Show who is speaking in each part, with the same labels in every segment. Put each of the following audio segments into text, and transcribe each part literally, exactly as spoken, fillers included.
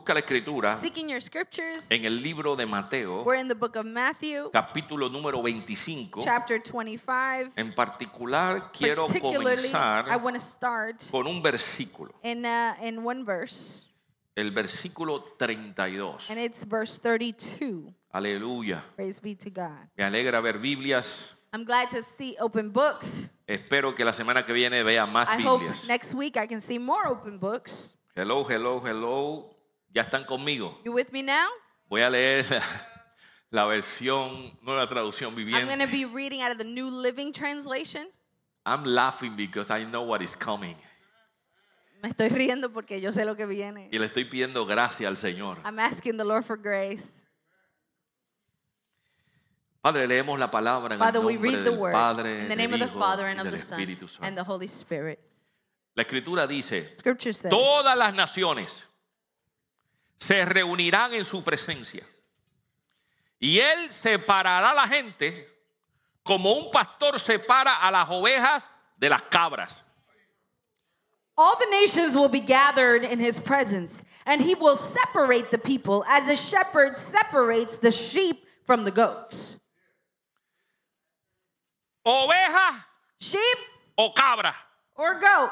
Speaker 1: busca la escritura
Speaker 2: seeking your scriptures,
Speaker 1: en el libro de Mateo,
Speaker 2: we're in the book of Matthew,
Speaker 1: capítulo número veinticinco.
Speaker 2: chapter twenty-five.
Speaker 1: En particular, quiero
Speaker 2: Particularly, I
Speaker 1: comenzar
Speaker 2: want to start
Speaker 1: con un versículo,
Speaker 2: in uh, in one verse,
Speaker 1: el versículo treinta y dos.
Speaker 2: and it's verse thirty-two.
Speaker 1: Aleluya.
Speaker 2: Praise be to God.
Speaker 1: Me alegra ver Biblias.
Speaker 2: I'm glad to see open books.
Speaker 1: Espero que la semana que viene vea más
Speaker 2: I hope
Speaker 1: Biblias.
Speaker 2: next week I can see more open books.
Speaker 1: Hello, hello, hello. ¿Ya están conmigo?
Speaker 2: You with me now?
Speaker 1: Voy a leer la, la versión, nueva traducción
Speaker 2: I'm
Speaker 1: viviente.
Speaker 2: going to be reading out of the New Living Translation.
Speaker 1: I'm laughing because I know what is coming.
Speaker 2: Me estoy riendo porque yo sé lo que viene.
Speaker 1: Y le estoy pidiendo gracia al Señor.
Speaker 2: I'm asking the Lord for grace.
Speaker 1: Padre, leemos la palabra en
Speaker 2: Father,
Speaker 1: el
Speaker 2: we
Speaker 1: nombre
Speaker 2: read the
Speaker 1: del
Speaker 2: word
Speaker 1: Padre,
Speaker 2: in the
Speaker 1: del
Speaker 2: name of the
Speaker 1: Hijo
Speaker 2: Father
Speaker 1: y
Speaker 2: and of
Speaker 1: del
Speaker 2: the Son
Speaker 1: Espíritu Santo.
Speaker 2: and the Holy Spirit.
Speaker 1: La Escritura dice,
Speaker 2: Scripture says,
Speaker 1: todas las naciones se reunirán en su presencia y Él separará a la gente como un pastor separa a las ovejas de las cabras.
Speaker 2: all the nations will be gathered in his presence, and he will separate the people as a shepherd separates the sheep from the goats.
Speaker 1: Oveja
Speaker 2: Sheep
Speaker 1: o cabra.
Speaker 2: or goat?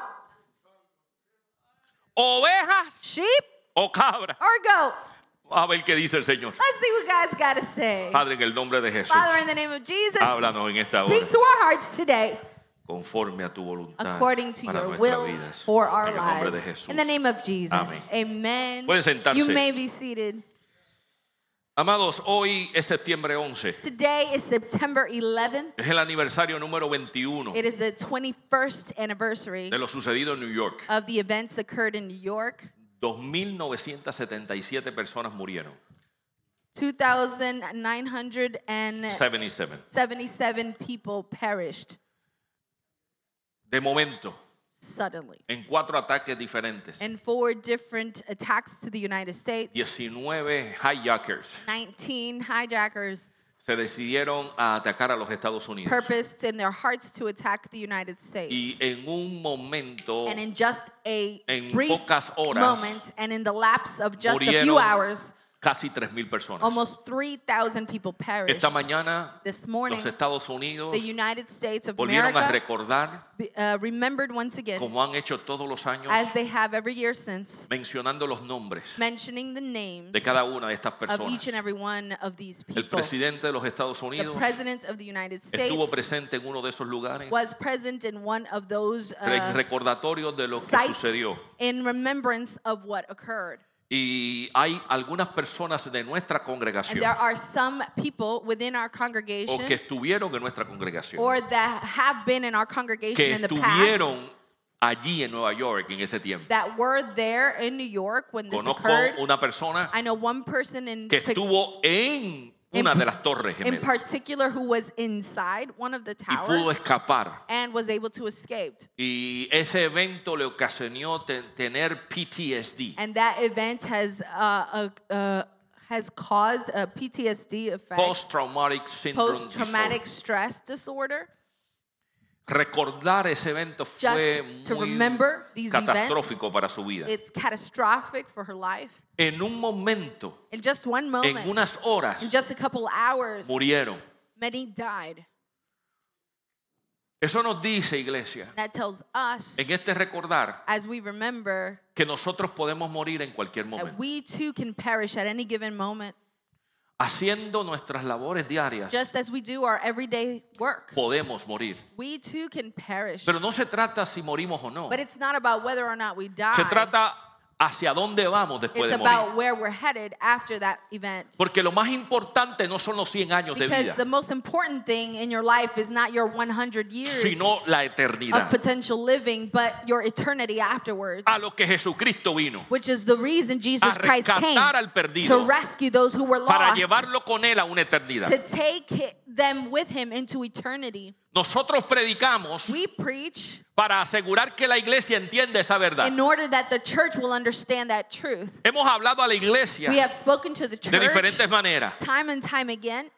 Speaker 1: Ovejas
Speaker 2: Sheep
Speaker 1: o cabra.
Speaker 2: or goat?
Speaker 1: A ver qué dice el Señor.
Speaker 2: Let's see what God's got to say.
Speaker 1: Padre, en el nombre de Jesús,
Speaker 2: Father, in the name of Jesus,
Speaker 1: háblanos en esta
Speaker 2: speak
Speaker 1: hora
Speaker 2: to our hearts today
Speaker 1: conforme a tu voluntad
Speaker 2: according to
Speaker 1: para
Speaker 2: your
Speaker 1: nuestras
Speaker 2: will
Speaker 1: vidas.
Speaker 2: for our
Speaker 1: En el nombre de
Speaker 2: lives.
Speaker 1: Jesús.
Speaker 2: In the name of Jesus.
Speaker 1: Amén.
Speaker 2: Amen.
Speaker 1: Pueden sentarse.
Speaker 2: You may be seated.
Speaker 1: Amados, hoy es septiembre once.
Speaker 2: Today is September eleventh.
Speaker 1: Es el aniversario número veintiuno
Speaker 2: It is the twenty-first anniversary
Speaker 1: de lo sucedido en New York.
Speaker 2: of the events occurred in New York.
Speaker 1: dos mil novecientas setenta y siete personas murieron.
Speaker 2: two thousand nine hundred
Speaker 1: setenta y siete.
Speaker 2: seventy-seven people perished
Speaker 1: De momento,
Speaker 2: suddenly
Speaker 1: en cuatro ataques diferentes,
Speaker 2: in four different attacks to the United States.
Speaker 1: diecinueve hijackers
Speaker 2: nineteen hijackers
Speaker 1: se decidieron a atacar a los Estados Unidos.
Speaker 2: purposed in their hearts to attack the United States.
Speaker 1: Y en un momento,
Speaker 2: And in just a
Speaker 1: en
Speaker 2: brief
Speaker 1: pocas horas,
Speaker 2: moment, and in the lapse of just a few
Speaker 1: murieron
Speaker 2: hours,
Speaker 1: casi tres mil personas.
Speaker 2: almost three thousand people perished.
Speaker 1: Esta mañana,
Speaker 2: This morning,
Speaker 1: los Estados Unidos
Speaker 2: the United States of
Speaker 1: volvieron a
Speaker 2: America
Speaker 1: recordar,
Speaker 2: uh, remembered once again,
Speaker 1: como han hecho todos los años,
Speaker 2: as they have every year since,
Speaker 1: mencionando los nombres
Speaker 2: mentioning the names
Speaker 1: de cada una de estas
Speaker 2: of
Speaker 1: personas.
Speaker 2: each and every one of these
Speaker 1: El
Speaker 2: people.
Speaker 1: presidente de los Estados
Speaker 2: The
Speaker 1: Unidos
Speaker 2: president of the United States
Speaker 1: estuvo presente en uno de esos lugares,
Speaker 2: was present in one of those
Speaker 1: re-
Speaker 2: uh,
Speaker 1: recordatorios de lo que
Speaker 2: sites
Speaker 1: sucedió.
Speaker 2: in remembrance of what occurred.
Speaker 1: Y hay algunas personas de nuestra
Speaker 2: And
Speaker 1: congregación
Speaker 2: there are some people within our
Speaker 1: o
Speaker 2: congregation
Speaker 1: que estuvieron en nuestra congregación,
Speaker 2: or that have been in our congregation
Speaker 1: que
Speaker 2: in the past
Speaker 1: estuvieron allí en Nueva York en ese tiempo.
Speaker 2: that were there in New York when this
Speaker 1: Conozco
Speaker 2: occurred.
Speaker 1: una persona
Speaker 2: I know one person in,
Speaker 1: que estuvo en una de las torres
Speaker 2: in
Speaker 1: gemelas
Speaker 2: particular who was inside one of the
Speaker 1: y pudo
Speaker 2: towers
Speaker 1: escapar.
Speaker 2: and was able to escape.
Speaker 1: Y ese evento le ocasionó te- tener P T S D.
Speaker 2: And that event has uh, uh, uh, has caused a P T S D effect,
Speaker 1: Post-traumatic syndrome
Speaker 2: post-traumatic
Speaker 1: disorder.
Speaker 2: stress disorder.
Speaker 1: Recordar ese evento fue
Speaker 2: Just to
Speaker 1: muy
Speaker 2: remember these
Speaker 1: catastrófico
Speaker 2: events,
Speaker 1: para su vida.
Speaker 2: it's catastrophic for her life.
Speaker 1: En un momento,
Speaker 2: In just one
Speaker 1: en
Speaker 2: moment,
Speaker 1: unas
Speaker 2: in
Speaker 1: horas,
Speaker 2: just a couple hours,
Speaker 1: murieron.
Speaker 2: many died.
Speaker 1: Eso nos dice, iglesia,
Speaker 2: That tells us,
Speaker 1: en este recordar,
Speaker 2: as we remember,
Speaker 1: que nosotros podemos morir en cualquier
Speaker 2: that
Speaker 1: momento.
Speaker 2: we too can perish at any given moment.
Speaker 1: Haciendo nuestras labores diarias,
Speaker 2: Just as we do our everyday work,
Speaker 1: podemos morir.
Speaker 2: we too can perish.
Speaker 1: Pero no se trata si morimos o no.
Speaker 2: But it's not about whether or not we die.
Speaker 1: Se trata hacia dónde vamos después
Speaker 2: It's
Speaker 1: de morir.
Speaker 2: about where we're headed after that event.
Speaker 1: Porque lo más importante no son los cien años de
Speaker 2: Because
Speaker 1: vida,
Speaker 2: the most important thing in your life is not your one hundred years
Speaker 1: sino la
Speaker 2: of
Speaker 1: eternidad.
Speaker 2: potential living, but your eternity afterwards,
Speaker 1: A lo que Jesucristo vino,
Speaker 2: which is the reason Jesus
Speaker 1: a
Speaker 2: Christ came
Speaker 1: rescatar al
Speaker 2: to
Speaker 1: perdido
Speaker 2: rescue those who were
Speaker 1: para
Speaker 2: lost,
Speaker 1: llevarlo con él a una eternidad.
Speaker 2: to take them with him into eternity.
Speaker 1: Nosotros predicamos
Speaker 2: We preach
Speaker 1: para asegurar que la iglesia entienda esa verdad.
Speaker 2: in order that the church will understand that truth.
Speaker 1: Hemos hablado a la iglesia
Speaker 2: We have spoken to the
Speaker 1: de
Speaker 2: church
Speaker 1: diferentes maneras.
Speaker 2: time and time again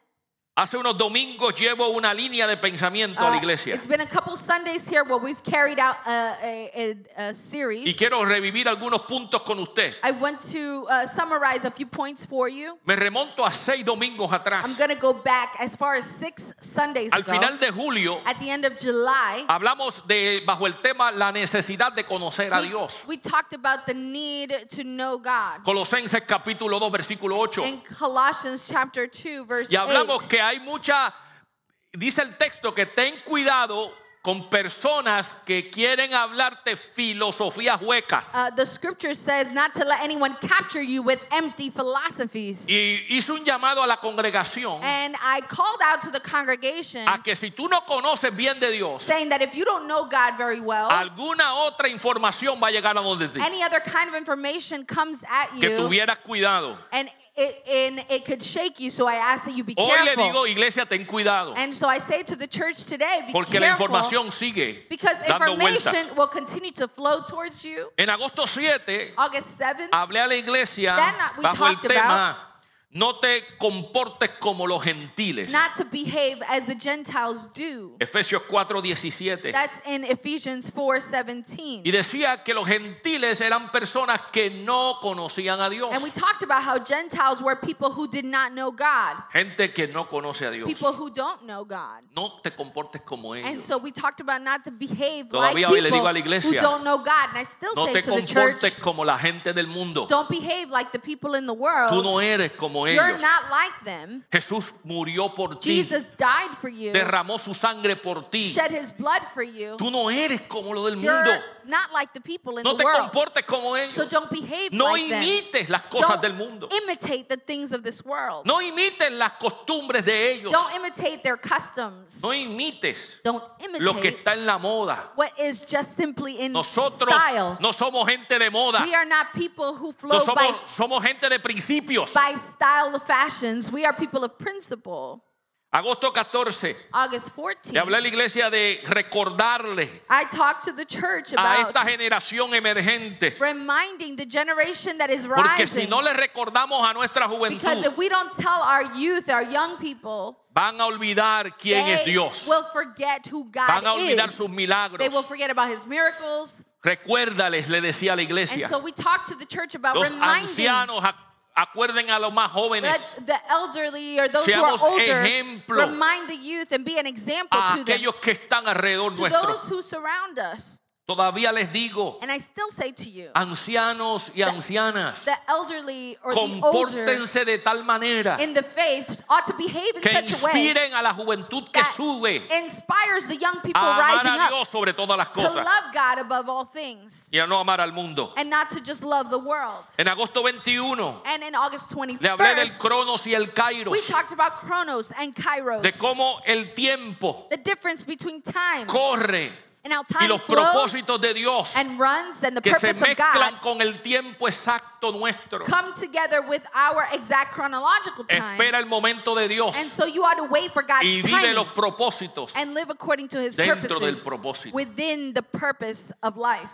Speaker 1: Hace unos domingos llevo una línea de pensamiento a la
Speaker 2: Uh,
Speaker 1: iglesia.
Speaker 2: it's been a couple Sundays here where we've carried out a, a, a, a series.
Speaker 1: Y quiero revivir algunos puntos con usted.
Speaker 2: I want to uh, summarize a few points for you.
Speaker 1: Me remonto a seis domingos atrás.
Speaker 2: I'm going to go back as far as six Sundays
Speaker 1: Al
Speaker 2: ago.
Speaker 1: final de julio
Speaker 2: At the end of July,
Speaker 1: hablamos de bajo el tema la necesidad de conocer a
Speaker 2: we,
Speaker 1: Dios.
Speaker 2: we talked about the need to know God.
Speaker 1: Colosenses capítulo dos versículo ocho.
Speaker 2: In Colossians chapter two, verse
Speaker 1: Y hablamos
Speaker 2: eight.
Speaker 1: que hay mucha, dice el texto, que ten cuidado con personas que quieren hablarte filosofías huecas.
Speaker 2: Uh, the scripture says not to let anyone capture you with empty philosophies.
Speaker 1: Y hizo un llamado a la congregación
Speaker 2: And I called out to the congregation
Speaker 1: a que si tú no conoces bien de Dios,
Speaker 2: saying that if you don't know God very well,
Speaker 1: alguna otra información va a llegar a donde ti.
Speaker 2: any other kind of information comes at
Speaker 1: Que
Speaker 2: you
Speaker 1: tuvieras cuidado.
Speaker 2: and it, and it could shake you. So I ask that you be
Speaker 1: Hoy le
Speaker 2: careful.
Speaker 1: digo, iglesia, ten cuidado.
Speaker 2: And so I say to the church today, be
Speaker 1: Porque la
Speaker 2: careful
Speaker 1: información sigue
Speaker 2: because
Speaker 1: dando
Speaker 2: information
Speaker 1: vueltas.
Speaker 2: will continue to flow towards you.
Speaker 1: En agosto siete,
Speaker 2: August seventh,
Speaker 1: hablé a la iglesia
Speaker 2: Then we
Speaker 1: bajo el
Speaker 2: talked
Speaker 1: tema no te comportes como los gentiles.
Speaker 2: not to behave as the Gentiles do.
Speaker 1: Efesios cuatro diecisiete.
Speaker 2: That's in Ephesians four seventeen.
Speaker 1: Y decía que los gentiles eran personas que no conocían a Dios.
Speaker 2: And we talked about how Gentiles were people who did not know God,
Speaker 1: Gente que no conoce a Dios.
Speaker 2: people who don't know God.
Speaker 1: No te comportes como
Speaker 2: And
Speaker 1: ellos.
Speaker 2: so we talked about not to behave
Speaker 1: Todavía
Speaker 2: like
Speaker 1: hoy le digo a la
Speaker 2: people who
Speaker 1: iglesia,
Speaker 2: don't know God. And I still
Speaker 1: No
Speaker 2: say
Speaker 1: te
Speaker 2: to the church,
Speaker 1: comportes como la gente del mundo.
Speaker 2: don't behave like the people in the
Speaker 1: Tú
Speaker 2: world.
Speaker 1: no eres como
Speaker 2: You're
Speaker 1: ellos.
Speaker 2: not like them.
Speaker 1: Jesús murió por ti.
Speaker 2: Jesus died for you,
Speaker 1: Derramó su sangre por ti.
Speaker 2: shed his blood for you.
Speaker 1: Tú no eres como lo del mundo.
Speaker 2: You're not like the people in
Speaker 1: No
Speaker 2: the
Speaker 1: te
Speaker 2: world.
Speaker 1: comportes como ellos.
Speaker 2: So don't behave
Speaker 1: No
Speaker 2: like them.
Speaker 1: imites las cosas
Speaker 2: Don't
Speaker 1: del mundo.
Speaker 2: imitate the things of this world.
Speaker 1: No imites las costumbres de ellos.
Speaker 2: Don't imitate their customs.
Speaker 1: No imites
Speaker 2: Don't
Speaker 1: lo que
Speaker 2: imitate
Speaker 1: está en la moda.
Speaker 2: what is just simply in
Speaker 1: Nosotros
Speaker 2: style.
Speaker 1: no somos gente de moda.
Speaker 2: We are not people who flow
Speaker 1: No somos,
Speaker 2: by,
Speaker 1: somos gente de principios.
Speaker 2: by style of fashions. We are people of principle.
Speaker 1: Agosto catorce.
Speaker 2: August
Speaker 1: Le
Speaker 2: fourteenth,
Speaker 1: hablé a la iglesia de recordarle
Speaker 2: I talked to the church
Speaker 1: a
Speaker 2: about
Speaker 1: esta generación emergente.
Speaker 2: reminding the generation that is
Speaker 1: Porque si
Speaker 2: rising.
Speaker 1: no le recordamos a nuestra
Speaker 2: Because
Speaker 1: juventud,
Speaker 2: if we don't tell our youth, our young people,
Speaker 1: van a olvidar quién es
Speaker 2: they
Speaker 1: Dios.
Speaker 2: will forget who God
Speaker 1: Van a olvidar
Speaker 2: is.
Speaker 1: sus milagros.
Speaker 2: They will forget about his miracles.
Speaker 1: Recuérdales, le decía a la
Speaker 2: And
Speaker 1: iglesia.
Speaker 2: so we talked to the church about
Speaker 1: Los
Speaker 2: reminding
Speaker 1: ancianos, ac- acuerden a los más jóvenes.
Speaker 2: that the elderly or those who are
Speaker 1: Seamos
Speaker 2: older
Speaker 1: ejemplo
Speaker 2: remind the youth and be an example
Speaker 1: A
Speaker 2: to them,
Speaker 1: aquellos que están alrededor
Speaker 2: to
Speaker 1: nuestro.
Speaker 2: those who surround us.
Speaker 1: Todavía les digo,
Speaker 2: And I still say to you,
Speaker 1: ancianos y ancianas,
Speaker 2: the elderly or the older
Speaker 1: compórtense de tal manera
Speaker 2: in the faith ought to behave in
Speaker 1: que
Speaker 2: such a way
Speaker 1: inspiren a la juventud que
Speaker 2: that
Speaker 1: sube
Speaker 2: inspires the young people
Speaker 1: a amar
Speaker 2: rising
Speaker 1: a
Speaker 2: up
Speaker 1: Dios sobre todas las
Speaker 2: to
Speaker 1: cosas
Speaker 2: love God above all things
Speaker 1: y a no amar al mundo.
Speaker 2: and not to just love the world.
Speaker 1: En agosto veintiuno
Speaker 2: And in August
Speaker 1: le hablé del
Speaker 2: twenty-first,
Speaker 1: Cronos y el
Speaker 2: we
Speaker 1: Kairos,
Speaker 2: talked about Chronos and Kairos,
Speaker 1: de cómo el tiempo
Speaker 2: the difference between time
Speaker 1: corre
Speaker 2: and how
Speaker 1: y
Speaker 2: time
Speaker 1: los
Speaker 2: flows
Speaker 1: propósitos de Dios
Speaker 2: and runs and the
Speaker 1: que se
Speaker 2: purpose of God
Speaker 1: mezclan con el tiempo exacto nuestro.
Speaker 2: come together with our exact chronological time.
Speaker 1: Espera el momento de Dios
Speaker 2: And so you ought to wait for God's
Speaker 1: y vive
Speaker 2: timing
Speaker 1: los propósitos.
Speaker 2: and live according to his
Speaker 1: dentro del
Speaker 2: purposes
Speaker 1: propósito.
Speaker 2: within the purpose of life.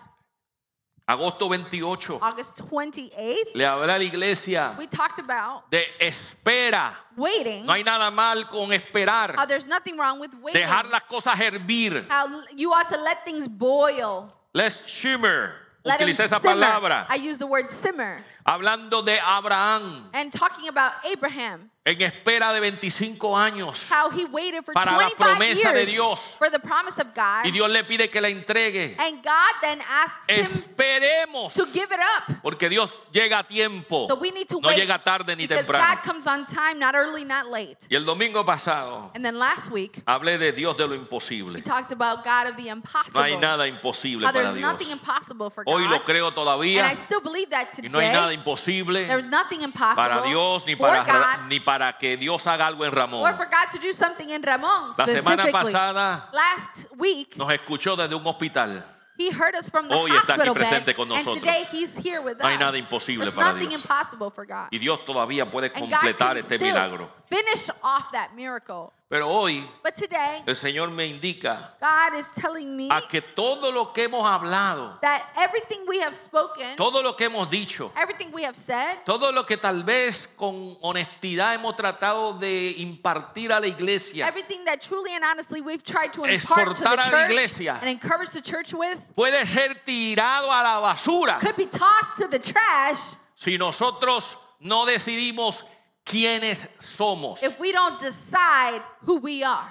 Speaker 1: Agosto veintiocho
Speaker 2: August twenty-eighth,
Speaker 1: le hablé a la iglesia
Speaker 2: we talked about
Speaker 1: de espera.
Speaker 2: waiting.
Speaker 1: No hay nada mal con esperar.
Speaker 2: How there's nothing wrong with waiting.
Speaker 1: Dejar las cosas hervir.
Speaker 2: How you ought to let things boil.
Speaker 1: Let's shimmer.
Speaker 2: Let them
Speaker 1: Utilicé esa
Speaker 2: simmer.
Speaker 1: palabra.
Speaker 2: I use the word simmer.
Speaker 1: Hablando de Abraham
Speaker 2: And talking about Abraham,
Speaker 1: en espera de veinticinco años.
Speaker 2: how he waited for
Speaker 1: Para la
Speaker 2: twenty-five
Speaker 1: promesa de
Speaker 2: years
Speaker 1: Dios.
Speaker 2: for the promise of God.
Speaker 1: Y Dios le pide que la entregue.
Speaker 2: And God then asks him
Speaker 1: Esperemos.
Speaker 2: to give it up.
Speaker 1: Porque Dios llega a tiempo.
Speaker 2: So we need to
Speaker 1: No
Speaker 2: wait
Speaker 1: llega tarde ni
Speaker 2: because
Speaker 1: temprano.
Speaker 2: God comes on time, not early, not late.
Speaker 1: Y el domingo pasado
Speaker 2: And then last week,
Speaker 1: hablé de Dios de lo imposible.
Speaker 2: we talked about God of the
Speaker 1: No
Speaker 2: impossible.
Speaker 1: hay nada imposible
Speaker 2: How
Speaker 1: para
Speaker 2: there's
Speaker 1: Dios.
Speaker 2: nothing impossible for God.
Speaker 1: Hoy lo creo
Speaker 2: And
Speaker 1: todavía
Speaker 2: I still believe that
Speaker 1: y no hay nada
Speaker 2: today.
Speaker 1: imposible
Speaker 2: There's nothing impossible
Speaker 1: para Dios ni
Speaker 2: for
Speaker 1: para,
Speaker 2: God
Speaker 1: ni para que Dios haga algo en
Speaker 2: or
Speaker 1: Ramón.
Speaker 2: for God to do something in Ramon
Speaker 1: La semana
Speaker 2: specifically.
Speaker 1: pasada
Speaker 2: Last week,
Speaker 1: nos escuchó desde un hospital.
Speaker 2: he heard us from the
Speaker 1: Hoy está aquí
Speaker 2: hospital
Speaker 1: presente
Speaker 2: bed,
Speaker 1: con
Speaker 2: and
Speaker 1: nosotros.
Speaker 2: today he's here with
Speaker 1: No hay
Speaker 2: us.
Speaker 1: nada imposible
Speaker 2: There's
Speaker 1: para
Speaker 2: nothing
Speaker 1: Dios.
Speaker 2: impossible for God.
Speaker 1: Y Dios todavía puede
Speaker 2: And God
Speaker 1: completar
Speaker 2: can
Speaker 1: este
Speaker 2: still
Speaker 1: milagro.
Speaker 2: finish off that miracle.
Speaker 1: Pero hoy
Speaker 2: But today,
Speaker 1: el Señor me indica
Speaker 2: God is telling me
Speaker 1: a que todo lo que hemos hablado,
Speaker 2: that everything we have spoken,
Speaker 1: todo lo que hemos dicho,
Speaker 2: everything we have said,
Speaker 1: todo lo que tal vez con honestidad hemos tratado de impartir a la iglesia,
Speaker 2: everything that truly and honestly we've tried to impart to
Speaker 1: exhortar
Speaker 2: the
Speaker 1: a la
Speaker 2: church
Speaker 1: iglesia,
Speaker 2: and encourage the church with,
Speaker 1: puede ser tirado a la basura
Speaker 2: could be tossed to the trash
Speaker 1: si nosotros no decidimos quiénes somos.
Speaker 2: if we don't decide who we are.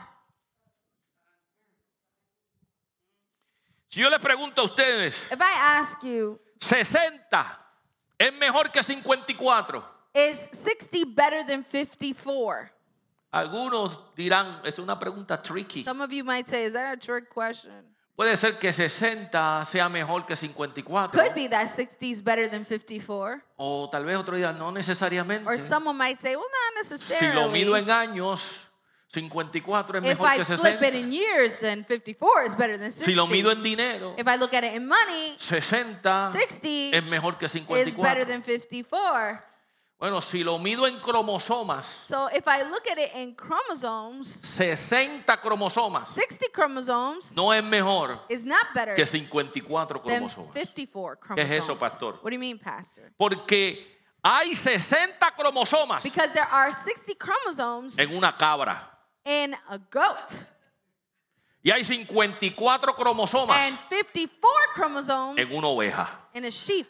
Speaker 1: Si yo les pregunto a ustedes,
Speaker 2: If I ask you,
Speaker 1: sesenta es mejor que cincuenta y cuatro.
Speaker 2: is sixty better than fifty-four?
Speaker 1: Algunos dirán, es una pregunta tricky.
Speaker 2: Some of you might say, is that a trick question?
Speaker 1: Puede ser que sesenta sea mejor que cincuenta y cuatro.
Speaker 2: Could be that sixty is better than fifty-four.
Speaker 1: O tal vez otro día, no necesariamente.
Speaker 2: Or someone might say, well, not
Speaker 1: Si lo
Speaker 2: necessarily.
Speaker 1: mido en años, cincuenta y cuatro es
Speaker 2: If
Speaker 1: mejor
Speaker 2: I
Speaker 1: que
Speaker 2: flip it
Speaker 1: sesenta.
Speaker 2: in years, then fifty-four is better than
Speaker 1: Si lo mido
Speaker 2: sixty.
Speaker 1: en dinero,
Speaker 2: If I look at it in money,
Speaker 1: sesenta
Speaker 2: sixty
Speaker 1: es mejor que cincuenta y
Speaker 2: is better
Speaker 1: cuatro.
Speaker 2: than fifty-four.
Speaker 1: Bueno, si lo mido en cromosomas,
Speaker 2: So if I look at it in chromosomes,
Speaker 1: sesenta cromosomas
Speaker 2: sixty chromosomes
Speaker 1: no es mejor
Speaker 2: is not better
Speaker 1: que cincuenta y cuatro
Speaker 2: than
Speaker 1: cromosomas.
Speaker 2: fifty-four
Speaker 1: ¿Qué es
Speaker 2: chromosomes.
Speaker 1: eso, pastor?
Speaker 2: What do you mean, pastor?
Speaker 1: Porque hay sesenta cromosomas
Speaker 2: Because there are sixty chromosomes
Speaker 1: en una cabra
Speaker 2: in a goat
Speaker 1: y hay cincuenta y cuatro cromosomas
Speaker 2: and fifty-four chromosomes
Speaker 1: en una oveja.
Speaker 2: in a sheep.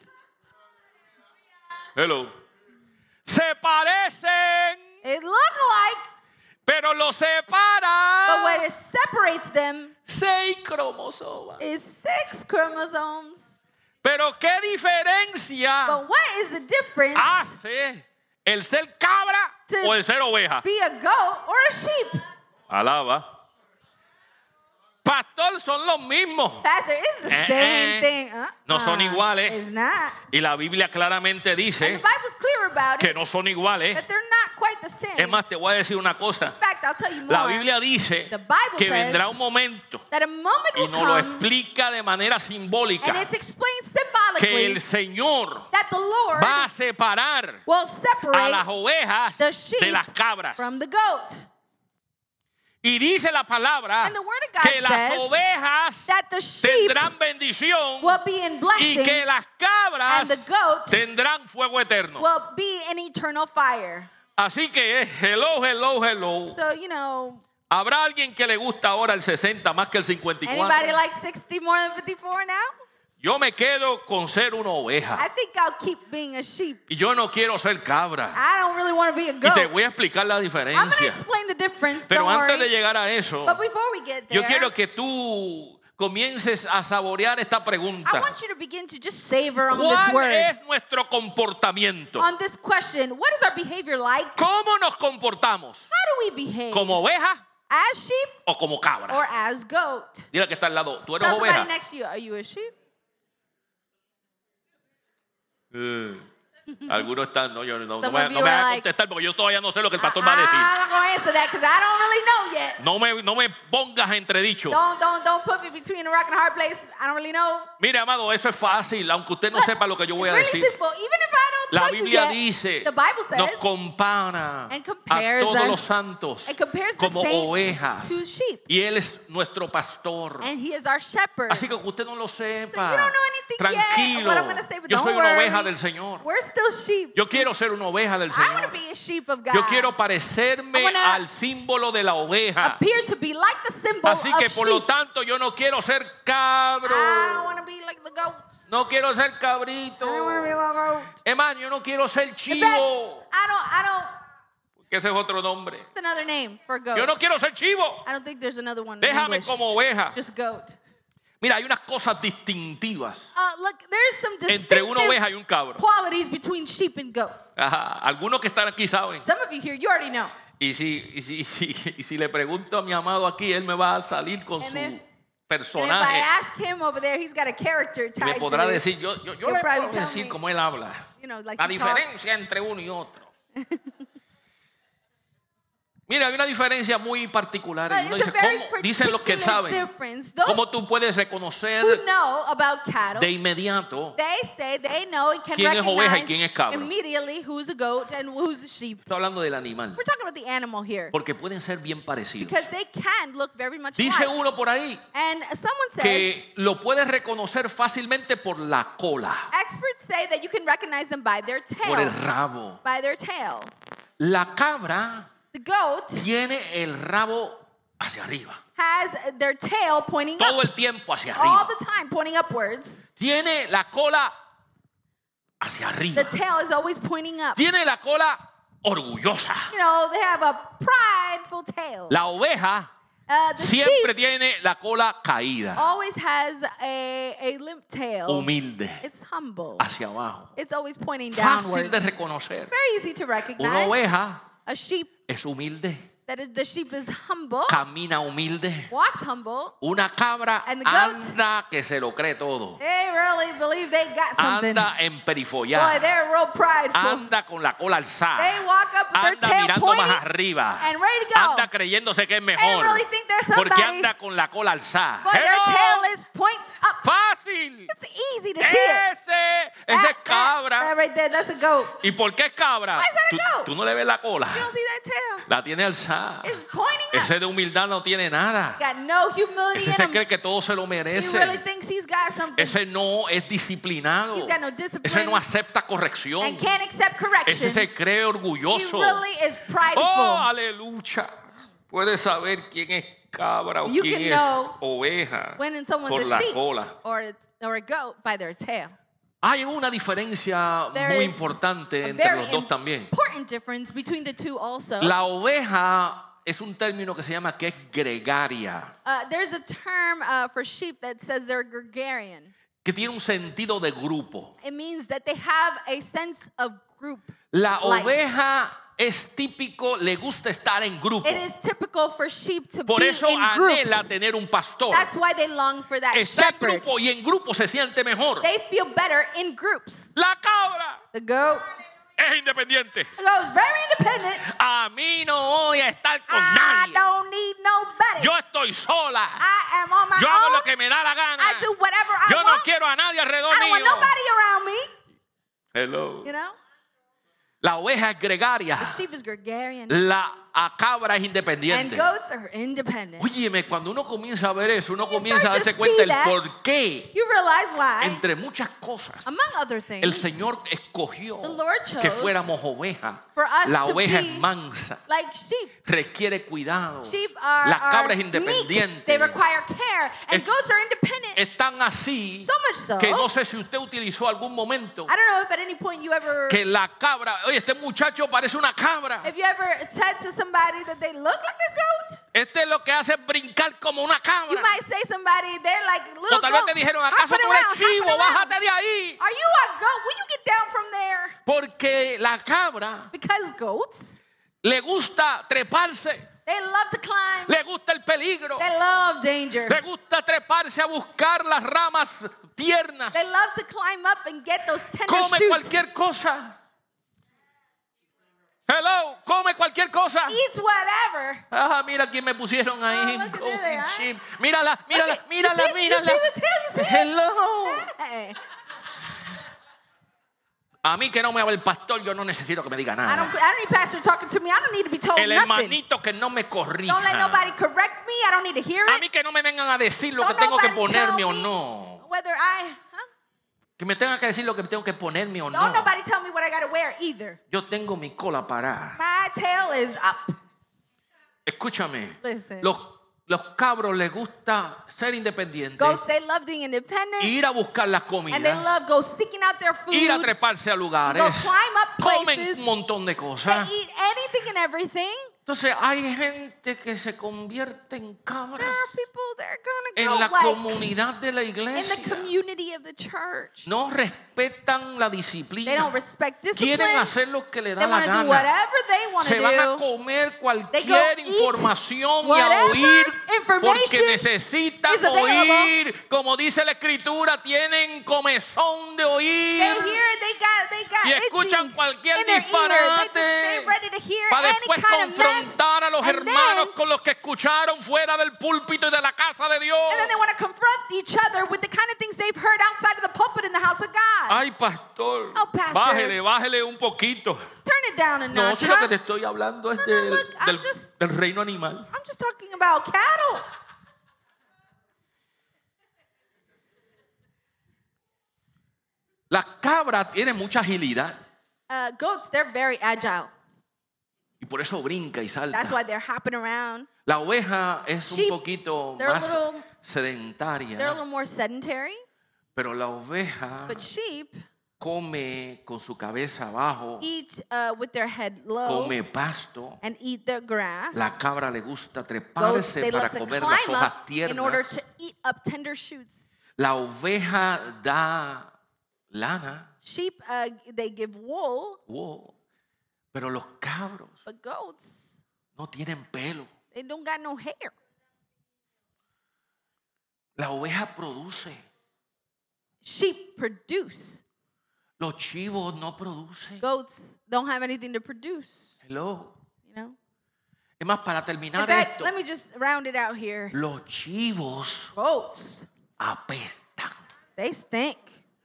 Speaker 1: Hello. Se parecen,
Speaker 2: It look like,
Speaker 1: pero lo
Speaker 2: but
Speaker 1: separan
Speaker 2: what it separates them
Speaker 1: seis cromosomas.
Speaker 2: is six chromosomes.
Speaker 1: Pero qué diferencia
Speaker 2: But what is the difference
Speaker 1: hace el ser cabra
Speaker 2: To
Speaker 1: o el ser oveja.
Speaker 2: be a goat or a sheep?
Speaker 1: Alaba. Pastor, son los mismos.
Speaker 2: Pastor, it's the
Speaker 1: Eh,
Speaker 2: same
Speaker 1: eh.
Speaker 2: thing. Uh,
Speaker 1: No son iguales.
Speaker 2: It's not.
Speaker 1: Y la Biblia claramente
Speaker 2: And the
Speaker 1: dice
Speaker 2: Bible's clear about
Speaker 1: que
Speaker 2: it,
Speaker 1: no son iguales.
Speaker 2: that they're not quite the same.
Speaker 1: Es más, te voy a decir una cosa.
Speaker 2: In fact, I'll tell you more.
Speaker 1: La Biblia dice
Speaker 2: The Bible
Speaker 1: que
Speaker 2: says
Speaker 1: vendrá un momento
Speaker 2: that a moment
Speaker 1: y
Speaker 2: will
Speaker 1: nos lo
Speaker 2: come,
Speaker 1: explica de manera simbólica
Speaker 2: and it's explained
Speaker 1: que
Speaker 2: symbolically
Speaker 1: el Señor
Speaker 2: that the Lord
Speaker 1: va a separar
Speaker 2: will
Speaker 1: a
Speaker 2: separate
Speaker 1: las ovejas
Speaker 2: the sheep
Speaker 1: de las cabras.
Speaker 2: from the goat.
Speaker 1: Y dice la palabra
Speaker 2: And the word of God
Speaker 1: que las
Speaker 2: says
Speaker 1: ovejas
Speaker 2: that the sheep
Speaker 1: tendrán bendición
Speaker 2: will be in
Speaker 1: y
Speaker 2: blessing
Speaker 1: que las cabras
Speaker 2: and the goat
Speaker 1: tendrán fuego eterno.
Speaker 2: will be in eternal fire.
Speaker 1: Así que eh, hello, hello, hello.
Speaker 2: So, you know,
Speaker 1: ¿Habrá alguien que le gusta ahora el sesenta más que el cincuenta y
Speaker 2: anybody
Speaker 1: cuatro?
Speaker 2: like sixty more than fifty-four now?
Speaker 1: Yo me quedo con ser una oveja.
Speaker 2: I think I'll keep being a sheep.
Speaker 1: Y yo no quiero ser cabra.
Speaker 2: I don't really want to be a
Speaker 1: Y
Speaker 2: goat.
Speaker 1: te voy a explicar la
Speaker 2: I'm going to
Speaker 1: diferencia.
Speaker 2: explain the difference,
Speaker 1: Pero
Speaker 2: don't
Speaker 1: antes de
Speaker 2: worry.
Speaker 1: llegar a eso,
Speaker 2: But before we get
Speaker 1: yo
Speaker 2: there,
Speaker 1: quiero que tú comiences a saborear esta
Speaker 2: I
Speaker 1: pregunta.
Speaker 2: want you to begin to just savor on this
Speaker 1: ¿Cuál
Speaker 2: word.
Speaker 1: es nuestro comportamiento?
Speaker 2: On this question, what is our behavior like?
Speaker 1: ¿Cómo nos comportamos?
Speaker 2: How do we behave?
Speaker 1: ¿Como oveja
Speaker 2: As sheep
Speaker 1: o como cabra?
Speaker 2: or as goat?
Speaker 1: Dile que está al lado. ¿Tú eres
Speaker 2: Tell somebody
Speaker 1: oveja?
Speaker 2: next to you, are you a sheep?
Speaker 1: Eh, Algunos están, no, yo no, no
Speaker 2: Some
Speaker 1: me,
Speaker 2: of
Speaker 1: no
Speaker 2: you
Speaker 1: me
Speaker 2: are
Speaker 1: voy a
Speaker 2: like,
Speaker 1: contestar porque yo todavía no sé lo que el pastor va a
Speaker 2: I-
Speaker 1: decir.
Speaker 2: I'm not going to answer that because I don't really know yet.
Speaker 1: No me, no me pongas entredicho.
Speaker 2: Don't, don't, don't put me between a rock and a hard place. I don't really know.
Speaker 1: Mire, amado, eso es fácil, aunque usted no
Speaker 2: Look,
Speaker 1: sepa lo que yo voy
Speaker 2: it's
Speaker 1: a
Speaker 2: really
Speaker 1: decir.
Speaker 2: simple. Even if I don't
Speaker 1: La
Speaker 2: tell you
Speaker 1: Biblia
Speaker 2: yet,
Speaker 1: dice,
Speaker 2: the Bible says,
Speaker 1: nos compara
Speaker 2: and
Speaker 1: a
Speaker 2: compares
Speaker 1: todos
Speaker 2: us-
Speaker 1: los santos
Speaker 2: it compares the
Speaker 1: como
Speaker 2: saints
Speaker 1: ovejas.
Speaker 2: to sheep.
Speaker 1: Y Él es nuestro pastor.
Speaker 2: And he is our shepherd.
Speaker 1: Así que usted no lo
Speaker 2: So you
Speaker 1: sepa.
Speaker 2: don't know anything
Speaker 1: Tranquilo.
Speaker 2: yet what I'm going to say, but
Speaker 1: Yo
Speaker 2: don't
Speaker 1: soy una
Speaker 2: worry.
Speaker 1: oveja del Señor.
Speaker 2: We're still sheep.
Speaker 1: Yo quiero ser una oveja del
Speaker 2: I want
Speaker 1: Señor.
Speaker 2: to be a sheep of God.
Speaker 1: Yo quiero parecerme
Speaker 2: I wanna
Speaker 1: al símbolo de la oveja.
Speaker 2: appear to be like the symbol
Speaker 1: Así que
Speaker 2: of
Speaker 1: por
Speaker 2: sheep.
Speaker 1: lo tanto yo no quiero ser cabro.
Speaker 2: I don't want to be like the goats.
Speaker 1: No quiero ser
Speaker 2: I
Speaker 1: cabrito.
Speaker 2: don't want to be like a goat.
Speaker 1: Es más, yo no quiero ser
Speaker 2: In fact,
Speaker 1: chivo.
Speaker 2: I don't, I don't,
Speaker 1: Que ese es otro nombre.
Speaker 2: it's another name for goat.
Speaker 1: Yo no quiero ser chivo.
Speaker 2: I don't think there's another one in
Speaker 1: Déjame
Speaker 2: English.
Speaker 1: como oveja.
Speaker 2: Just goat.
Speaker 1: Mira, hay unas cosas distintivas
Speaker 2: Uh, look, there's some
Speaker 1: entre una oveja y
Speaker 2: distinctive
Speaker 1: un cabro.
Speaker 2: qualities between sheep and goat.
Speaker 1: Ajá. Algunos que están aquí saben.
Speaker 2: Some of you here, you already know.
Speaker 1: Y si, y, si, y si le pregunto a mi amado aquí, él me va a salir con
Speaker 2: And
Speaker 1: su
Speaker 2: if- And if I
Speaker 1: personaje.
Speaker 2: ask him over there, he's got a character
Speaker 1: Y me
Speaker 2: tied
Speaker 1: podrá
Speaker 2: to this.
Speaker 1: decir, yo, yo, yo
Speaker 2: He'll
Speaker 1: le
Speaker 2: probably
Speaker 1: puedo
Speaker 2: tell
Speaker 1: decir
Speaker 2: me,
Speaker 1: cómo él habla.
Speaker 2: You know, like
Speaker 1: La
Speaker 2: he talks.
Speaker 1: diferencia entre uno y otro. Mira, hay una diferencia muy particular.
Speaker 2: But
Speaker 1: Uno
Speaker 2: it's a
Speaker 1: dice,
Speaker 2: very
Speaker 1: ¿cómo? Dicen los que
Speaker 2: particular
Speaker 1: saben.
Speaker 2: difference. Those
Speaker 1: ¿Cómo tú puedes reconocer
Speaker 2: who know about cattle,
Speaker 1: de inmediato
Speaker 2: they say they know and can
Speaker 1: quién es oveja y
Speaker 2: recognize
Speaker 1: quién es cabra?
Speaker 2: immediately who's a goat and who's a sheep.
Speaker 1: Estoy hablando del animal.
Speaker 2: We're talking about the animal here
Speaker 1: Porque pueden ser bien parecidos.
Speaker 2: because they can look very much
Speaker 1: Dice
Speaker 2: alike.
Speaker 1: uno por ahí
Speaker 2: And someone says,
Speaker 1: que lo puedes reconocer fácilmente por la cola,
Speaker 2: experts say that you can recognize them by their
Speaker 1: por el
Speaker 2: tail.
Speaker 1: rabo.
Speaker 2: By their tail.
Speaker 1: La cabra
Speaker 2: The goat
Speaker 1: tiene el rabo hacia arriba.
Speaker 2: has their tail pointing
Speaker 1: Todo
Speaker 2: up
Speaker 1: el tiempo hacia
Speaker 2: all
Speaker 1: arriba.
Speaker 2: the time, pointing upwards.
Speaker 1: Tiene la cola hacia arriba.
Speaker 2: The tail is always pointing up.
Speaker 1: Tiene la cola orgullosa.
Speaker 2: You know, they have a prideful tail.
Speaker 1: La oveja
Speaker 2: Uh, the
Speaker 1: siempre
Speaker 2: sheep
Speaker 1: tiene la cola caída,
Speaker 2: always has a, a limp tail.
Speaker 1: humilde,
Speaker 2: It's humble.
Speaker 1: hacia abajo.
Speaker 2: It's always pointing
Speaker 1: Fácil
Speaker 2: downwards.
Speaker 1: de reconocer.
Speaker 2: Very easy to
Speaker 1: Una
Speaker 2: recognize.
Speaker 1: oveja
Speaker 2: A sheep,
Speaker 1: es humilde,
Speaker 2: that is, the sheep is humble,
Speaker 1: camina humilde.
Speaker 2: walks humble.
Speaker 1: Una cabra
Speaker 2: And the goat,
Speaker 1: anda que se lo cree todo.
Speaker 2: they really believe they got something.
Speaker 1: Anda
Speaker 2: Boy,
Speaker 1: emperifollada.
Speaker 2: they're real prideful.
Speaker 1: Anda con la cola alzada.
Speaker 2: They walk up with their
Speaker 1: Anda
Speaker 2: tail
Speaker 1: mirando
Speaker 2: pointing
Speaker 1: más arriba.
Speaker 2: and ready to go.
Speaker 1: Anda creyéndose que es
Speaker 2: They
Speaker 1: mejor.
Speaker 2: really think they're
Speaker 1: Porque
Speaker 2: somebody.
Speaker 1: anda con la cola alzada.
Speaker 2: Boy, their
Speaker 1: Hello.
Speaker 2: tail is point up.
Speaker 1: Fácil.
Speaker 2: It's easy to see it.
Speaker 1: Ese, ese es
Speaker 2: That- that-
Speaker 1: cabra.
Speaker 2: that right there, that's a goat.
Speaker 1: ¿Y por qué es cabra?
Speaker 2: Why is that a
Speaker 1: Tú,
Speaker 2: goat?
Speaker 1: tú no le ves la cola.
Speaker 2: You don't see that tail?
Speaker 1: La tiene alzada.
Speaker 2: It's pointing up.
Speaker 1: Ese de humildad no tiene nada.
Speaker 2: Got no humility
Speaker 1: Ese
Speaker 2: in
Speaker 1: se
Speaker 2: him.
Speaker 1: cree que todo se lo
Speaker 2: He
Speaker 1: merece.
Speaker 2: really thinks he's got something
Speaker 1: Ese no es disciplinado.
Speaker 2: He's got no discipline.
Speaker 1: Ese no acepta corrección.
Speaker 2: and can't accept correction.
Speaker 1: Ese se cree
Speaker 2: He
Speaker 1: orgulloso.
Speaker 2: really is prideful.
Speaker 1: Oh, aleluya. Puedes saber quién es cabra o
Speaker 2: You
Speaker 1: quién
Speaker 2: can
Speaker 1: es
Speaker 2: know
Speaker 1: oveja
Speaker 2: when someone's
Speaker 1: por
Speaker 2: a
Speaker 1: la
Speaker 2: sheep
Speaker 1: cola.
Speaker 2: or, it's- or a goat by their tail.
Speaker 1: Hay una diferencia
Speaker 2: There
Speaker 1: muy
Speaker 2: is
Speaker 1: importante
Speaker 2: A
Speaker 1: entre
Speaker 2: very
Speaker 1: los dos también.
Speaker 2: important difference between the two also.
Speaker 1: La oveja es un término que se llama que es gregaria,
Speaker 2: Uh, there's a term uh, for sheep that says they're gregarian.
Speaker 1: que tiene un sentido de grupo.
Speaker 2: It means that they have a sense of group.
Speaker 1: La
Speaker 2: life.
Speaker 1: oveja es típico, le gusta estar en grupo.
Speaker 2: It is typical for sheep to
Speaker 1: Por
Speaker 2: be
Speaker 1: eso
Speaker 2: in groups.
Speaker 1: anhela tener un pastor.
Speaker 2: That's why they long for that
Speaker 1: Está en
Speaker 2: shepherd.
Speaker 1: grupo y en grupo se siente mejor.
Speaker 2: They feel better in groups.
Speaker 1: La cabra
Speaker 2: The goat
Speaker 1: es independiente.
Speaker 2: goes very independent.
Speaker 1: A mí no voy a estar con
Speaker 2: I
Speaker 1: nadie.
Speaker 2: don't need nobody.
Speaker 1: Yo estoy sola.
Speaker 2: I am on my
Speaker 1: Yo hago
Speaker 2: own.
Speaker 1: lo que me da la gana.
Speaker 2: I do whatever I
Speaker 1: Yo no
Speaker 2: want.
Speaker 1: quiero a nadie alrededor
Speaker 2: I don't want
Speaker 1: mío.
Speaker 2: nobody around me.
Speaker 1: Hello.
Speaker 2: You know?
Speaker 1: La oveja es gregaria.
Speaker 2: The sheep is gregarian.
Speaker 1: La a cabra es
Speaker 2: And
Speaker 1: independiente.
Speaker 2: goats are independent.
Speaker 1: Óyeme, cuando uno comienza a ver eso, uno
Speaker 2: You
Speaker 1: comienza a
Speaker 2: start to
Speaker 1: darse cuenta
Speaker 2: see
Speaker 1: el
Speaker 2: that.
Speaker 1: por qué,
Speaker 2: You realize why,
Speaker 1: entre muchas cosas,
Speaker 2: among other things,
Speaker 1: el Señor escogió
Speaker 2: The Lord chose
Speaker 1: que fuéramos oveja.
Speaker 2: for us
Speaker 1: La
Speaker 2: to
Speaker 1: oveja
Speaker 2: be
Speaker 1: es mansa,
Speaker 2: like sheep.
Speaker 1: requiere cuidado.
Speaker 2: Sheep are,
Speaker 1: La
Speaker 2: are
Speaker 1: cabra es
Speaker 2: meek.
Speaker 1: independiente.
Speaker 2: They require care. And
Speaker 1: Es-
Speaker 2: goats are independent.
Speaker 1: Están así
Speaker 2: So much so.
Speaker 1: que no sé si usted utilizó algún momento
Speaker 2: I don't know if at any point you ever,
Speaker 1: que la cabra, oye, este muchacho parece una cabra.
Speaker 2: if you ever said to somebody that they look like a goat.
Speaker 1: Este lo que hace es brincar como una
Speaker 2: You
Speaker 1: cabra.
Speaker 2: might say somebody, they're like little
Speaker 1: O tal vez te
Speaker 2: goats.
Speaker 1: dijeron, ¿acaso
Speaker 2: hopping
Speaker 1: tú eres
Speaker 2: around,
Speaker 1: chivo?
Speaker 2: hopping around.
Speaker 1: Bájate de ahí.
Speaker 2: Are you a goat? Will you get down from there?
Speaker 1: Porque la cabra
Speaker 2: Because goats,
Speaker 1: le gusta treparse,
Speaker 2: they love to climb.
Speaker 1: le gusta el peligro,
Speaker 2: They love danger.
Speaker 1: le gusta treparse a buscar las ramas tiernas,
Speaker 2: They love to climb up and get those tender
Speaker 1: come
Speaker 2: shoots.
Speaker 1: cualquier cosa. Hello, come cualquier cosa.
Speaker 2: Eats whatever.
Speaker 1: Ah, mira quién me pusieron ahí.
Speaker 2: Oh, look,
Speaker 1: Goat
Speaker 2: there they are.
Speaker 1: sheep. Mírala, mírala,
Speaker 2: Look at- you
Speaker 1: mírala,
Speaker 2: see- you
Speaker 1: mírala.
Speaker 2: see the tail? You see it?
Speaker 1: Hello.
Speaker 2: Hey,
Speaker 1: A mí que no me hable el pastor, yo no necesito que me diga
Speaker 2: I
Speaker 1: nada.
Speaker 2: don't, I don't need pastor talking to me. I don't need to be told
Speaker 1: El
Speaker 2: nothing.
Speaker 1: hermanito que no me corrija.
Speaker 2: Don't let nobody correct me. I don't need to hear
Speaker 1: A
Speaker 2: it.
Speaker 1: mí que no me vengan a decir lo que
Speaker 2: Don't
Speaker 1: tengo que
Speaker 2: nobody
Speaker 1: ponerme
Speaker 2: tell
Speaker 1: o
Speaker 2: me
Speaker 1: no.
Speaker 2: whether I, huh?
Speaker 1: Que me tengan que decir lo que tengo que ponerme o
Speaker 2: Don't
Speaker 1: no.
Speaker 2: nobody tell me what I gotta wear either.
Speaker 1: Yo tengo mi cola parada.
Speaker 2: My tail is up.
Speaker 1: Escúchame.
Speaker 2: Listen.
Speaker 1: Los, los cabros les gusta ser independientes.
Speaker 2: Goats, they love being independent.
Speaker 1: Ir a buscar las
Speaker 2: And they
Speaker 1: comidas.
Speaker 2: love go seeking out their food.
Speaker 1: Ir a treparse a lugares.
Speaker 2: Go climb up
Speaker 1: Comen
Speaker 2: places.
Speaker 1: un montón de
Speaker 2: They
Speaker 1: cosas.
Speaker 2: eat anything and everything.
Speaker 1: Entonces hay gente que se convierte en cabras
Speaker 2: There are people that are
Speaker 1: en
Speaker 2: gonna
Speaker 1: la
Speaker 2: go like
Speaker 1: comunidad de la
Speaker 2: in the
Speaker 1: iglesia.
Speaker 2: community of the church.
Speaker 1: No respetan la
Speaker 2: They
Speaker 1: disciplina.
Speaker 2: don't respect
Speaker 1: Quieren
Speaker 2: discipline.
Speaker 1: hacer lo que le
Speaker 2: They
Speaker 1: da la
Speaker 2: want to do
Speaker 1: gana.
Speaker 2: whatever they want
Speaker 1: Se
Speaker 2: to
Speaker 1: van a
Speaker 2: do.
Speaker 1: comer
Speaker 2: They
Speaker 1: cualquier
Speaker 2: go eat
Speaker 1: información y a
Speaker 2: whatever
Speaker 1: oír porque
Speaker 2: information
Speaker 1: necesitan
Speaker 2: is available.
Speaker 1: oír. Como dice la escritura, tienen comezón de
Speaker 2: They
Speaker 1: oír
Speaker 2: hear it, they got, they got
Speaker 1: y escuchan
Speaker 2: itchy
Speaker 1: cualquier
Speaker 2: in their ear. They just,
Speaker 1: disparate
Speaker 2: they're ready to hear
Speaker 1: para
Speaker 2: any
Speaker 1: después
Speaker 2: kind of mess
Speaker 1: confrontar a los los que escucharon fuera del púlpito y de la casa de Dios.
Speaker 2: And then they want to confront each other with the kind of things they've heard outside of the pulpit in the house of God.
Speaker 1: Ay, pastor,
Speaker 2: Oh, pastor.
Speaker 1: bájele, bájele un poquito.
Speaker 2: Turn it down a
Speaker 1: No,
Speaker 2: notch.
Speaker 1: si lo que
Speaker 2: huh?
Speaker 1: te estoy hablando es
Speaker 2: No, no,
Speaker 1: del,
Speaker 2: look, I'm
Speaker 1: del,
Speaker 2: just-
Speaker 1: del reino animal.
Speaker 2: I'm just talking about cattle.
Speaker 1: La cabra tiene mucha agilidad
Speaker 2: Uh, goats, they're very agile.
Speaker 1: y por eso brinca y salta.
Speaker 2: That's why they're hopping around.
Speaker 1: La oveja es un
Speaker 2: Sheep,
Speaker 1: poquito
Speaker 2: they're a
Speaker 1: más
Speaker 2: little- They're a
Speaker 1: sedentaria,
Speaker 2: little more sedentary,
Speaker 1: pero la oveja
Speaker 2: but sheep
Speaker 1: come con su cabeza abajo,
Speaker 2: eat uh, with their head low
Speaker 1: come pasto.
Speaker 2: and eat their grass.
Speaker 1: La cabra le gusta
Speaker 2: Goats,
Speaker 1: treparse
Speaker 2: they
Speaker 1: para
Speaker 2: love to
Speaker 1: comer las
Speaker 2: climb
Speaker 1: hojas
Speaker 2: up in order
Speaker 1: tiernas.
Speaker 2: to eat up tender shoots.
Speaker 1: La oveja da lana,
Speaker 2: Sheep, uh, they give wool,
Speaker 1: wow, pero los cabros
Speaker 2: but goats,
Speaker 1: no tienen pelo.
Speaker 2: they don't got no hair.
Speaker 1: La oveja produce,
Speaker 2: Sheep produce.
Speaker 1: los chivos no producen.
Speaker 2: Goats don't have anything to produce,
Speaker 1: Hello.
Speaker 2: you know?
Speaker 1: Es más, para
Speaker 2: In
Speaker 1: terminar
Speaker 2: fact,
Speaker 1: esto,
Speaker 2: let me just round it out here.
Speaker 1: los chivos
Speaker 2: Goats,
Speaker 1: apestan.
Speaker 2: they stink.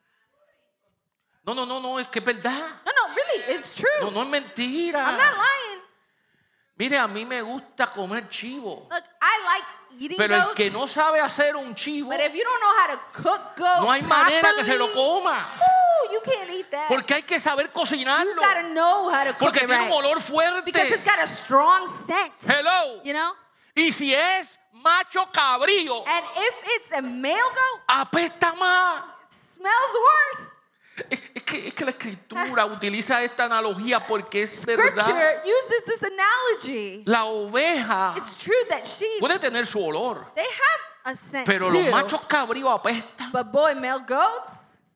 Speaker 1: No, no, no, no, es que es verdad.
Speaker 2: No, no, really, it's true.
Speaker 1: No, no es mentira.
Speaker 2: I'm not lying.
Speaker 1: Mire, a mí me gusta comer chivo.
Speaker 2: Look, I like eating
Speaker 1: Pero el
Speaker 2: goats,
Speaker 1: que no sabe hacer un chivo,
Speaker 2: but if you don't know how to cook goat
Speaker 1: no hay manera que se lo
Speaker 2: properly,
Speaker 1: coma.
Speaker 2: ooh, you can't eat that.
Speaker 1: Porque hay que saber cocinarlo.
Speaker 2: You gotta know how to cook
Speaker 1: Porque
Speaker 2: it
Speaker 1: tiene un
Speaker 2: right.
Speaker 1: olor fuerte.
Speaker 2: Because it's got a strong scent,
Speaker 1: Hello.
Speaker 2: you know?
Speaker 1: Y si es macho cabrío,
Speaker 2: And if it's a male goat,
Speaker 1: apesta más.
Speaker 2: it smells worse.
Speaker 1: Es, es que, es que la escritura utiliza esta analogía porque es verdad.
Speaker 2: Scripture uses this analogy.
Speaker 1: La oveja
Speaker 2: It's true that sheep,
Speaker 1: puede tener su olor,
Speaker 2: they have a scent
Speaker 1: pero
Speaker 2: too.
Speaker 1: los machos cabríos apestan.
Speaker 2: But boy, male goats,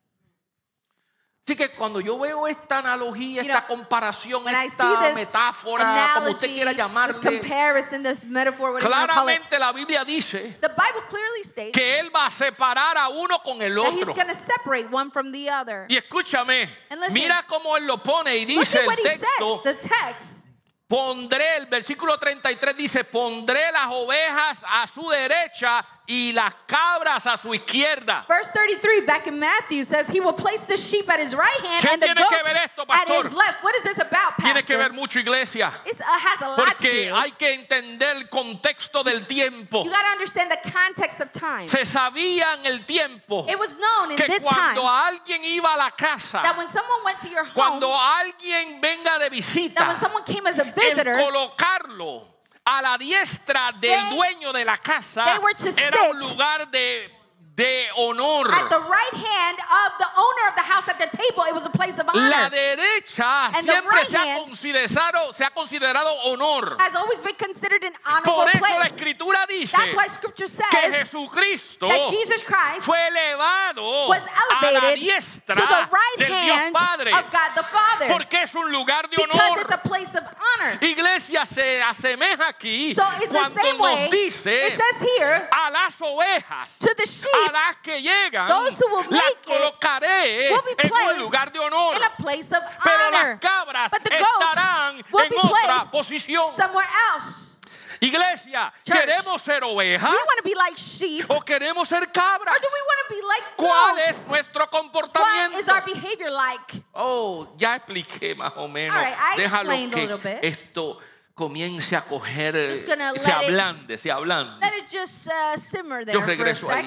Speaker 1: Así que cuando yo veo esta analogía,
Speaker 2: You
Speaker 1: esta
Speaker 2: know,
Speaker 1: comparación,
Speaker 2: when I see
Speaker 1: esta
Speaker 2: this
Speaker 1: metáfora, como usted
Speaker 2: analogy,
Speaker 1: quiera
Speaker 2: this
Speaker 1: llamarle,
Speaker 2: comparison, this metaphor, whatever you want to call it,
Speaker 1: claramente la Biblia dice
Speaker 2: the Bible clearly states
Speaker 1: que Él va a separar a uno con el
Speaker 2: that he's
Speaker 1: otro.
Speaker 2: going to separate one from the other.
Speaker 1: Y escúchame,
Speaker 2: And listen,
Speaker 1: mira cómo Él lo pone y
Speaker 2: Look
Speaker 1: dice
Speaker 2: at
Speaker 1: el
Speaker 2: what he
Speaker 1: texto,
Speaker 2: says. The text.
Speaker 1: pondré, el versículo treinta y tres dice, pondré las ovejas a su derecha y las cabras a su izquierda.
Speaker 2: Verse thirty-three back in Matthew says he will place the sheep at his right hand
Speaker 1: ¿Qué
Speaker 2: and the
Speaker 1: tiene
Speaker 2: goats
Speaker 1: que ver esto,
Speaker 2: at
Speaker 1: pastor?
Speaker 2: his left. What is this about,
Speaker 1: Tiene que ver
Speaker 2: pastor?
Speaker 1: mucho, iglesia,
Speaker 2: It uh, has a lot to
Speaker 1: porque
Speaker 2: do.
Speaker 1: hay que entender el contexto del tiempo.
Speaker 2: You got to understand the context of time.
Speaker 1: Se sabía en el tiempo
Speaker 2: It was known in
Speaker 1: que
Speaker 2: this time
Speaker 1: cuando alguien iba a la casa,
Speaker 2: that when someone went to your home,
Speaker 1: cuando alguien venga de
Speaker 2: that
Speaker 1: visita,
Speaker 2: when someone came as a
Speaker 1: en
Speaker 2: visitor,
Speaker 1: colocarlo a la diestra del
Speaker 2: They-
Speaker 1: dueño de la casa
Speaker 2: they were to
Speaker 1: era un
Speaker 2: sit
Speaker 1: lugar de, de honor.
Speaker 2: at the right hand of the owner of the house at the table, it was a place of
Speaker 1: La
Speaker 2: honor.
Speaker 1: derecha
Speaker 2: And the
Speaker 1: siempre
Speaker 2: right
Speaker 1: se, ha
Speaker 2: hand
Speaker 1: considerado, se ha considerado honor.
Speaker 2: Has always been considered an
Speaker 1: Por
Speaker 2: honorable
Speaker 1: eso la
Speaker 2: place.
Speaker 1: escritura dice
Speaker 2: That's why scripture
Speaker 1: que
Speaker 2: says
Speaker 1: Jesucristo
Speaker 2: that Jesus Christ
Speaker 1: fue elevado
Speaker 2: was
Speaker 1: a la
Speaker 2: elevated
Speaker 1: diestra
Speaker 2: to the right
Speaker 1: del Dios
Speaker 2: hand
Speaker 1: Padre,
Speaker 2: of God the Father
Speaker 1: porque es un lugar de
Speaker 2: because
Speaker 1: honor.
Speaker 2: it's a place of honor.
Speaker 1: Iglesia se asemeja aquí
Speaker 2: So it's the
Speaker 1: cuando
Speaker 2: same
Speaker 1: nos
Speaker 2: way,
Speaker 1: dice
Speaker 2: it says here,
Speaker 1: a las ovejas,
Speaker 2: to the sheep,
Speaker 1: a las que llegan,
Speaker 2: those who will
Speaker 1: las
Speaker 2: make it
Speaker 1: colocaré
Speaker 2: will be
Speaker 1: en un
Speaker 2: placed
Speaker 1: lugar de honor.
Speaker 2: in a place of
Speaker 1: Pero las
Speaker 2: honor.
Speaker 1: cabras
Speaker 2: But the goats
Speaker 1: estarán
Speaker 2: will
Speaker 1: en
Speaker 2: be
Speaker 1: otra
Speaker 2: placed
Speaker 1: posición.
Speaker 2: somewhere else.
Speaker 1: Iglesia,
Speaker 2: Church,
Speaker 1: ¿queremos ser ovejas
Speaker 2: We want to be like sheep, or
Speaker 1: o queremos ser cabras?
Speaker 2: do we want to be like
Speaker 1: ¿Cuál es
Speaker 2: goats?
Speaker 1: nuestro
Speaker 2: What
Speaker 1: comportamiento?
Speaker 2: is our behavior like?
Speaker 1: Oh, ya expliqué más o menos.
Speaker 2: All right, I
Speaker 1: Déjalo
Speaker 2: explained a
Speaker 1: que
Speaker 2: little bit.
Speaker 1: esto comience a coger, eh,
Speaker 2: Just gonna
Speaker 1: se
Speaker 2: let it-
Speaker 1: ablande, se ablande.
Speaker 2: Let it just uh, simmer there
Speaker 1: Yo
Speaker 2: for a
Speaker 1: regreso
Speaker 2: sec.
Speaker 1: ahí.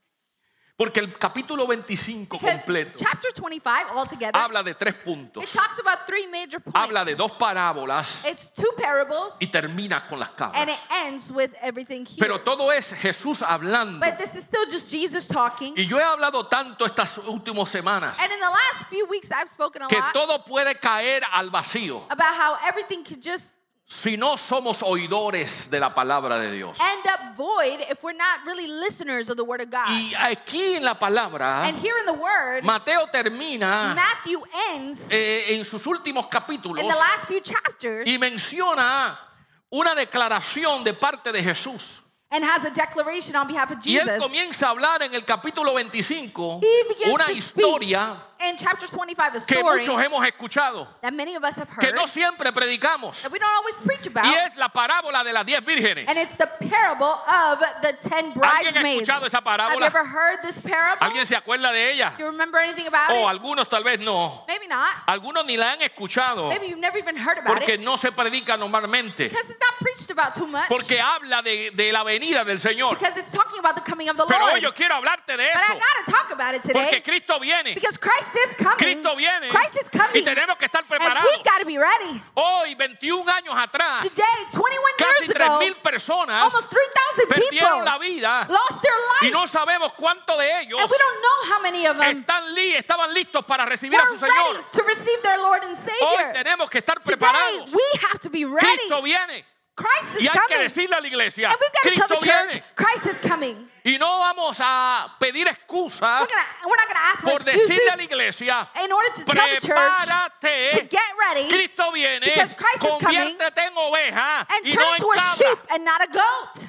Speaker 1: Porque el capítulo veinticinco
Speaker 2: Because
Speaker 1: completo
Speaker 2: chapter twenty-five altogether,
Speaker 1: habla de tres
Speaker 2: it
Speaker 1: puntos.
Speaker 2: talks about three major points.
Speaker 1: Habla de dos parábolas
Speaker 2: It's two parables,
Speaker 1: y termina con las cabras.
Speaker 2: and it ends with everything here.
Speaker 1: Pero todo es Jesús hablando.
Speaker 2: But this is still just Jesus talking.
Speaker 1: Y yo he hablado tanto estas últimas semanas
Speaker 2: And in the last few weeks, I've spoken a
Speaker 1: que
Speaker 2: lot
Speaker 1: todo puede caer al vacío
Speaker 2: about how everything could just
Speaker 1: si no somos oidores de la palabra de Dios.
Speaker 2: end up void if we're not really listeners of the Word of God.
Speaker 1: Y aquí en la palabra,
Speaker 2: And here in the Word,
Speaker 1: Mateo termina
Speaker 2: Matthew ends
Speaker 1: eh, en sus últimos capítulos
Speaker 2: in the last few chapters
Speaker 1: y menciona una declaración de parte de Jesús.
Speaker 2: and has a declaration on behalf of
Speaker 1: Y él
Speaker 2: Jesus.
Speaker 1: comienza a hablar en el capítulo veinticinco
Speaker 2: He begins
Speaker 1: una
Speaker 2: to
Speaker 1: historia
Speaker 2: in chapter twenty-five, a
Speaker 1: que
Speaker 2: story
Speaker 1: muchos hemos escuchado,
Speaker 2: that many of us have
Speaker 1: que
Speaker 2: heard,
Speaker 1: no siempre predicamos,
Speaker 2: that we don't always preach about,
Speaker 1: y es la parábola de las diez vírgenes.
Speaker 2: and it's the parable of the ten
Speaker 1: ¿Alguien ha
Speaker 2: bridesmaids.
Speaker 1: escuchado esa
Speaker 2: Have you
Speaker 1: parábola?
Speaker 2: ever heard this parable?
Speaker 1: ¿Alguien se acuerda de ella?
Speaker 2: Do you remember anything about
Speaker 1: O
Speaker 2: it?
Speaker 1: algunos tal vez no.
Speaker 2: Maybe not.
Speaker 1: Algunos ni la han escuchado
Speaker 2: Maybe you've never even heard about
Speaker 1: porque
Speaker 2: it.
Speaker 1: no se predica normalmente.
Speaker 2: Because it's not preached about too much.
Speaker 1: Porque habla de, de la venida del Señor.
Speaker 2: Because it's talking about the coming of the
Speaker 1: Pero
Speaker 2: Lord.
Speaker 1: hoy yo quiero hablarte de
Speaker 2: But I
Speaker 1: eso.
Speaker 2: gotta talk about it
Speaker 1: Porque
Speaker 2: today.
Speaker 1: Cristo viene.
Speaker 2: Because Christ is coming.
Speaker 1: Cristo viene.
Speaker 2: Christ is
Speaker 1: Y
Speaker 2: coming.
Speaker 1: tenemos que estar
Speaker 2: And
Speaker 1: preparados.
Speaker 2: we've got to be ready.
Speaker 1: Hoy, veintiún años atrás,
Speaker 2: Today, twenty-one
Speaker 1: casi
Speaker 2: years
Speaker 1: tres
Speaker 2: ago,
Speaker 1: mil personas
Speaker 2: almost three thousand
Speaker 1: perdieron
Speaker 2: people
Speaker 1: la vida
Speaker 2: lost their
Speaker 1: y
Speaker 2: life.
Speaker 1: no sabemos cuántos de ellos
Speaker 2: And we don't know how many of them
Speaker 1: están li- estaban listos para recibir a
Speaker 2: were
Speaker 1: su
Speaker 2: ready
Speaker 1: Señor.
Speaker 2: to receive their Lord and
Speaker 1: Hoy
Speaker 2: Savior.
Speaker 1: tenemos que estar
Speaker 2: Today,
Speaker 1: preparados.
Speaker 2: we have to be ready.
Speaker 1: Cristo viene.
Speaker 2: Christ is
Speaker 1: Y hay que
Speaker 2: coming.
Speaker 1: decirle a la iglesia,
Speaker 2: And we've got to tell
Speaker 1: Cristo
Speaker 2: the church,
Speaker 1: viene.
Speaker 2: Christ is coming.
Speaker 1: Y no vamos a pedir
Speaker 2: We're,
Speaker 1: excusas
Speaker 2: gonna, we're not going to ask for
Speaker 1: por decirle a la
Speaker 2: excuses
Speaker 1: iglesia,
Speaker 2: in order to tell the church to
Speaker 1: prepárate,
Speaker 2: get ready
Speaker 1: Cristo viene,
Speaker 2: because Christ is coming,
Speaker 1: conviértete en oveja
Speaker 2: and
Speaker 1: y
Speaker 2: turn
Speaker 1: no en
Speaker 2: into a
Speaker 1: cabra.
Speaker 2: sheep and not a goat.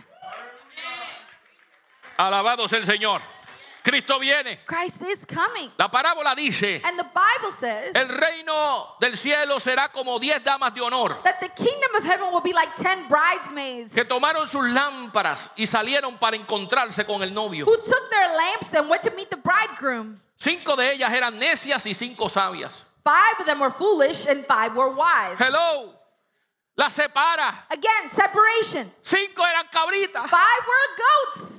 Speaker 1: Alabado sea el Señor. Cristo viene.
Speaker 2: Christ is coming.
Speaker 1: La parábola dice,
Speaker 2: And the Bible says
Speaker 1: el reino del cielo será como diez damas de honor
Speaker 2: that the kingdom of heaven will be like ten bridesmaids
Speaker 1: que tomaron sus lámparas y salieron para encontrarse con el novio.
Speaker 2: who took their lamps and went to meet the bridegroom.
Speaker 1: Cinco de ellas eran necias y cinco sabias.
Speaker 2: Five of them were foolish and five were wise.
Speaker 1: Hello. La separa.
Speaker 2: Again, separation.
Speaker 1: Cinco eran cabritas
Speaker 2: Five were goats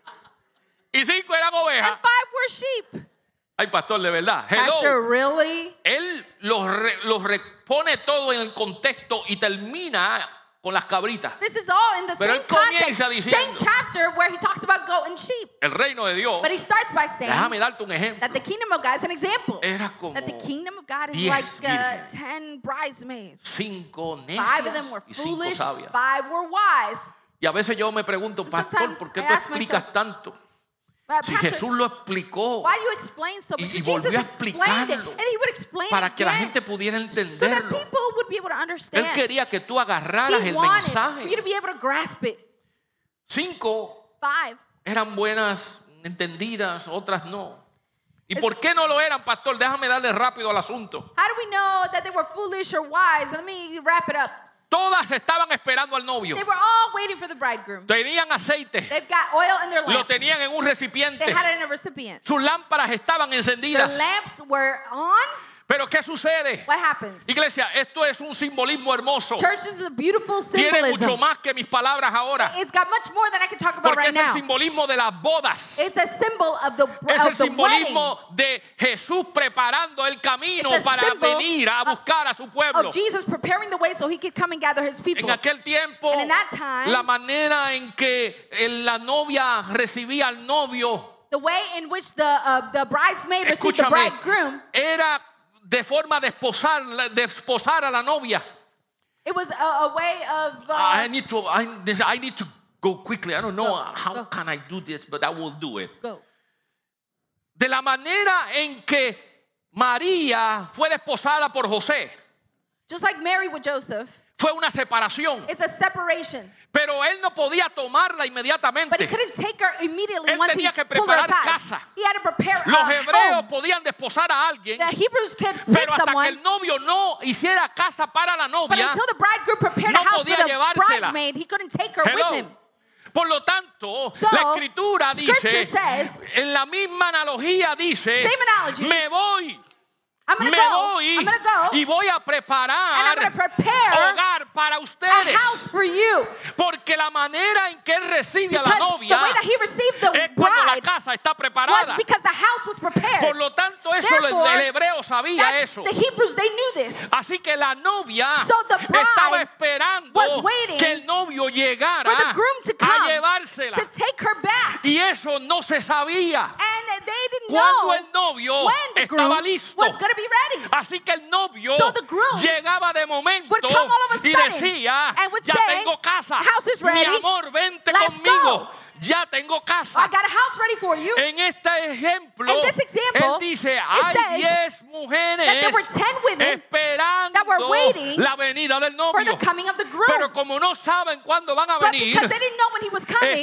Speaker 1: y cinco eran
Speaker 2: and
Speaker 1: ovejas.
Speaker 2: five were sheep.
Speaker 1: Ay, pastor, de verdad. Hello.
Speaker 2: Pastor, really?
Speaker 1: Él los, re- los repone todo en el contexto y termina con las cabritas.
Speaker 2: This is all in the
Speaker 1: Pero
Speaker 2: same
Speaker 1: él comienza
Speaker 2: context,
Speaker 1: diciendo-
Speaker 2: same chapter where he talks about goat and sheep.
Speaker 1: El reino de Dios,
Speaker 2: But he starts by saying
Speaker 1: déjame darte un ejemplo,
Speaker 2: that the kingdom of God is an example.
Speaker 1: era como
Speaker 2: That the kingdom of God is
Speaker 1: diez
Speaker 2: like uh,
Speaker 1: vírgenes.
Speaker 2: ten bridesmaids.
Speaker 1: cinco
Speaker 2: Five of them
Speaker 1: necias
Speaker 2: were
Speaker 1: y cinco
Speaker 2: foolish,
Speaker 1: sabias.
Speaker 2: five were wise.
Speaker 1: Y a veces yo me pregunto, pastor,
Speaker 2: Sometimes
Speaker 1: ¿por qué
Speaker 2: I
Speaker 1: tú
Speaker 2: ask
Speaker 1: explicas
Speaker 2: myself,
Speaker 1: tanto?
Speaker 2: Uh,
Speaker 1: Si
Speaker 2: Pastor,
Speaker 1: Jesús lo explicó
Speaker 2: why do you explain so much?
Speaker 1: y- y
Speaker 2: Jesus
Speaker 1: volvió a
Speaker 2: explained it,
Speaker 1: explicarlo
Speaker 2: and he would explain
Speaker 1: para
Speaker 2: it
Speaker 1: que la
Speaker 2: again,
Speaker 1: gente pudiera
Speaker 2: so that
Speaker 1: entenderlo.
Speaker 2: people would be able to
Speaker 1: Él
Speaker 2: understand.
Speaker 1: quería que tú agarraras
Speaker 2: He
Speaker 1: el
Speaker 2: wanted for you to
Speaker 1: mensaje.
Speaker 2: be able to grasp it.
Speaker 1: Cinco
Speaker 2: Five.
Speaker 1: eran buenas, entendidas, otras no. ¿Y
Speaker 2: Es-
Speaker 1: por qué no lo eran, pastor? Déjame darle rápido al asunto.
Speaker 2: How do we know that they were foolish or wise? Let me wrap it up.
Speaker 1: Todas estaban esperando al novio.
Speaker 2: They were all waiting for the bridegroom.
Speaker 1: Tenían aceite,
Speaker 2: They've got oil in their
Speaker 1: lo
Speaker 2: lamps.
Speaker 1: tenían en un recipiente.
Speaker 2: They had it in a recipient.
Speaker 1: Sus lámparas estaban
Speaker 2: Their
Speaker 1: encendidas.
Speaker 2: lamps were on.
Speaker 1: Pero ¿qué sucede?
Speaker 2: What happens?
Speaker 1: Iglesia, esto es un simbolismo hermoso.
Speaker 2: Church is a beautiful
Speaker 1: Tiene mucho
Speaker 2: symbolism.
Speaker 1: más que mis palabras ahora.
Speaker 2: It's got much more than I can talk about
Speaker 1: Porque
Speaker 2: right
Speaker 1: es el
Speaker 2: now.
Speaker 1: simbolismo de las bodas.
Speaker 2: It's a symbol of the,
Speaker 1: Es el
Speaker 2: of the wedding.
Speaker 1: simbolismo de Jesús preparando el camino
Speaker 2: It's a
Speaker 1: para
Speaker 2: symbol
Speaker 1: venir a
Speaker 2: of-
Speaker 1: buscar a su pueblo.
Speaker 2: Of Jesus preparing the way so he could come and gather his people.
Speaker 1: En aquel tiempo,
Speaker 2: And in that time,
Speaker 1: la manera en que el- la novia recibía al novio,
Speaker 2: The way in which the, uh, the bridesmaid received the
Speaker 1: escúchame,
Speaker 2: bridegroom,
Speaker 1: era de forma de esposar, de esposar a la novia.
Speaker 2: it was a, a way of... Uh,
Speaker 1: I need to, I, this- I need to go quickly. I don't know
Speaker 2: Go,
Speaker 1: how
Speaker 2: go.
Speaker 1: can I do this, but I will do it.
Speaker 2: go.
Speaker 1: De la manera en que María fue desposada por José,
Speaker 2: Just like Mary with Joseph,
Speaker 1: fue una separación.
Speaker 2: it's a separation.
Speaker 1: Pero él no podía tomarla
Speaker 2: But he
Speaker 1: inmediatamente.
Speaker 2: couldn't take her immediately
Speaker 1: Él
Speaker 2: once he
Speaker 1: tenía que
Speaker 2: pulled her
Speaker 1: preparar
Speaker 2: aside.
Speaker 1: casa.
Speaker 2: He had to prepare
Speaker 1: Los
Speaker 2: a
Speaker 1: hebreos
Speaker 2: home.
Speaker 1: podían desposar a alguien,
Speaker 2: The Hebrews could pick
Speaker 1: pero hasta que
Speaker 2: someone,
Speaker 1: el novio no hiciera casa para la
Speaker 2: but
Speaker 1: novia,
Speaker 2: until the bridegroom prepared
Speaker 1: no
Speaker 2: a house for
Speaker 1: podía
Speaker 2: the
Speaker 1: llevársela.
Speaker 2: bridesmaid, he couldn't take her
Speaker 1: hello.
Speaker 2: with him.
Speaker 1: Por lo tanto,
Speaker 2: So,
Speaker 1: la escritura
Speaker 2: Scripture
Speaker 1: dice,
Speaker 2: says-
Speaker 1: en la misma analogía dice,
Speaker 2: Same analogy.
Speaker 1: me voy,
Speaker 2: I'm going
Speaker 1: me
Speaker 2: to go.
Speaker 1: voy
Speaker 2: I'm going to go.
Speaker 1: y voy a
Speaker 2: And I'm
Speaker 1: preparar
Speaker 2: going to prepare
Speaker 1: hogar para
Speaker 2: a
Speaker 1: ustedes.
Speaker 2: house for you.
Speaker 1: Porque la manera en que él recibe a la
Speaker 2: Because
Speaker 1: novia
Speaker 2: the way that he received the
Speaker 1: es cuando la
Speaker 2: bride
Speaker 1: casa está
Speaker 2: was
Speaker 1: preparada.
Speaker 2: because the house was prepared.
Speaker 1: Por lo tanto, eso el,
Speaker 2: Therefore,
Speaker 1: el hebreo sabía
Speaker 2: That's,
Speaker 1: eso.
Speaker 2: the Hebrews, they knew this.
Speaker 1: Así que la novia
Speaker 2: So the bride
Speaker 1: estaba esperando
Speaker 2: was waiting
Speaker 1: que el novio llegara
Speaker 2: for the groom to
Speaker 1: a
Speaker 2: come
Speaker 1: llevársela.
Speaker 2: to take her back.
Speaker 1: Y eso no se sabía.
Speaker 2: And they didn't
Speaker 1: Cuando
Speaker 2: know
Speaker 1: el novio
Speaker 2: when the groom
Speaker 1: estaba listo.
Speaker 2: was going to be ready.
Speaker 1: Así que el novio
Speaker 2: So the groom
Speaker 1: llegaba de momento
Speaker 2: would come all of a
Speaker 1: y
Speaker 2: sudden
Speaker 1: decía,
Speaker 2: and would
Speaker 1: ya
Speaker 2: say,
Speaker 1: tengo casa,
Speaker 2: "House is
Speaker 1: mi
Speaker 2: ready.
Speaker 1: amor, vente
Speaker 2: Let's
Speaker 1: conmigo,
Speaker 2: go.
Speaker 1: ya tengo casa.
Speaker 2: I got a house ready for you.
Speaker 1: En este ejemplo,
Speaker 2: In this example,
Speaker 1: él dice, hay
Speaker 2: says
Speaker 1: diez
Speaker 2: that
Speaker 1: mujeres
Speaker 2: there were ten women
Speaker 1: esperando
Speaker 2: that were waiting
Speaker 1: la venida del
Speaker 2: for
Speaker 1: novio.
Speaker 2: the coming of the groom.
Speaker 1: Pero como no saben cuándo van a
Speaker 2: But
Speaker 1: venir,
Speaker 2: because they didn't know when he was coming,
Speaker 1: están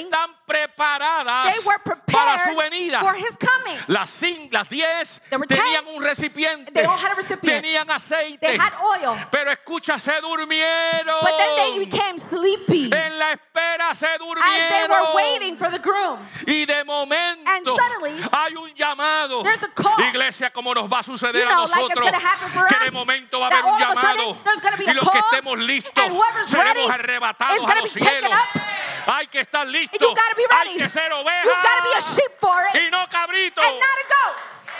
Speaker 1: preparadas
Speaker 2: They were
Speaker 1: para su
Speaker 2: prepared
Speaker 1: venida.
Speaker 2: for his coming.
Speaker 1: Las, cin- las diez
Speaker 2: There were ten.
Speaker 1: tenían un recipiente,
Speaker 2: They all had a recipient.
Speaker 1: tenían aceite,
Speaker 2: They had oil.
Speaker 1: pero escucha, se durmieron.
Speaker 2: But then they became sleepy
Speaker 1: En la espera se
Speaker 2: as they were
Speaker 1: durmieron.
Speaker 2: waiting for the groom.
Speaker 1: Y de momento
Speaker 2: And suddenly,
Speaker 1: hay un llamado.
Speaker 2: there's a call.
Speaker 1: Iglesia, como nos va a suceder
Speaker 2: You
Speaker 1: a
Speaker 2: know, like it's
Speaker 1: nosotros,
Speaker 2: gonna happen for
Speaker 1: que
Speaker 2: us,
Speaker 1: de momento va a
Speaker 2: that
Speaker 1: haber un
Speaker 2: all of a sudden
Speaker 1: llamado.
Speaker 2: there's gonna be
Speaker 1: Y
Speaker 2: a
Speaker 1: los que
Speaker 2: call,
Speaker 1: estemos listos
Speaker 2: and whoever's ready
Speaker 1: seremos arrebatados
Speaker 2: is
Speaker 1: a
Speaker 2: gonna
Speaker 1: los
Speaker 2: be taken
Speaker 1: cielos.
Speaker 2: up.
Speaker 1: Hay que estar listos.
Speaker 2: You gotta be ready.
Speaker 1: Hay que ser ovejas.
Speaker 2: You've got to be a sheep for it
Speaker 1: y no cabrito.
Speaker 2: and not a goat.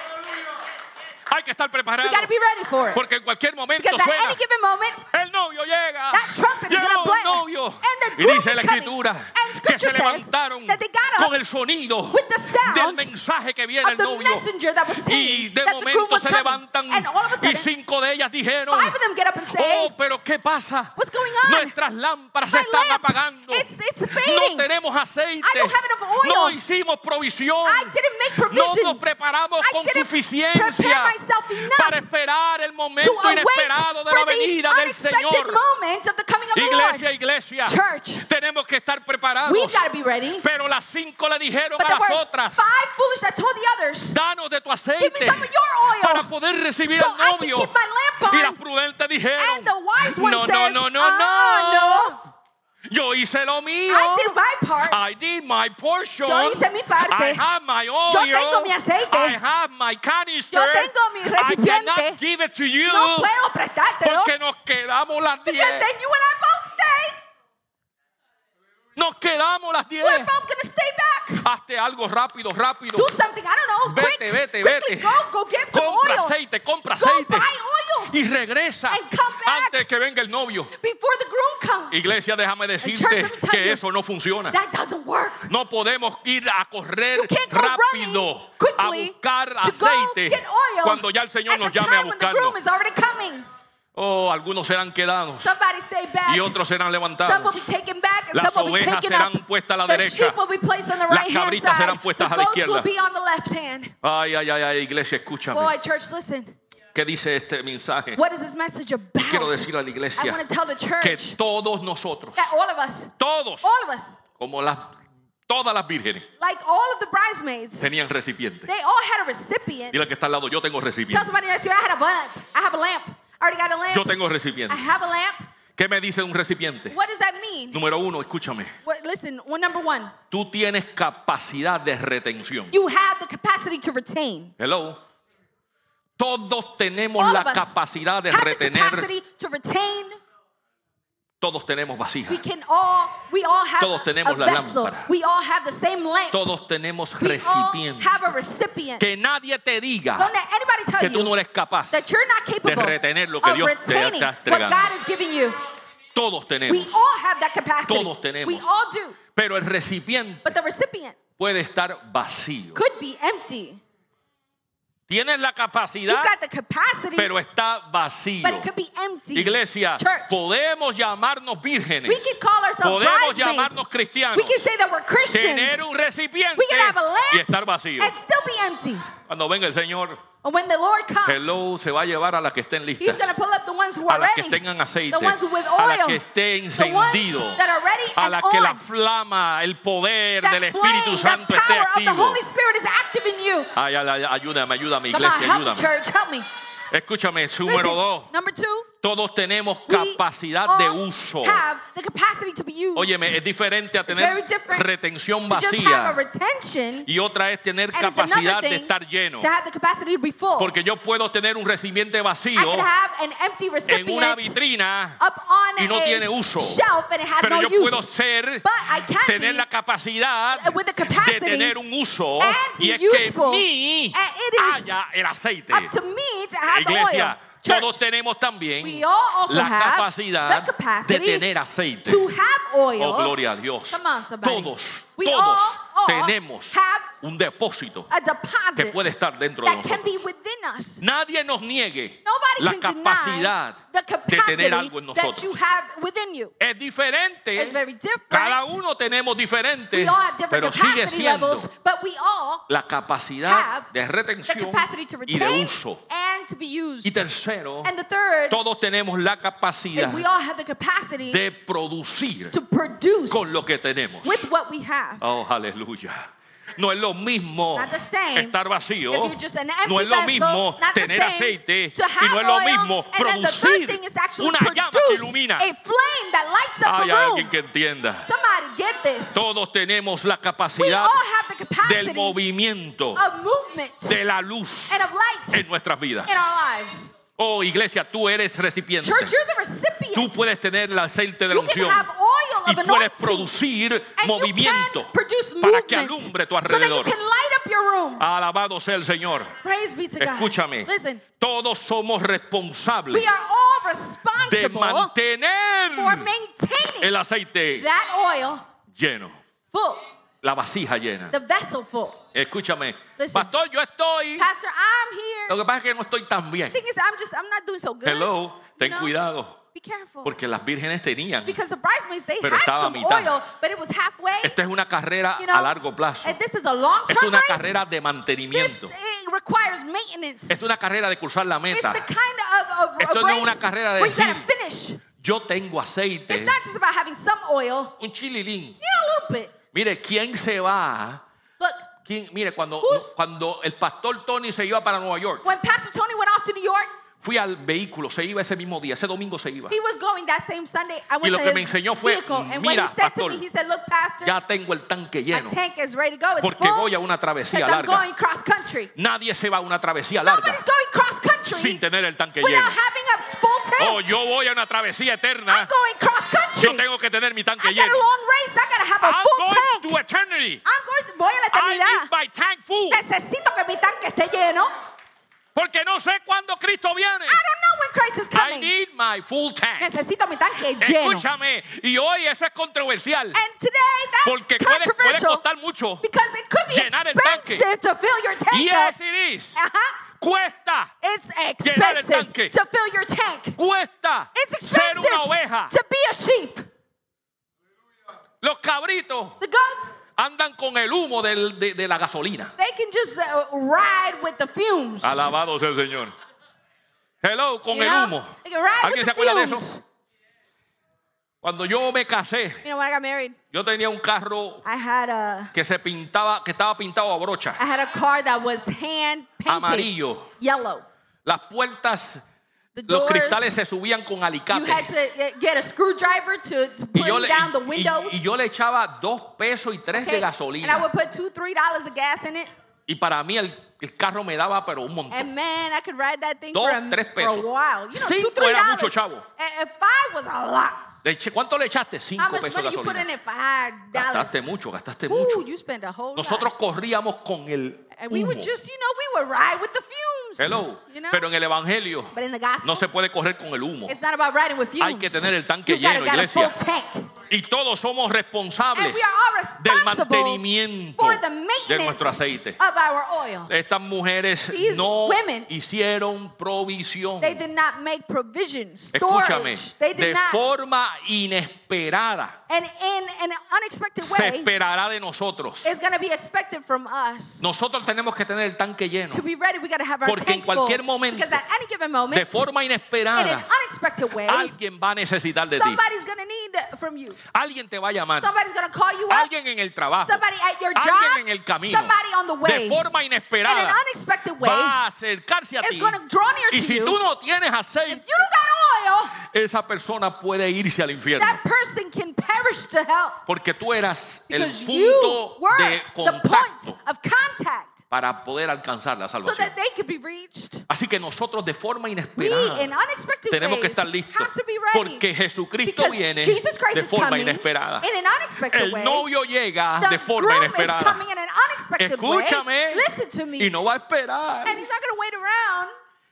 Speaker 1: Hay que estar preparado.
Speaker 2: You got to be ready for it.
Speaker 1: Porque en cualquier momento
Speaker 2: Because at
Speaker 1: suena.
Speaker 2: any given moment,
Speaker 1: El novio llega.
Speaker 2: that trumpet is
Speaker 1: Llegó
Speaker 2: going to
Speaker 1: el
Speaker 2: blow.
Speaker 1: novio.
Speaker 2: And the
Speaker 1: Y
Speaker 2: groom
Speaker 1: dice
Speaker 2: is
Speaker 1: la
Speaker 2: coming.
Speaker 1: escritura
Speaker 2: And
Speaker 1: que
Speaker 2: scripture
Speaker 1: se
Speaker 2: says
Speaker 1: levantaron
Speaker 2: that they got up
Speaker 1: con el sonido
Speaker 2: with the sound
Speaker 1: del mensaje que viene
Speaker 2: of
Speaker 1: el
Speaker 2: the
Speaker 1: novio.
Speaker 2: messenger that was
Speaker 1: Y
Speaker 2: saying
Speaker 1: de
Speaker 2: that the groom
Speaker 1: momento
Speaker 2: was
Speaker 1: se
Speaker 2: coming.
Speaker 1: levantan
Speaker 2: And all of a
Speaker 1: y
Speaker 2: sudden,
Speaker 1: cinco de ellas dijeron:
Speaker 2: five of them get up and say,
Speaker 1: oh, pero ¿qué pasa?
Speaker 2: What's going on?
Speaker 1: Nuestras lámparas se
Speaker 2: My
Speaker 1: están
Speaker 2: lamp,
Speaker 1: apagando.
Speaker 2: it's- it's
Speaker 1: No
Speaker 2: fading.
Speaker 1: tenemos aceite.
Speaker 2: I don't have enough oil.
Speaker 1: No hicimos provisión.
Speaker 2: I didn't make
Speaker 1: No
Speaker 2: provision.
Speaker 1: nos preparamos
Speaker 2: I
Speaker 1: con
Speaker 2: didn't
Speaker 1: suficiencia
Speaker 2: prepare myself enough
Speaker 1: para esperar el
Speaker 2: to
Speaker 1: momento
Speaker 2: await
Speaker 1: inesperado de
Speaker 2: for
Speaker 1: la
Speaker 2: the
Speaker 1: venida del
Speaker 2: unexpected
Speaker 1: Señor.
Speaker 2: moment of the coming of the
Speaker 1: Iglesia,
Speaker 2: Lord.
Speaker 1: iglesia,
Speaker 2: Church,
Speaker 1: tenemos que estar preparados.
Speaker 2: we've got to be ready.
Speaker 1: Pero las cinco le dijeron
Speaker 2: But
Speaker 1: a
Speaker 2: there
Speaker 1: las
Speaker 2: were
Speaker 1: otras:
Speaker 2: five foolish that told the others,
Speaker 1: danos de tu
Speaker 2: give me
Speaker 1: aceite
Speaker 2: some of your oil
Speaker 1: para poder recibir
Speaker 2: so
Speaker 1: al
Speaker 2: I can
Speaker 1: novio.
Speaker 2: keep my lamp
Speaker 1: Y las
Speaker 2: on.
Speaker 1: prudentes dijeron:
Speaker 2: And the wise one
Speaker 1: no, no,
Speaker 2: says,
Speaker 1: no, no,
Speaker 2: "Ah,
Speaker 1: no. Yo hice lo mío.
Speaker 2: I did my part.
Speaker 1: I did my portion.
Speaker 2: Yo hice mi parte.
Speaker 1: I have my oil.
Speaker 2: Yo tengo mi aceite.
Speaker 1: I have my canister.
Speaker 2: Yo tengo mi
Speaker 1: I
Speaker 2: recipiente.
Speaker 1: cannot give it to you.
Speaker 2: No puedo prestártelo
Speaker 1: Porque nos quedamos las
Speaker 2: because
Speaker 1: diez.
Speaker 2: then you and I both stay.
Speaker 1: Nos quedamos las diez.
Speaker 2: We're both going to stay back.
Speaker 1: Hazte algo rápido, rápido.
Speaker 2: Do something, I don't know,
Speaker 1: Vete,
Speaker 2: quick,
Speaker 1: vete,
Speaker 2: quickly
Speaker 1: vete.
Speaker 2: go, go get some
Speaker 1: Compra
Speaker 2: oil.
Speaker 1: aceite, compra
Speaker 2: Go
Speaker 1: aceite.
Speaker 2: buy oil
Speaker 1: Y regresa
Speaker 2: and come back
Speaker 1: antes que venga el novio.
Speaker 2: before the groom comes.
Speaker 1: Iglesia, déjame
Speaker 2: church,
Speaker 1: decirte
Speaker 2: let me tell
Speaker 1: que
Speaker 2: you,
Speaker 1: eso no funciona.
Speaker 2: That doesn't work.
Speaker 1: No podemos ir a correr
Speaker 2: You can't go
Speaker 1: rápido
Speaker 2: running quickly
Speaker 1: a buscar
Speaker 2: to go
Speaker 1: aceite
Speaker 2: get oil
Speaker 1: cuando ya el Señor
Speaker 2: at
Speaker 1: nos
Speaker 2: the
Speaker 1: llame a
Speaker 2: time when the
Speaker 1: buscarlo.
Speaker 2: groom is already coming.
Speaker 1: Oh, algunos serán quedados
Speaker 2: Somebody stay back.
Speaker 1: y otros serán
Speaker 2: Some will
Speaker 1: levantados.
Speaker 2: be taken back and
Speaker 1: Las
Speaker 2: some will be
Speaker 1: ovejas
Speaker 2: taken
Speaker 1: serán
Speaker 2: up.
Speaker 1: puestas a la
Speaker 2: The
Speaker 1: derecha.
Speaker 2: sheep will be placed on the
Speaker 1: Las
Speaker 2: right hand
Speaker 1: cabritas
Speaker 2: side.
Speaker 1: serán puestas
Speaker 2: The
Speaker 1: a la
Speaker 2: goats will
Speaker 1: izquierda.
Speaker 2: be on the left hand.
Speaker 1: Ay, ay, ay, ay, iglesia, escúchame.
Speaker 2: Boy, church, listen.
Speaker 1: ¿Qué dice este mensaje?
Speaker 2: What is this message about?
Speaker 1: Quiero decirle a la
Speaker 2: I
Speaker 1: iglesia
Speaker 2: want to tell the
Speaker 1: que
Speaker 2: church
Speaker 1: todos nosotros,
Speaker 2: that all of us,
Speaker 1: todos,
Speaker 2: all of us,
Speaker 1: como las, todas las vírgenes,
Speaker 2: like all of the bridesmaids,
Speaker 1: tenían recipientes.
Speaker 2: they all had a recipient.
Speaker 1: Dile que está al lado, yo tengo
Speaker 2: Tell
Speaker 1: recipiente.
Speaker 2: somebody next to you, I had a lamp. I have a lamp. I already got a lamp.
Speaker 1: Yo tengo
Speaker 2: I
Speaker 1: recipiente.
Speaker 2: have a lamp.
Speaker 1: ¿Qué me dice un recipiente?
Speaker 2: What does that mean?
Speaker 1: Número uno, escúchame.
Speaker 2: What, listen, well, number one,
Speaker 1: Tú tienes capacidad de retención.
Speaker 2: you have the capacity to retain.
Speaker 1: Hello. Todos tenemos
Speaker 2: All
Speaker 1: la
Speaker 2: of us
Speaker 1: capacidad de
Speaker 2: have the
Speaker 1: retener.
Speaker 2: capacity to retain.
Speaker 1: Todos tenemos vasijas.
Speaker 2: We can all, we all have
Speaker 1: Todos tenemos
Speaker 2: a
Speaker 1: la
Speaker 2: vessel.
Speaker 1: lámpara.
Speaker 2: We all have the same lamp.
Speaker 1: Todos tenemos
Speaker 2: We all
Speaker 1: recipientes.
Speaker 2: have a recipient.
Speaker 1: Que nadie te diga
Speaker 2: Don't let anybody tell
Speaker 1: que tú
Speaker 2: you
Speaker 1: no eres capaz.
Speaker 2: that you're not capable
Speaker 1: de retener lo que
Speaker 2: of
Speaker 1: Dios te
Speaker 2: retaining
Speaker 1: está
Speaker 2: what
Speaker 1: entregando.
Speaker 2: God is giving you.
Speaker 1: Todos
Speaker 2: We
Speaker 1: tenemos.
Speaker 2: all have that capacity.
Speaker 1: Todos tenemos.
Speaker 2: We all do.
Speaker 1: Pero el recipiente
Speaker 2: But the recipient
Speaker 1: puede estar vacío.
Speaker 2: could be empty.
Speaker 1: Tienes la
Speaker 2: You've
Speaker 1: capacidad,
Speaker 2: got the capacity,
Speaker 1: pero está vacío.
Speaker 2: but it could be empty.
Speaker 1: Iglesia,
Speaker 2: Church,
Speaker 1: podemos llamarnos vírgenes.
Speaker 2: we can call ourselves
Speaker 1: Podemos
Speaker 2: bridesmaids.
Speaker 1: llamarnos cristianos.
Speaker 2: We can say that we're Christians.
Speaker 1: Tener un recipiente
Speaker 2: We can have a lamp
Speaker 1: y estar vacío.
Speaker 2: and still be empty.
Speaker 1: Cuando venga el Señor,
Speaker 2: And when the Lord comes,
Speaker 1: hello, se va a llevar a las que estén
Speaker 2: He's
Speaker 1: listas,
Speaker 2: going to pull up the ones who
Speaker 1: a
Speaker 2: are
Speaker 1: las que
Speaker 2: ready,
Speaker 1: tengan aceite,
Speaker 2: the ones with
Speaker 1: a las
Speaker 2: oil,
Speaker 1: que esté
Speaker 2: the
Speaker 1: encendido,
Speaker 2: ones that are ready
Speaker 1: a
Speaker 2: and
Speaker 1: las que la
Speaker 2: on.
Speaker 1: flama, el poder
Speaker 2: That
Speaker 1: del Espíritu
Speaker 2: flame,
Speaker 1: Santo
Speaker 2: that
Speaker 1: esté
Speaker 2: power of the
Speaker 1: activo.
Speaker 2: Holy Spirit is active in you.
Speaker 1: Ay, ay, ay, ayúdame, ayúdame,
Speaker 2: Come on,
Speaker 1: iglesia,
Speaker 2: help me,
Speaker 1: ayúdame.
Speaker 2: church, help me.
Speaker 1: Escúchame, número
Speaker 2: Listen,
Speaker 1: dos,
Speaker 2: number two,
Speaker 1: todos tenemos
Speaker 2: we
Speaker 1: capacidad
Speaker 2: all
Speaker 1: de uso.
Speaker 2: have the capacity to be used.
Speaker 1: Óyeme, es diferente a
Speaker 2: very
Speaker 1: tener
Speaker 2: different
Speaker 1: retención
Speaker 2: to just have a
Speaker 1: vacía
Speaker 2: retention,
Speaker 1: y otra es tener
Speaker 2: and it's
Speaker 1: capacidad
Speaker 2: another
Speaker 1: de
Speaker 2: thing
Speaker 1: estar lleno.
Speaker 2: to have the capacity to be full.
Speaker 1: Porque yo puedo tener un recipiente
Speaker 2: I
Speaker 1: vacío
Speaker 2: can have an empty
Speaker 1: en una
Speaker 2: recipient
Speaker 1: vitrina
Speaker 2: up on
Speaker 1: y no
Speaker 2: a
Speaker 1: tiene uso.
Speaker 2: shelf and it has
Speaker 1: Pero
Speaker 2: no
Speaker 1: yo
Speaker 2: use.
Speaker 1: puedo ser,
Speaker 2: But I can
Speaker 1: tener
Speaker 2: be
Speaker 1: la capacidad
Speaker 2: with the
Speaker 1: de
Speaker 2: capacity
Speaker 1: tener un uso
Speaker 2: and
Speaker 1: y
Speaker 2: be
Speaker 1: es que
Speaker 2: useful.
Speaker 1: mí
Speaker 2: And it is
Speaker 1: haya el aceite.
Speaker 2: up to me to have the
Speaker 1: Iglesia,
Speaker 2: oil.
Speaker 1: todos
Speaker 2: Church,
Speaker 1: tenemos también
Speaker 2: we all also
Speaker 1: la
Speaker 2: have
Speaker 1: capacidad
Speaker 2: the capacity
Speaker 1: de tener aceite.
Speaker 2: to have oil.
Speaker 1: Oh, gloria a Dios.
Speaker 2: Come on, somebody.
Speaker 1: Todos,
Speaker 2: We
Speaker 1: todos
Speaker 2: all, all
Speaker 1: tenemos
Speaker 2: have
Speaker 1: un depósito
Speaker 2: a
Speaker 1: que
Speaker 2: deposit
Speaker 1: puede estar dentro de
Speaker 2: that can
Speaker 1: nosotros.
Speaker 2: be within us.
Speaker 1: Nadie nos niegue
Speaker 2: Nobody
Speaker 1: la
Speaker 2: can
Speaker 1: capacidad
Speaker 2: deny the
Speaker 1: de tener
Speaker 2: capacity
Speaker 1: algo en
Speaker 2: that
Speaker 1: nosotros.
Speaker 2: you have within you.
Speaker 1: Es diferente.
Speaker 2: It's very different.
Speaker 1: Cada uno tenemos diferente,
Speaker 2: We all have different
Speaker 1: pero sigue
Speaker 2: capacity
Speaker 1: siendo
Speaker 2: levels, but we all
Speaker 1: la capacidad
Speaker 2: have
Speaker 1: de
Speaker 2: the
Speaker 1: retención
Speaker 2: capacity to
Speaker 1: y de
Speaker 2: retain
Speaker 1: uso.
Speaker 2: and to be used.
Speaker 1: Y tercero,
Speaker 2: And the third
Speaker 1: todos tenemos la
Speaker 2: is
Speaker 1: capacidad
Speaker 2: we all have the capacity
Speaker 1: de producir
Speaker 2: to produce
Speaker 1: con lo que tenemos.
Speaker 2: with what we have.
Speaker 1: Oh, aleluya. No es lo mismo
Speaker 2: Not the same.
Speaker 1: estar vacío.
Speaker 2: If you're just an empty
Speaker 1: No es lo
Speaker 2: vessel,
Speaker 1: mismo
Speaker 2: not the
Speaker 1: tener
Speaker 2: same
Speaker 1: aceite.
Speaker 2: to
Speaker 1: Y
Speaker 2: have
Speaker 1: no es lo
Speaker 2: oil,
Speaker 1: mismo
Speaker 2: and then the third
Speaker 1: producir
Speaker 2: thing is actually
Speaker 1: una llama que
Speaker 2: produce
Speaker 1: ilumina.
Speaker 2: a flame that lights up
Speaker 1: Hay
Speaker 2: a room.
Speaker 1: alguien que entienda.
Speaker 2: Somebody get this.
Speaker 1: Todos tenemos la
Speaker 2: We
Speaker 1: capacidad
Speaker 2: all have the
Speaker 1: del
Speaker 2: capacity
Speaker 1: movimiento
Speaker 2: of movement
Speaker 1: de la luz
Speaker 2: and of light
Speaker 1: en nuestras vidas.
Speaker 2: in our lives.
Speaker 1: Oh, iglesia, tú eres recipiente.
Speaker 2: Church, you're the recipient.
Speaker 1: Tú puedes tener el aceite de la
Speaker 2: You can
Speaker 1: unción
Speaker 2: have oil
Speaker 1: y
Speaker 2: of
Speaker 1: puedes
Speaker 2: anointing,
Speaker 1: producir
Speaker 2: and
Speaker 1: movimiento
Speaker 2: you can produce
Speaker 1: para que
Speaker 2: movement
Speaker 1: alumbre tu
Speaker 2: so that you
Speaker 1: alrededor.
Speaker 2: can light up your room.
Speaker 1: Alabado sea el Señor.
Speaker 2: Praise be to God.
Speaker 1: Escúchame.
Speaker 2: Listen,
Speaker 1: Todos somos responsables
Speaker 2: we are all
Speaker 1: de
Speaker 2: responsible for
Speaker 1: mantener
Speaker 2: maintaining
Speaker 1: el aceite
Speaker 2: that oil
Speaker 1: lleno,
Speaker 2: full,
Speaker 1: la vasija llena.
Speaker 2: the vessel full.
Speaker 1: Escúchame,
Speaker 2: Listen.
Speaker 1: pastor, yo estoy.
Speaker 2: Pastor, I'm here.
Speaker 1: Lo que pasa es que no estoy tan bien.
Speaker 2: The thing is, I'm just, I'm not doing so good.
Speaker 1: Hello,
Speaker 2: You
Speaker 1: ten
Speaker 2: know?
Speaker 1: cuidado,
Speaker 2: Be careful.
Speaker 1: porque las vírgenes tenían.
Speaker 2: Because the bridesmaids, they
Speaker 1: Pero
Speaker 2: had
Speaker 1: estaba a
Speaker 2: some
Speaker 1: mitad.
Speaker 2: oil, but it was halfway.
Speaker 1: Esta es una carrera
Speaker 2: You know,
Speaker 1: a largo plazo.
Speaker 2: and this is a long-term
Speaker 1: Esta es una
Speaker 2: race.
Speaker 1: carrera de
Speaker 2: This
Speaker 1: mantenimiento.
Speaker 2: it requires maintenance.
Speaker 1: Esta es una carrera de cruzar la
Speaker 2: It's
Speaker 1: meta.
Speaker 2: the kind of, of,
Speaker 1: Esto
Speaker 2: of
Speaker 1: no es
Speaker 2: race
Speaker 1: una carrera de
Speaker 2: where you gotta
Speaker 1: decir,
Speaker 2: finish.
Speaker 1: Yo tengo aceite,
Speaker 2: It's not just about having some oil.
Speaker 1: un chililín.
Speaker 2: You know, a little bit.
Speaker 1: Mire, ¿quién se va?
Speaker 2: Look,
Speaker 1: ¿Quién? Mire, cuando,
Speaker 2: Who's-
Speaker 1: cuando el pastor Tony se iba para Nueva York,
Speaker 2: when Pastor Tony went off to New York,
Speaker 1: fui al vehículo, se iba ese mismo día, ese domingo se iba.
Speaker 2: he was going that same Sunday. I
Speaker 1: Y
Speaker 2: went
Speaker 1: lo
Speaker 2: to
Speaker 1: que me
Speaker 2: his
Speaker 1: enseñó fue,
Speaker 2: vehicle, and
Speaker 1: "Mira,
Speaker 2: what he said
Speaker 1: pastor,
Speaker 2: to me, he said, "Look, Pastor,
Speaker 1: Ya tengo el tanque
Speaker 2: my
Speaker 1: lleno,
Speaker 2: tank is ready to go. It's
Speaker 1: porque
Speaker 2: full
Speaker 1: voy a una
Speaker 2: because
Speaker 1: travesía
Speaker 2: I'm
Speaker 1: larga.
Speaker 2: going cross country.
Speaker 1: Nadie se va a una travesía larga
Speaker 2: Nobody's going cross country
Speaker 1: sin tener el tanque
Speaker 2: without
Speaker 1: lleno.
Speaker 2: having a full tank.
Speaker 1: Oh, yo voy a una travesía
Speaker 2: I'm
Speaker 1: eterna.
Speaker 2: going cross country.
Speaker 1: Yo tengo que tener mi tanque
Speaker 2: I got a
Speaker 1: lleno.
Speaker 2: long race. I gotta have a
Speaker 1: I'm
Speaker 2: full
Speaker 1: going
Speaker 2: tank.
Speaker 1: to eternity.
Speaker 2: I'm going. Voy a la
Speaker 1: I
Speaker 2: eternidad.
Speaker 1: need my tank full.
Speaker 2: Necesito que mi tanque esté lleno.
Speaker 1: Porque no sé cuándo Cristo viene.
Speaker 2: I don't know when Christ is
Speaker 1: I
Speaker 2: coming.
Speaker 1: need my full tank.
Speaker 2: Necesito mi tanque lleno.
Speaker 1: Escúchame, y hoy eso es controversial.
Speaker 2: And today that's
Speaker 1: Porque puede, puede
Speaker 2: controversial
Speaker 1: costar mucho.
Speaker 2: because it could be
Speaker 1: llenar el tanque.
Speaker 2: expensive to fill your tank
Speaker 1: Yes,
Speaker 2: up.
Speaker 1: it is.
Speaker 2: Uh-huh.
Speaker 1: Cuesta,
Speaker 2: It's
Speaker 1: Llenar el
Speaker 2: expensive
Speaker 1: tanque.
Speaker 2: to fill your tank.
Speaker 1: cuesta
Speaker 2: It's
Speaker 1: ser
Speaker 2: expensive
Speaker 1: una oveja.
Speaker 2: to be a sheep.
Speaker 1: Los cabritos
Speaker 2: The goats,
Speaker 1: andan con el humo del- de, de la gasolina.
Speaker 2: they can just uh, ride with the fumes.
Speaker 1: Alabado sea el Señor. Hello, con
Speaker 2: You
Speaker 1: el
Speaker 2: know?
Speaker 1: humo.
Speaker 2: They can ride
Speaker 1: ¿Alguien
Speaker 2: with
Speaker 1: se
Speaker 2: the
Speaker 1: acuerda de
Speaker 2: fumes.
Speaker 1: eso? Cuando yo me casé,
Speaker 2: You know, when I got married,
Speaker 1: yo tenía un carro
Speaker 2: I had a
Speaker 1: que se pintaba, que estaba pintado a brocha,
Speaker 2: I had a car that was hand painted
Speaker 1: amarillo.
Speaker 2: yellow.
Speaker 1: Las puertas,
Speaker 2: The
Speaker 1: los
Speaker 2: doors,
Speaker 1: cristales se subían con
Speaker 2: you
Speaker 1: alicate.
Speaker 2: had to uh, get a screwdriver to, to
Speaker 1: Y
Speaker 2: put
Speaker 1: yo, le,
Speaker 2: down the
Speaker 1: y-
Speaker 2: windows.
Speaker 1: y yo le echaba dos pesos y tres
Speaker 2: Okay?
Speaker 1: de
Speaker 2: And I
Speaker 1: gasolina.
Speaker 2: would put two, three dollars of gas in it.
Speaker 1: Y para mí el, el carro me daba pero un montón.
Speaker 2: And man, I could ride that thing
Speaker 1: Dos,
Speaker 2: for, a,
Speaker 1: tres
Speaker 2: for
Speaker 1: pesos.
Speaker 2: a while. You know,
Speaker 1: Cinco
Speaker 2: two, three
Speaker 1: era mucho,
Speaker 2: dollars.
Speaker 1: chavo.
Speaker 2: And, and five was a lot.
Speaker 1: Le eché- ¿Cuánto le echaste? Cinco
Speaker 2: How much
Speaker 1: pesos de
Speaker 2: money you put in
Speaker 1: gasolina.
Speaker 2: it? Five dollars.
Speaker 1: Gastaste mucho, gastaste
Speaker 2: Ooh,
Speaker 1: mucho.
Speaker 2: you spend a whole
Speaker 1: Nosotros
Speaker 2: lot.
Speaker 1: corríamos con el
Speaker 2: And we would
Speaker 1: humo.
Speaker 2: just, you know, we would ride with the fumes.
Speaker 1: Hello.
Speaker 2: You know?
Speaker 1: Pero en el evangelio
Speaker 2: But in the gospel,
Speaker 1: no se puede correr con el humo.
Speaker 2: it's not about riding with fumes.
Speaker 1: Hay que tener el tanque
Speaker 2: you gotta
Speaker 1: lleno,
Speaker 2: got a
Speaker 1: iglesia.
Speaker 2: full tank.
Speaker 1: Y todos somos responsables
Speaker 2: And we are all
Speaker 1: del
Speaker 2: responsible
Speaker 1: mantenimiento
Speaker 2: for the
Speaker 1: de
Speaker 2: maintenance
Speaker 1: nuestro aceite.
Speaker 2: of our oil.
Speaker 1: Estas mujeres
Speaker 2: These
Speaker 1: no
Speaker 2: women,
Speaker 1: hicieron provisión.
Speaker 2: They did not make provisions,
Speaker 1: Escúchame,
Speaker 2: storage. They did
Speaker 1: de
Speaker 2: not.
Speaker 1: forma inesperada
Speaker 2: And in an unexpected
Speaker 1: se
Speaker 2: way,
Speaker 1: esperará de nosotros.
Speaker 2: it's going to be expected from us.
Speaker 1: Nosotros tenemos que tener el tanque lleno.
Speaker 2: To be ready, we got to have our
Speaker 1: Porque en
Speaker 2: tank full.
Speaker 1: cualquier momento,
Speaker 2: Because at any given moment,
Speaker 1: De forma
Speaker 2: in an
Speaker 1: inesperada,
Speaker 2: unexpected way,
Speaker 1: alguien va a necesitar de ti.
Speaker 2: somebody's going to need from you.
Speaker 1: Alguien te va a llamar.
Speaker 2: Somebody's going to call you up.
Speaker 1: Alguien en el trabajo.
Speaker 2: Somebody at your job.
Speaker 1: Alguien en el camino.
Speaker 2: Somebody on the way.
Speaker 1: De forma
Speaker 2: In an
Speaker 1: inesperada
Speaker 2: unexpected way,
Speaker 1: va a acercarse a
Speaker 2: it's
Speaker 1: ti.
Speaker 2: going to draw near
Speaker 1: Y
Speaker 2: to
Speaker 1: si
Speaker 2: you.
Speaker 1: tú no tienes
Speaker 2: If
Speaker 1: aceite,
Speaker 2: you don't got oil,
Speaker 1: esa persona puede irse al infierno.
Speaker 2: that person can perish to hell.
Speaker 1: Porque tú eras el
Speaker 2: Because
Speaker 1: punto
Speaker 2: you were
Speaker 1: de
Speaker 2: the point
Speaker 1: contacto
Speaker 2: of contact
Speaker 1: para poder alcanzar la
Speaker 2: so
Speaker 1: salvación.
Speaker 2: that they could be reached.
Speaker 1: Así que nosotros de forma
Speaker 2: We,
Speaker 1: inesperada
Speaker 2: in unexpected
Speaker 1: tenemos que
Speaker 2: ways,
Speaker 1: estar listos.
Speaker 2: have to be ready.
Speaker 1: Porque Jesucristo
Speaker 2: Because
Speaker 1: viene
Speaker 2: Jesus Christ
Speaker 1: de
Speaker 2: is
Speaker 1: forma
Speaker 2: coming
Speaker 1: inesperada.
Speaker 2: in an unexpected
Speaker 1: El
Speaker 2: way.
Speaker 1: novio llega
Speaker 2: The
Speaker 1: de forma
Speaker 2: groom is
Speaker 1: inesperada.
Speaker 2: coming in an unexpected
Speaker 1: Escúchame.
Speaker 2: way. Listen to me.
Speaker 1: Y no va a esperar.
Speaker 2: And he's not going to wait around.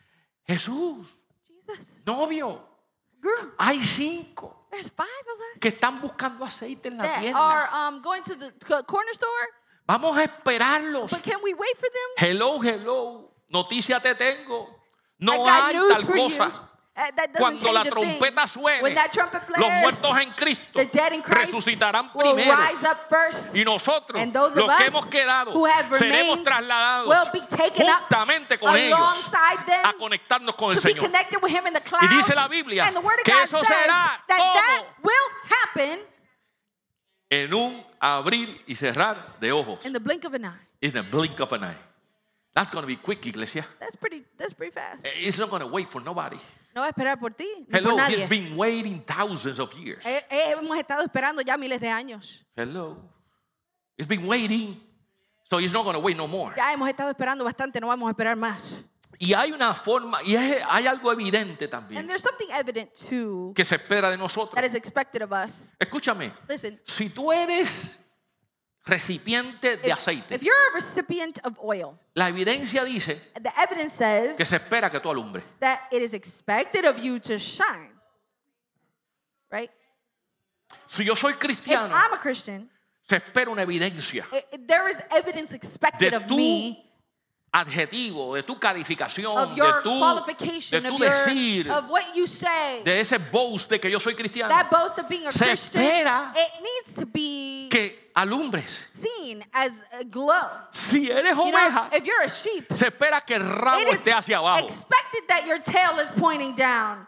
Speaker 1: Jesús,
Speaker 2: Jesus,
Speaker 1: novio,
Speaker 2: groom,
Speaker 1: hay cinco
Speaker 2: there's five of us
Speaker 1: que están buscando aceite en la
Speaker 2: that
Speaker 1: tienda.
Speaker 2: are um, going to the co- corner store.
Speaker 1: Vamos a esperarlos.
Speaker 2: But can we wait for them?
Speaker 1: Hello, hello. noticia te tengo.
Speaker 2: I
Speaker 1: No
Speaker 2: got
Speaker 1: hay
Speaker 2: news
Speaker 1: tal
Speaker 2: for you.
Speaker 1: cosa.
Speaker 2: Uh, that doesn't
Speaker 1: Cuando la
Speaker 2: change a thing.
Speaker 1: trompeta suene,
Speaker 2: When that trumpet
Speaker 1: los
Speaker 2: blares,
Speaker 1: muertos en Cristo
Speaker 2: the dead in Christ
Speaker 1: resucitarán
Speaker 2: will
Speaker 1: primero.
Speaker 2: rise up first.
Speaker 1: Y nosotros,
Speaker 2: And those
Speaker 1: los
Speaker 2: of
Speaker 1: que
Speaker 2: us
Speaker 1: hemos quedado,
Speaker 2: who have
Speaker 1: seremos
Speaker 2: remained
Speaker 1: trasladados
Speaker 2: will be taken up
Speaker 1: juntamente con ellos
Speaker 2: alongside them
Speaker 1: a conectarnos con el
Speaker 2: to be
Speaker 1: Señor.
Speaker 2: connected with him in the clouds.
Speaker 1: Y dice la Biblia
Speaker 2: and the word of
Speaker 1: que
Speaker 2: God
Speaker 1: eso
Speaker 2: says
Speaker 1: será
Speaker 2: that
Speaker 1: todo
Speaker 2: that will happen
Speaker 1: en un abrir y cerrar de ojos.
Speaker 2: in the blink of an eye.
Speaker 1: In the blink of an eye. That's going to be quick, iglesia.
Speaker 2: That's pretty that's pretty fast.
Speaker 1: It's not going to wait for nobody.
Speaker 2: No va a esperar por ti, ni
Speaker 1: Hello,
Speaker 2: por
Speaker 1: he's
Speaker 2: nadie.
Speaker 1: been waiting thousands of years.
Speaker 2: Eh, eh, hemos estado esperando ya miles de años.
Speaker 1: Hello. He's been waiting. So he's not going to wait no more.
Speaker 2: Ya hemos estado esperando bastante, no vamos a esperar más.
Speaker 1: Y hay una forma, y hay, hay algo evidente
Speaker 2: And
Speaker 1: también
Speaker 2: there's something evident too
Speaker 1: que se espera de
Speaker 2: that
Speaker 1: nosotros.
Speaker 2: is expected of us.
Speaker 1: Escúchame,
Speaker 2: Listen,
Speaker 1: si tú eres recipiente de
Speaker 2: if,
Speaker 1: aceite,
Speaker 2: if you're a recipient of oil,
Speaker 1: la evidencia dice
Speaker 2: the evidence says
Speaker 1: que se espera que tú alumbres.
Speaker 2: that it is expected of you to shine. Right?
Speaker 1: Si yo soy
Speaker 2: If
Speaker 1: cristiano,
Speaker 2: I'm a Christian,
Speaker 1: se espera una evidencia
Speaker 2: it, it- there is evidence expected
Speaker 1: de
Speaker 2: of
Speaker 1: tu
Speaker 2: me,
Speaker 1: adjetivo, de tu calificación,
Speaker 2: of
Speaker 1: de
Speaker 2: your
Speaker 1: tu,
Speaker 2: qualification,
Speaker 1: de
Speaker 2: of
Speaker 1: tu
Speaker 2: your,
Speaker 1: decir,
Speaker 2: of what you say.
Speaker 1: de ese boast de que yo soy cristiano,
Speaker 2: That boast of being a
Speaker 1: se
Speaker 2: Christian,
Speaker 1: espera
Speaker 2: it needs to be
Speaker 1: que alumbres.
Speaker 2: seen as a glow.
Speaker 1: Si eres
Speaker 2: You know,
Speaker 1: oveja,
Speaker 2: if you're a sheep,
Speaker 1: se espera que el rabo
Speaker 2: it is
Speaker 1: esté hacia abajo.
Speaker 2: expected that your tail is pointing down.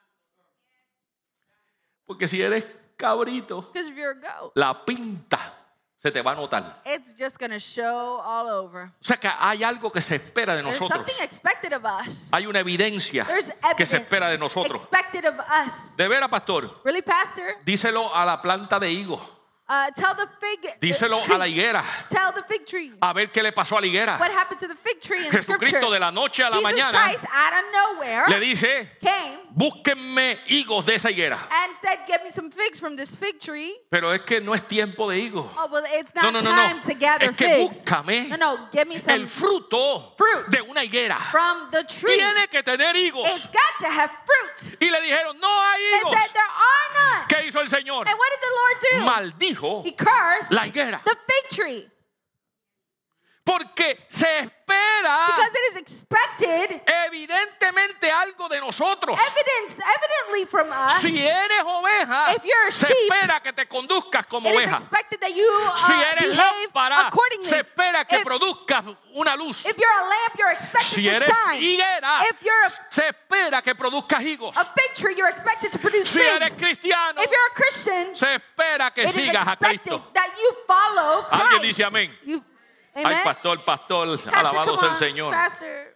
Speaker 1: Porque si eres cabrito,
Speaker 2: Because if you're a goat,
Speaker 1: la pinta se te va a notar.
Speaker 2: it's just going to show all over.
Speaker 1: O sea que hay algo que se espera de
Speaker 2: There's
Speaker 1: nosotros.
Speaker 2: something expected of us.
Speaker 1: Hay una evidencia
Speaker 2: There's
Speaker 1: que se
Speaker 2: evidence
Speaker 1: espera de nosotros.
Speaker 2: expected of us.
Speaker 1: De veras, pastor,
Speaker 2: Really, Pastor?
Speaker 1: díselo a la planta de higo.
Speaker 2: Uh, tell the fig
Speaker 1: Díselo
Speaker 2: tree.
Speaker 1: a la higuera.
Speaker 2: Tell the fig tree.
Speaker 1: A ver qué le pasó a la higuera.
Speaker 2: What happened to the fig tree in Scripture?
Speaker 1: Jesucristo de la noche a la
Speaker 2: Jesus
Speaker 1: mañana
Speaker 2: Christ out of nowhere
Speaker 1: le dice,
Speaker 2: came
Speaker 1: búsquenme higos de esa higuera.
Speaker 2: and said, "Get me some figs from this fig tree."
Speaker 1: Pero es que no es tiempo de higos.
Speaker 2: Oh, well, it's
Speaker 1: No,
Speaker 2: not
Speaker 1: no, no,
Speaker 2: time
Speaker 1: no.
Speaker 2: to gather
Speaker 1: Es que
Speaker 2: figs.
Speaker 1: búscame
Speaker 2: No, no, give me some
Speaker 1: el fruto
Speaker 2: fruit
Speaker 1: de una higuera.
Speaker 2: from the tree.
Speaker 1: Tiene que tener higos.
Speaker 2: It's got to have fruit.
Speaker 1: Y le dijeron, no hay
Speaker 2: They
Speaker 1: higos.
Speaker 2: said there are none.
Speaker 1: ¿Qué hizo el Señor?
Speaker 2: And what did the Lord do?
Speaker 1: Maldijo
Speaker 2: He cursed
Speaker 1: la higuera.
Speaker 2: the fig tree
Speaker 1: porque se espera
Speaker 2: because it is expected,
Speaker 1: evidentemente algo de nosotros.
Speaker 2: evidence, evidently from us.
Speaker 1: Si eres oveja,
Speaker 2: If you're a
Speaker 1: se
Speaker 2: sheep,
Speaker 1: espera que te conduzcas como
Speaker 2: It is
Speaker 1: oveja.
Speaker 2: expected that you uh,
Speaker 1: Si eres
Speaker 2: behave
Speaker 1: lámpara,
Speaker 2: accordingly.
Speaker 1: se espera que
Speaker 2: If,
Speaker 1: produzcas una luz.
Speaker 2: if you're a lamp, you're expected
Speaker 1: Si
Speaker 2: to
Speaker 1: eres
Speaker 2: shine.
Speaker 1: higuera,
Speaker 2: If you're a,
Speaker 1: se espera que produzcas higos.
Speaker 2: a fig tree, you're expected to produce
Speaker 1: Si eres
Speaker 2: figs.
Speaker 1: cristiano,
Speaker 2: If you're a Christian,
Speaker 1: se espera que
Speaker 2: it is
Speaker 1: sigas a
Speaker 2: expected
Speaker 1: Cristo.
Speaker 2: that you follow Christ.
Speaker 1: Alguien dice amén.
Speaker 2: You,
Speaker 1: Ay,
Speaker 2: amen?
Speaker 1: pastor, pastor,
Speaker 2: Pastor,
Speaker 1: alabado
Speaker 2: come
Speaker 1: sea el
Speaker 2: on,
Speaker 1: Señor.
Speaker 2: Pastor.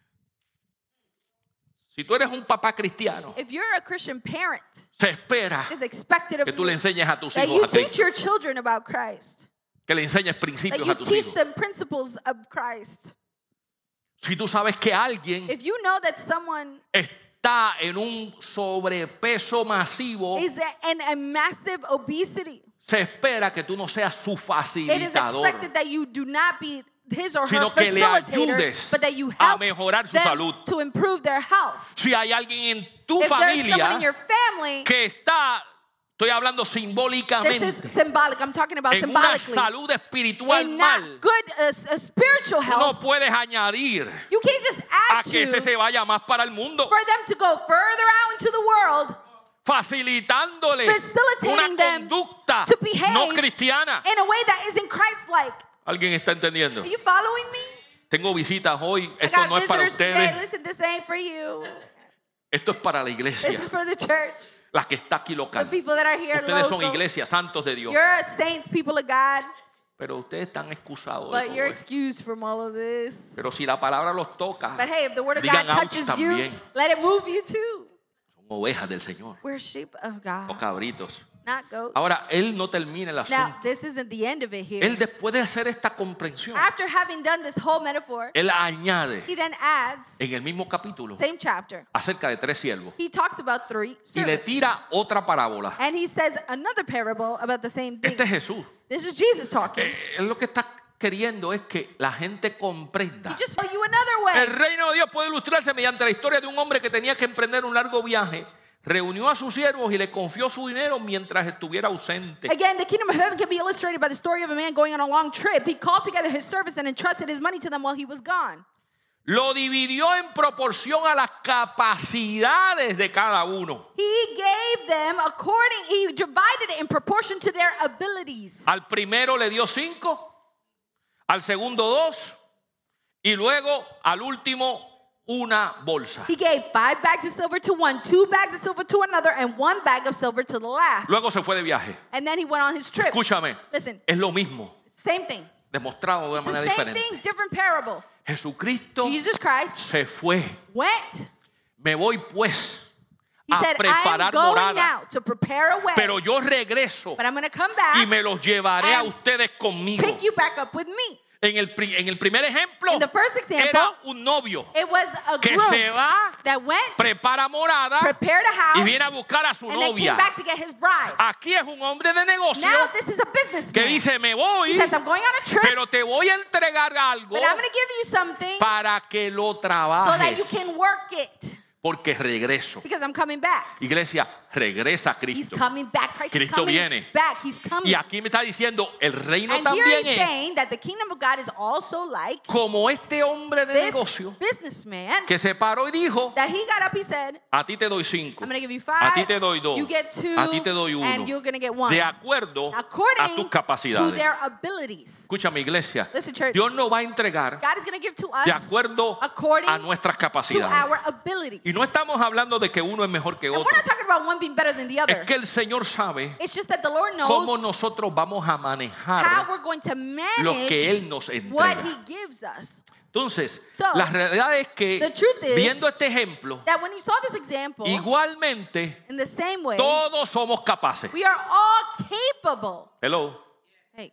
Speaker 1: Si tú eres un papá cristiano,
Speaker 2: If you're a Christian parent,
Speaker 1: se espera
Speaker 2: it is expected of
Speaker 1: que tú le
Speaker 2: you
Speaker 1: enseñes a tus
Speaker 2: that you
Speaker 1: hijos a
Speaker 2: teach
Speaker 1: Cristo.
Speaker 2: your children about Christ.
Speaker 1: Que le enseñes
Speaker 2: That
Speaker 1: principios
Speaker 2: you
Speaker 1: a tus
Speaker 2: teach
Speaker 1: hijos.
Speaker 2: them principles of Christ.
Speaker 1: Si tú sabes que alguien
Speaker 2: If you know that someone
Speaker 1: está en un sobrepeso masivo,
Speaker 2: is in a massive obesity,
Speaker 1: se espera que tú no seas su
Speaker 2: it is
Speaker 1: facilitador,
Speaker 2: expected that you do not be his or her
Speaker 1: sino que le
Speaker 2: facilitator,
Speaker 1: ayudes
Speaker 2: but that you
Speaker 1: a
Speaker 2: help
Speaker 1: mejorar su
Speaker 2: them
Speaker 1: salud.
Speaker 2: to improve their health.
Speaker 1: Si hay alguien en tu
Speaker 2: If there's someone in
Speaker 1: familia
Speaker 2: your family,
Speaker 1: que está, estoy hablando
Speaker 2: this
Speaker 1: simbólicamente,
Speaker 2: is symbolic. I'm talking about
Speaker 1: en una
Speaker 2: symbolically.
Speaker 1: salud espiritual
Speaker 2: In
Speaker 1: mal,
Speaker 2: not good uh, uh, spiritual
Speaker 1: tú no
Speaker 2: health,
Speaker 1: puedes añadir
Speaker 2: you can't just
Speaker 1: a
Speaker 2: add
Speaker 1: que ese
Speaker 2: to
Speaker 1: se vaya más para el mundo,
Speaker 2: for them to go further out into the world
Speaker 1: facilitándole
Speaker 2: Facilitating
Speaker 1: una
Speaker 2: them
Speaker 1: conducta
Speaker 2: to behave
Speaker 1: no cristiana.
Speaker 2: in a way that isn't Christ-like.
Speaker 1: ¿Alguien está entendiendo?
Speaker 2: Are you following me?
Speaker 1: Tengo visitas hoy.
Speaker 2: I
Speaker 1: Esto
Speaker 2: got
Speaker 1: no es para
Speaker 2: visitors today.
Speaker 1: ustedes.
Speaker 2: Listen, this ain't for you.
Speaker 1: Esto es para la iglesia.
Speaker 2: This is for the church.
Speaker 1: La que está aquí
Speaker 2: The
Speaker 1: local.
Speaker 2: people that are here
Speaker 1: Ustedes son
Speaker 2: local.
Speaker 1: iglesias, santos de Dios.
Speaker 2: You're saints, people of God,
Speaker 1: Pero ustedes están excusados. de
Speaker 2: but
Speaker 1: todo
Speaker 2: you're
Speaker 1: esto.
Speaker 2: excused from all of this.
Speaker 1: Pero si la palabra los toca,
Speaker 2: But hey, if the word of
Speaker 1: digan
Speaker 2: God
Speaker 1: ouch
Speaker 2: touches
Speaker 1: también.
Speaker 2: you, let it move you too.
Speaker 1: Son ovejas del Señor.
Speaker 2: We're sheep of
Speaker 1: O
Speaker 2: God,
Speaker 1: cabritos.
Speaker 2: not goats.
Speaker 1: Ahora, Él no termina el
Speaker 2: Now,
Speaker 1: asunto.
Speaker 2: this isn't the end of it here.
Speaker 1: Él después de hacer esta comprensión,
Speaker 2: After having done this whole metaphor,
Speaker 1: Él añade
Speaker 2: he then adds,
Speaker 1: en el mismo capítulo
Speaker 2: same chapter,
Speaker 1: acerca de tres siervos.
Speaker 2: he talks about three
Speaker 1: Y le
Speaker 2: servants.
Speaker 1: tira otra parábola.
Speaker 2: And he says another parable about the same thing.
Speaker 1: Este es Jesús.
Speaker 2: This is Jesus talking.
Speaker 1: Eh, Él lo que está queriendo es que la gente comprenda.
Speaker 2: He just told you another
Speaker 1: El
Speaker 2: way.
Speaker 1: reino de Dios puede ilustrarse mediante la historia de un hombre que tenía que emprender un largo viaje. Reunió a sus siervos y le confió su dinero mientras estuviera ausente.
Speaker 2: Again, the kingdom of heaven can be illustrated by the story of a man going on a long trip. He called together his servants and entrusted his money to them while he was gone.
Speaker 1: lo dividió en proporción a las capacidades de cada uno.
Speaker 2: He gave them according, he divided it in proportion to their abilities.
Speaker 1: Al primero le dio cinco, al segundo dos y luego al último una bolsa.
Speaker 2: He gave five bags of silver to one, two bags of silver to another, and one bag of silver to the last.
Speaker 1: Luego se fue de viaje.
Speaker 2: And then he went on his trip.
Speaker 1: Escúchame,
Speaker 2: Listen,
Speaker 1: es lo mismo,
Speaker 2: same thing.
Speaker 1: demostrado de
Speaker 2: It's the
Speaker 1: manera
Speaker 2: same
Speaker 1: diferente.
Speaker 2: thing, different parable.
Speaker 1: Jesucristo
Speaker 2: Jesus Christ
Speaker 1: se fue.
Speaker 2: went.
Speaker 1: Me voy pues
Speaker 2: He
Speaker 1: a
Speaker 2: said, I am
Speaker 1: preparar
Speaker 2: going
Speaker 1: morada,
Speaker 2: now to prepare a way,
Speaker 1: pero yo regreso
Speaker 2: but I'm going to come
Speaker 1: y
Speaker 2: back,
Speaker 1: me los llevaré a
Speaker 2: and
Speaker 1: ustedes conmigo.
Speaker 2: pick you back up with me.
Speaker 1: En el, pri- en el primer ejemplo
Speaker 2: In the first example,
Speaker 1: era un novio
Speaker 2: it was a
Speaker 1: que
Speaker 2: groom
Speaker 1: se va,
Speaker 2: that went,
Speaker 1: prepara morada
Speaker 2: prepared a
Speaker 1: y
Speaker 2: house,
Speaker 1: viene a buscar a su
Speaker 2: and then
Speaker 1: novia.
Speaker 2: came back to get his bride.
Speaker 1: Aquí es un hombre de negocio
Speaker 2: Now this is a
Speaker 1: que
Speaker 2: businessman.
Speaker 1: dice me
Speaker 2: He
Speaker 1: voy,
Speaker 2: says, I'm going on a trip,
Speaker 1: pero te voy a entregar algo
Speaker 2: but I'm going to give you something
Speaker 1: para que lo
Speaker 2: so that you
Speaker 1: trabajes,
Speaker 2: can work it,
Speaker 1: porque regreso.
Speaker 2: because I'm coming back.
Speaker 1: Iglesia, regresa
Speaker 2: He's
Speaker 1: Cristo.
Speaker 2: coming back. Christ is
Speaker 1: Cristo
Speaker 2: coming
Speaker 1: viene.
Speaker 2: back. He's coming.
Speaker 1: Y aquí me está diciendo, el reino
Speaker 2: And here
Speaker 1: también
Speaker 2: he's
Speaker 1: es
Speaker 2: saying that the kingdom of God is also like
Speaker 1: como este hombre de
Speaker 2: this
Speaker 1: negocio
Speaker 2: businessman
Speaker 1: que se paró y dijo,
Speaker 2: that he got up, he said,
Speaker 1: a ti te doy cinco,
Speaker 2: I'm going to give you
Speaker 1: a
Speaker 2: five,
Speaker 1: ti te doy dos,
Speaker 2: you get two,
Speaker 1: a ti te doy uno,
Speaker 2: and you're going to get one.
Speaker 1: de acuerdo a
Speaker 2: According
Speaker 1: tus
Speaker 2: to
Speaker 1: capacidades.
Speaker 2: their abilities.
Speaker 1: Escúchame, iglesia,
Speaker 2: Listen, church.
Speaker 1: Dios nos va a entregar
Speaker 2: God is going to give to
Speaker 1: de
Speaker 2: us
Speaker 1: acuerdo
Speaker 2: according
Speaker 1: a nuestras
Speaker 2: to
Speaker 1: capacidades.
Speaker 2: our abilities.
Speaker 1: Y no estamos hablando de que uno es mejor que
Speaker 2: And
Speaker 1: otro.
Speaker 2: we're not talking about one being better than the other.
Speaker 1: Es que el Señor sabe
Speaker 2: It's just that the Lord
Speaker 1: cómo
Speaker 2: knows
Speaker 1: nosotros vamos a
Speaker 2: how
Speaker 1: manejar
Speaker 2: we're going to
Speaker 1: lo que Él
Speaker 2: manage
Speaker 1: nos
Speaker 2: what
Speaker 1: entrega.
Speaker 2: He gives us.
Speaker 1: Entonces,
Speaker 2: So,
Speaker 1: la realidad es que
Speaker 2: the truth is
Speaker 1: viendo este ejemplo,
Speaker 2: That when you saw this example,
Speaker 1: igualmente
Speaker 2: in the same way,
Speaker 1: todos somos capaces.
Speaker 2: we are all capable.
Speaker 1: Hello.
Speaker 2: Hey,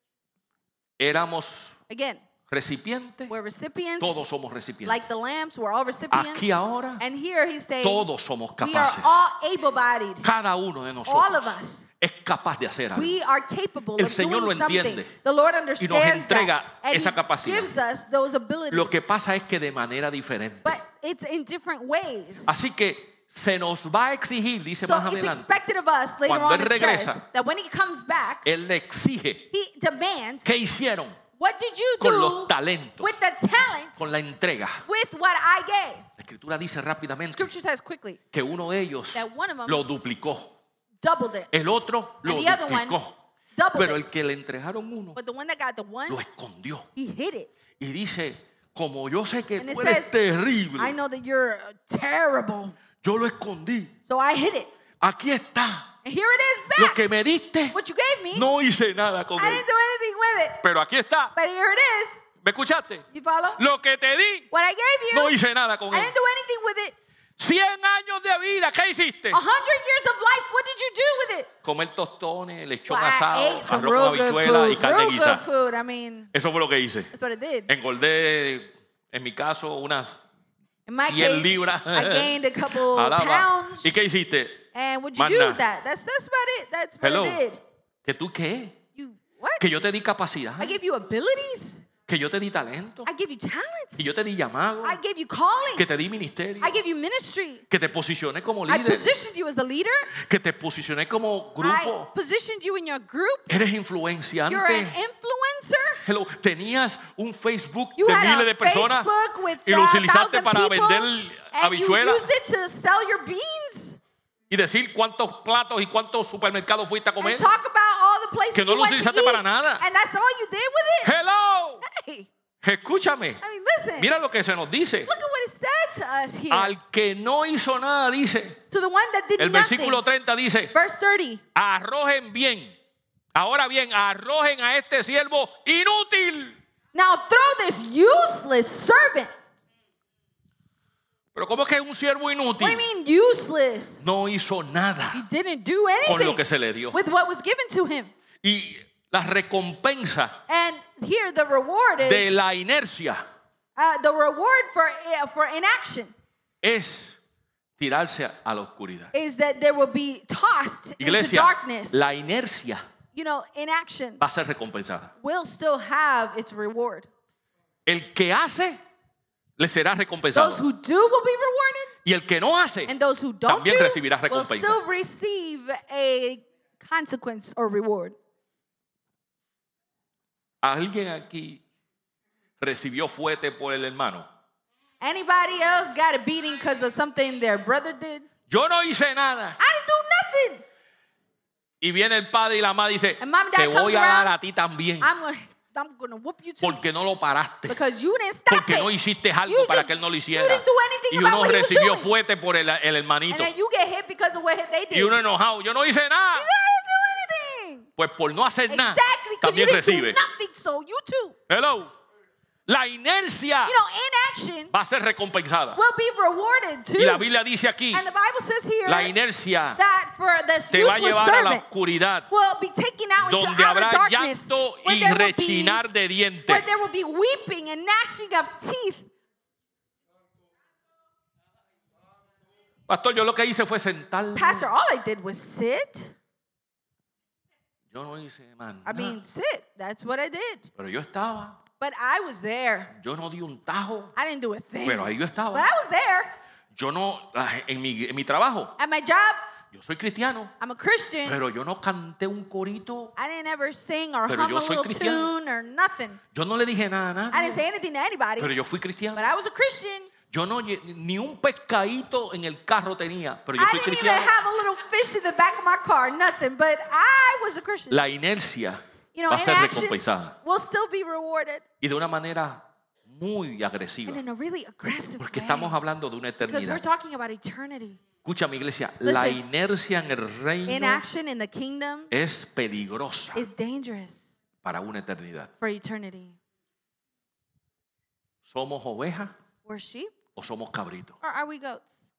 Speaker 1: Éramos
Speaker 2: again,
Speaker 1: recipientes,
Speaker 2: we're recipients.
Speaker 1: todos somos recipientes.
Speaker 2: Like the lambs, we're all recipients.
Speaker 1: Aquí ahora
Speaker 2: And here he's saying,
Speaker 1: todos somos
Speaker 2: we are
Speaker 1: capaces.
Speaker 2: all able-bodied.
Speaker 1: Cada uno de
Speaker 2: All
Speaker 1: nosotros
Speaker 2: of us.
Speaker 1: es capaz de hacer algo.
Speaker 2: We are capable
Speaker 1: El
Speaker 2: of
Speaker 1: Señor
Speaker 2: doing
Speaker 1: lo
Speaker 2: something.
Speaker 1: entiende
Speaker 2: The Lord
Speaker 1: y
Speaker 2: understands
Speaker 1: nos entrega
Speaker 2: that. And
Speaker 1: esa
Speaker 2: he
Speaker 1: capacidad.
Speaker 2: gives us those abilities.
Speaker 1: Lo que pasa es que de manera diferente.
Speaker 2: But it's in different ways.
Speaker 1: Así que se nos va a exigir, dice
Speaker 2: So
Speaker 1: más
Speaker 2: it's
Speaker 1: adelante,
Speaker 2: expected of us later
Speaker 1: Cuando
Speaker 2: on
Speaker 1: él
Speaker 2: it
Speaker 1: regresa,
Speaker 2: says that when he comes back,
Speaker 1: Él le exige
Speaker 2: he demands,
Speaker 1: qué hicieron
Speaker 2: what did you
Speaker 1: con
Speaker 2: do
Speaker 1: los talentos,
Speaker 2: with the talents,
Speaker 1: con la entrega.
Speaker 2: with what I gave?
Speaker 1: La Escritura dice rápidamente
Speaker 2: Scripture says quickly,
Speaker 1: que uno de ellos
Speaker 2: that one of them
Speaker 1: lo duplicó,
Speaker 2: doubled it.
Speaker 1: el otro lo
Speaker 2: And the other one
Speaker 1: duplicó,
Speaker 2: doubled
Speaker 1: pero
Speaker 2: it.
Speaker 1: el que le entregaron uno
Speaker 2: But the one that got the one,
Speaker 1: lo escondió
Speaker 2: he hid it.
Speaker 1: y dice, como yo sé que
Speaker 2: And it
Speaker 1: tú eres
Speaker 2: says,
Speaker 1: terrible,
Speaker 2: I know that you're uh, terrible,
Speaker 1: yo lo escondí.
Speaker 2: so I hid it.
Speaker 1: Aquí está.
Speaker 2: And here it is
Speaker 1: Lo
Speaker 2: back.
Speaker 1: que me diste,
Speaker 2: What you gave me,
Speaker 1: no hice nada con
Speaker 2: I
Speaker 1: él.
Speaker 2: didn't do anything with it.
Speaker 1: Pero aquí está.
Speaker 2: But here it is.
Speaker 1: ¿Me escuchaste?
Speaker 2: You follow?
Speaker 1: Lo que te di,
Speaker 2: What I gave you,
Speaker 1: no hice nada con
Speaker 2: I
Speaker 1: él.
Speaker 2: didn't do anything with it.
Speaker 1: Cien años de vida, ¿qué hiciste?
Speaker 2: A hundred years of life, what did you do with it?
Speaker 1: Comer tostones, lechón
Speaker 2: Well, I
Speaker 1: asado,
Speaker 2: ate some
Speaker 1: arroz
Speaker 2: real
Speaker 1: con
Speaker 2: good
Speaker 1: habichuela y
Speaker 2: food.
Speaker 1: carne
Speaker 2: Real
Speaker 1: guisada.
Speaker 2: good food. I mean,
Speaker 1: Eso fue lo que hice.
Speaker 2: that's what it did.
Speaker 1: Engordé, en mi caso, unas
Speaker 2: In my
Speaker 1: cien
Speaker 2: case,
Speaker 1: libras.
Speaker 2: I gained a couple
Speaker 1: Alaba.
Speaker 2: pounds.
Speaker 1: ¿Y qué hiciste?
Speaker 2: And what'd you
Speaker 1: Más
Speaker 2: do
Speaker 1: nada.
Speaker 2: with that? That's that's about it. That's what
Speaker 1: Hello.
Speaker 2: it did.
Speaker 1: ¿Que tú qué?
Speaker 2: You what?
Speaker 1: Que yo te di capacidad,
Speaker 2: I gave you abilities.
Speaker 1: que yo te di talento,
Speaker 2: I gave you talents.
Speaker 1: que yo te di llamado,
Speaker 2: I gave you calling.
Speaker 1: que te di ministerio,
Speaker 2: I gave you ministry.
Speaker 1: que te posicioné como
Speaker 2: I
Speaker 1: líder,
Speaker 2: positioned you as a leader.
Speaker 1: que te posicioné como
Speaker 2: I
Speaker 1: grupo.
Speaker 2: positioned you in your group.
Speaker 1: Eres
Speaker 2: You're an
Speaker 1: influenciante.
Speaker 2: influencer.
Speaker 1: Hello, tenías un Facebook
Speaker 2: You
Speaker 1: de
Speaker 2: had
Speaker 1: miles
Speaker 2: a
Speaker 1: de personas
Speaker 2: Facebook with
Speaker 1: y lo
Speaker 2: uh,
Speaker 1: utilizaste
Speaker 2: thousand
Speaker 1: para
Speaker 2: people,
Speaker 1: vender
Speaker 2: and you
Speaker 1: habichuelas
Speaker 2: used it to sell your beans
Speaker 1: y decir cuántos platos y cuántos supermercados fuiste a comer.
Speaker 2: and talk about all the places
Speaker 1: Que no
Speaker 2: you
Speaker 1: lo
Speaker 2: went to
Speaker 1: utilizaste
Speaker 2: eat,
Speaker 1: para nada.
Speaker 2: and that's all you did with it.
Speaker 1: Hello,
Speaker 2: Hey,
Speaker 1: escúchame.
Speaker 2: I mean, listen.
Speaker 1: Mira lo que se nos dice.
Speaker 2: Look at what it said to us here.
Speaker 1: Al que no hizo nada dice,
Speaker 2: To the one that did
Speaker 1: el
Speaker 2: nothing.
Speaker 1: versículo treinta dice,
Speaker 2: Verse thirty.
Speaker 1: arrojen bien. Ahora bien, arrojen a este siervo inútil.
Speaker 2: Now throw this useless servant.
Speaker 1: Pero ¿cómo es que es un siervo
Speaker 2: What do
Speaker 1: inútil?
Speaker 2: you mean useless?
Speaker 1: No hizo nada
Speaker 2: He didn't do
Speaker 1: con lo
Speaker 2: anything
Speaker 1: que se le dio.
Speaker 2: with what was given to him.
Speaker 1: Y la recompensa
Speaker 2: And here the reward is
Speaker 1: de la inercia
Speaker 2: uh, the reward for uh, for inaction
Speaker 1: es tirarse a la oscuridad.
Speaker 2: is that there will be tossed into
Speaker 1: Iglesia,
Speaker 2: darkness.
Speaker 1: la inercia
Speaker 2: You know, inaction
Speaker 1: va a ser recompensada.
Speaker 2: will still have its reward.
Speaker 1: El que hace, le será recompensado.
Speaker 2: Those who do will be rewarded,
Speaker 1: Y el que no hace,
Speaker 2: and those who don't
Speaker 1: también
Speaker 2: do
Speaker 1: recibirá
Speaker 2: will
Speaker 1: recompensa.
Speaker 2: still receive a consequence or reward.
Speaker 1: ¿alguien aquí recibió fuete por el hermano?
Speaker 2: Anybody else got a beating because of something their brother did?
Speaker 1: Yo no hice nada.
Speaker 2: I didn't do nothing.
Speaker 1: Y viene el padre y la madre dice,
Speaker 2: And mom and dad
Speaker 1: te voy
Speaker 2: comes
Speaker 1: a dar
Speaker 2: around,
Speaker 1: a ti también.
Speaker 2: I'm gonna, I'm gonna whoop you too.
Speaker 1: Porque no lo paraste.
Speaker 2: Because you didn't stop
Speaker 1: Porque
Speaker 2: it.
Speaker 1: no hiciste algo
Speaker 2: You
Speaker 1: para
Speaker 2: just-
Speaker 1: que él no lo
Speaker 2: you
Speaker 1: hiciera.
Speaker 2: didn't do anything
Speaker 1: Y
Speaker 2: about
Speaker 1: uno
Speaker 2: what he was
Speaker 1: recibió
Speaker 2: doing.
Speaker 1: fuerte por el, el
Speaker 2: And
Speaker 1: hermanito.
Speaker 2: then you get hit because of what they did.
Speaker 1: Y uno enojado, yo no hice nada.
Speaker 2: You said, I didn't do anything.
Speaker 1: Pues por no hacer nada,
Speaker 2: Exactly, because you
Speaker 1: también
Speaker 2: didn't
Speaker 1: recibe.
Speaker 2: do nothing, so you too.
Speaker 1: Hello. La inercia
Speaker 2: You know, inaction
Speaker 1: va a ser recompensada.
Speaker 2: will be rewarded too.
Speaker 1: Y la Biblia dice aquí,
Speaker 2: And the Bible says here
Speaker 1: la inercia
Speaker 2: that for this
Speaker 1: te va a
Speaker 2: useless
Speaker 1: llevar a la
Speaker 2: servant
Speaker 1: oscuridad,
Speaker 2: will be taken out into
Speaker 1: donde
Speaker 2: outer
Speaker 1: habrá
Speaker 2: darkness,
Speaker 1: llanto
Speaker 2: where
Speaker 1: y
Speaker 2: there, will be,
Speaker 1: rechinar de
Speaker 2: where
Speaker 1: dientes.
Speaker 2: there will be weeping and gnashing of teeth.
Speaker 1: Pastor, yo lo que hice fue sentarme.
Speaker 2: Pastor, all I did was sit.
Speaker 1: Yo no hice más
Speaker 2: I
Speaker 1: nada.
Speaker 2: mean, sit. That's what I did.
Speaker 1: Pero yo estaba.
Speaker 2: But I was there.
Speaker 1: Yo no di un tajo.
Speaker 2: I didn't do a thing.
Speaker 1: Pero ahí yo
Speaker 2: But
Speaker 1: estaba.
Speaker 2: I was there.
Speaker 1: Yo no, en mi, en mi trabajo,
Speaker 2: At my job,
Speaker 1: yo soy cristiano.
Speaker 2: I'm a Christian.
Speaker 1: Pero yo no canté un corito.
Speaker 2: I didn't ever sing or
Speaker 1: Pero
Speaker 2: hum
Speaker 1: yo
Speaker 2: a
Speaker 1: soy
Speaker 2: little
Speaker 1: cristiano.
Speaker 2: tune or nothing.
Speaker 1: Yo no le dije nada a
Speaker 2: I
Speaker 1: nadie.
Speaker 2: didn't say anything to anybody.
Speaker 1: Pero yo fui cristiano.
Speaker 2: But I was a Christian.
Speaker 1: Yo no, lle- ni un pescadito en el carro tenía. Pero yo
Speaker 2: I
Speaker 1: fui
Speaker 2: didn't even
Speaker 1: cristiano.
Speaker 2: have a little fish in the back of my car, nothing. But I was a Christian.
Speaker 1: La inercia
Speaker 2: You know,
Speaker 1: va a ser
Speaker 2: inaction
Speaker 1: recompensada.
Speaker 2: will still be rewarded.
Speaker 1: Y de una manera muy agresiva.
Speaker 2: And in a really aggressive
Speaker 1: Porque
Speaker 2: way.
Speaker 1: estamos hablando de una
Speaker 2: Because we're
Speaker 1: eternidad.
Speaker 2: talking about eternity.
Speaker 1: Escucha, mi iglesia, la
Speaker 2: Listen.
Speaker 1: inercia en el reino
Speaker 2: Inaction in the kingdom
Speaker 1: es peligrosa
Speaker 2: is dangerous
Speaker 1: para una eternidad.
Speaker 2: for eternity.
Speaker 1: ¿Somos ovejas
Speaker 2: We're sheep
Speaker 1: o somos cabritos?
Speaker 2: or are we goats?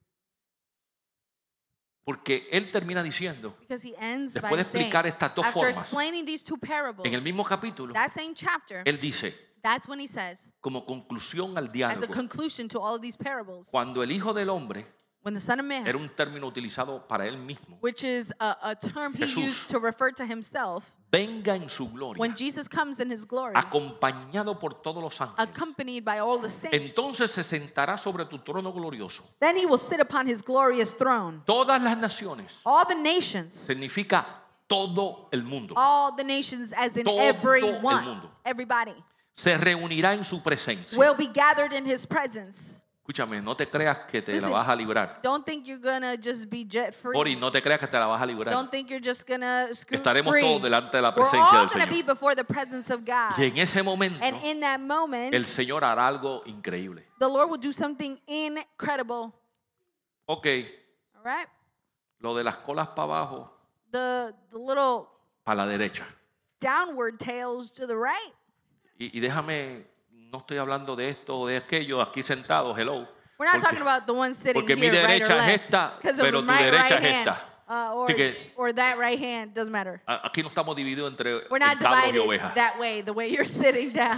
Speaker 1: Porque él termina diciendo,
Speaker 2: Because he ends
Speaker 1: después
Speaker 2: by
Speaker 1: de explicar
Speaker 2: saying,
Speaker 1: estas dos
Speaker 2: after
Speaker 1: formas,
Speaker 2: explaining these two parables,
Speaker 1: en el mismo capítulo,
Speaker 2: that same chapter,
Speaker 1: él dice,
Speaker 2: that's when he says,
Speaker 1: como conclusión al
Speaker 2: as a
Speaker 1: diálogo,
Speaker 2: conclusion to all of these parables,
Speaker 1: cuando el Hijo del Hombre,
Speaker 2: when the Son of Man,
Speaker 1: era un término utilizado para él mismo,
Speaker 2: which is a, a term he
Speaker 1: Jesús.
Speaker 2: used to refer to himself,
Speaker 1: venga en su gloria,
Speaker 2: when Jesus comes in his glory,
Speaker 1: acompañado por todos los ángeles,
Speaker 2: accompanied by all the saints,
Speaker 1: entonces se sentará sobre tu trono glorioso.
Speaker 2: then he will sit upon his glorious throne.
Speaker 1: Todas las naciones
Speaker 2: All the nations,
Speaker 1: significa todo el mundo.
Speaker 2: all the nations as in
Speaker 1: Todo el
Speaker 2: everyone,
Speaker 1: mundo.
Speaker 2: everybody,
Speaker 1: Se reunirá en su presencia.
Speaker 2: will be gathered in his presence.
Speaker 1: Escúchame, no te creas que te
Speaker 2: Listen.
Speaker 1: la vas a librar.
Speaker 2: Don't think you're gonna just be jet free.
Speaker 1: Ori, no te creas que te la vas a librar.
Speaker 2: Don't think you're just gonna screw
Speaker 1: Estaremos
Speaker 2: free.
Speaker 1: todos delante de la
Speaker 2: We're
Speaker 1: presencia
Speaker 2: all
Speaker 1: del
Speaker 2: gonna
Speaker 1: Señor.
Speaker 2: be before the presence of God.
Speaker 1: Y en ese momento,
Speaker 2: And in that moment,
Speaker 1: el Señor hará algo increíble.
Speaker 2: the Lord will do something incredible.
Speaker 1: Ok,
Speaker 2: All right?
Speaker 1: lo de las colas para abajo,
Speaker 2: The the little
Speaker 1: para la derecha.
Speaker 2: downward tails to the right.
Speaker 1: Y, y déjame, no estoy hablando de esto o de aquello, aquí sentados, hello.
Speaker 2: We're not
Speaker 1: Porque-
Speaker 2: talking about the one sitting
Speaker 1: porque mi
Speaker 2: here, right or
Speaker 1: derecha es
Speaker 2: left.
Speaker 1: esta,
Speaker 2: 'Cause of
Speaker 1: pero tu
Speaker 2: my
Speaker 1: derecha
Speaker 2: right
Speaker 1: es
Speaker 2: hand,
Speaker 1: esta.
Speaker 2: uh, or,
Speaker 1: Así que-
Speaker 2: or that right hand, doesn't matter.
Speaker 1: A- Aquí no estamos divididos entre
Speaker 2: We're not
Speaker 1: cabros y
Speaker 2: divided
Speaker 1: ovejas.
Speaker 2: that way, the way you're sitting down.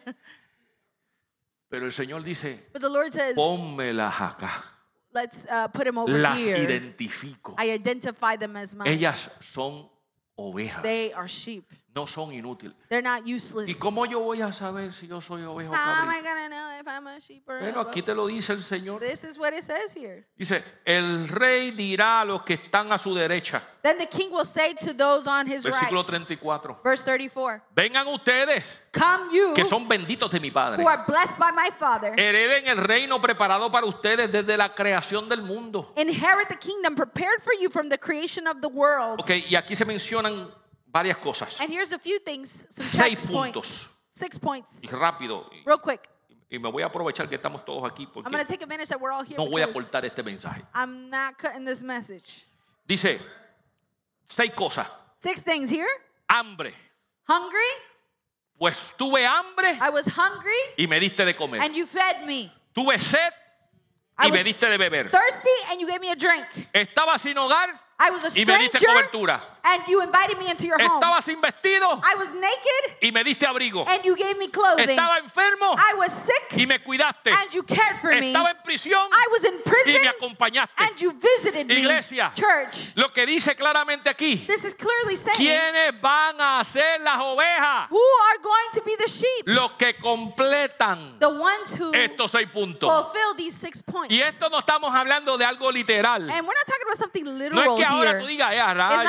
Speaker 1: Pero el Señor dice,
Speaker 2: But the Lord says,
Speaker 1: pónmelas acá.
Speaker 2: let's uh, put him over
Speaker 1: Las
Speaker 2: here.
Speaker 1: identifico.
Speaker 2: I identify them as mine.
Speaker 1: Ellas son ovejas.
Speaker 2: They are sheep.
Speaker 1: No son inútiles.
Speaker 2: They're not useless.
Speaker 1: ¿Y cómo yo voy a saber si yo soy oveja o
Speaker 2: How am I
Speaker 1: cabrito?
Speaker 2: gonna know if I'm a sheep or
Speaker 1: Bueno,
Speaker 2: a
Speaker 1: aquí
Speaker 2: goat?
Speaker 1: te lo dice el Señor.
Speaker 2: This is what it says here.
Speaker 1: Dice, el rey dirá a los que están a su derecha.
Speaker 2: Then the king will say to those on his
Speaker 1: Versículo
Speaker 2: right.
Speaker 1: treinta y cuatro.
Speaker 2: Verse thirty-four.
Speaker 1: Vengan ustedes,
Speaker 2: Come you
Speaker 1: que son benditos de mi Padre.
Speaker 2: who are blessed by my Father.
Speaker 1: Hereden el reino preparado para ustedes desde la creación del mundo.
Speaker 2: Inherit the kingdom prepared for you from the creation of the world.
Speaker 1: Ok, y aquí se mencionan varias cosas.
Speaker 2: And here's a few things, some
Speaker 1: Seis
Speaker 2: text points.
Speaker 1: puntos.
Speaker 2: Six points.
Speaker 1: Y rápido. y-
Speaker 2: Real quick.
Speaker 1: Y me voy a aprovechar que estamos todos aquí
Speaker 2: I'm
Speaker 1: porque
Speaker 2: going to take advantage that we're all here
Speaker 1: no voy a
Speaker 2: because
Speaker 1: cortar este mensaje.
Speaker 2: I'm not cutting this message.
Speaker 1: Dice, seis cosas.
Speaker 2: Six things here.
Speaker 1: Hambre.
Speaker 2: Hungry.
Speaker 1: Pues tuve hambre
Speaker 2: I was hungry
Speaker 1: y me diste de comer.
Speaker 2: and you fed me.
Speaker 1: Tuve sed
Speaker 2: I
Speaker 1: y me
Speaker 2: was
Speaker 1: diste de beber.
Speaker 2: thirsty and you gave me a drink.
Speaker 1: Estaba sin hogar
Speaker 2: I was a
Speaker 1: y me diste
Speaker 2: stranger
Speaker 1: cobertura.
Speaker 2: and you invited me into your home.
Speaker 1: Estaba sin vestido
Speaker 2: I was naked
Speaker 1: y me diste abrigo.
Speaker 2: and you gave me clothing.
Speaker 1: Estaba enfermo
Speaker 2: I was sick
Speaker 1: y me cuidaste.
Speaker 2: and you cared for me.
Speaker 1: Estaba en prisión
Speaker 2: I was in
Speaker 1: y
Speaker 2: prison
Speaker 1: me acompañaste.
Speaker 2: and you visited me.
Speaker 1: Iglesia.
Speaker 2: Church.
Speaker 1: Lo que dice claramente aquí,
Speaker 2: This is clearly saying
Speaker 1: ¿quiénes van a ser las ovejas?
Speaker 2: who are going to be the sheep?
Speaker 1: Los que completan
Speaker 2: The ones who
Speaker 1: estos seis puntos.
Speaker 2: fulfill these six points.
Speaker 1: Y esto no estamos hablando de algo literal.
Speaker 2: And we're not talking about something
Speaker 1: No es
Speaker 2: literal
Speaker 1: que ahora
Speaker 2: here.
Speaker 1: tú digas, eh, a
Speaker 2: It's not
Speaker 1: rayos.
Speaker 2: just like,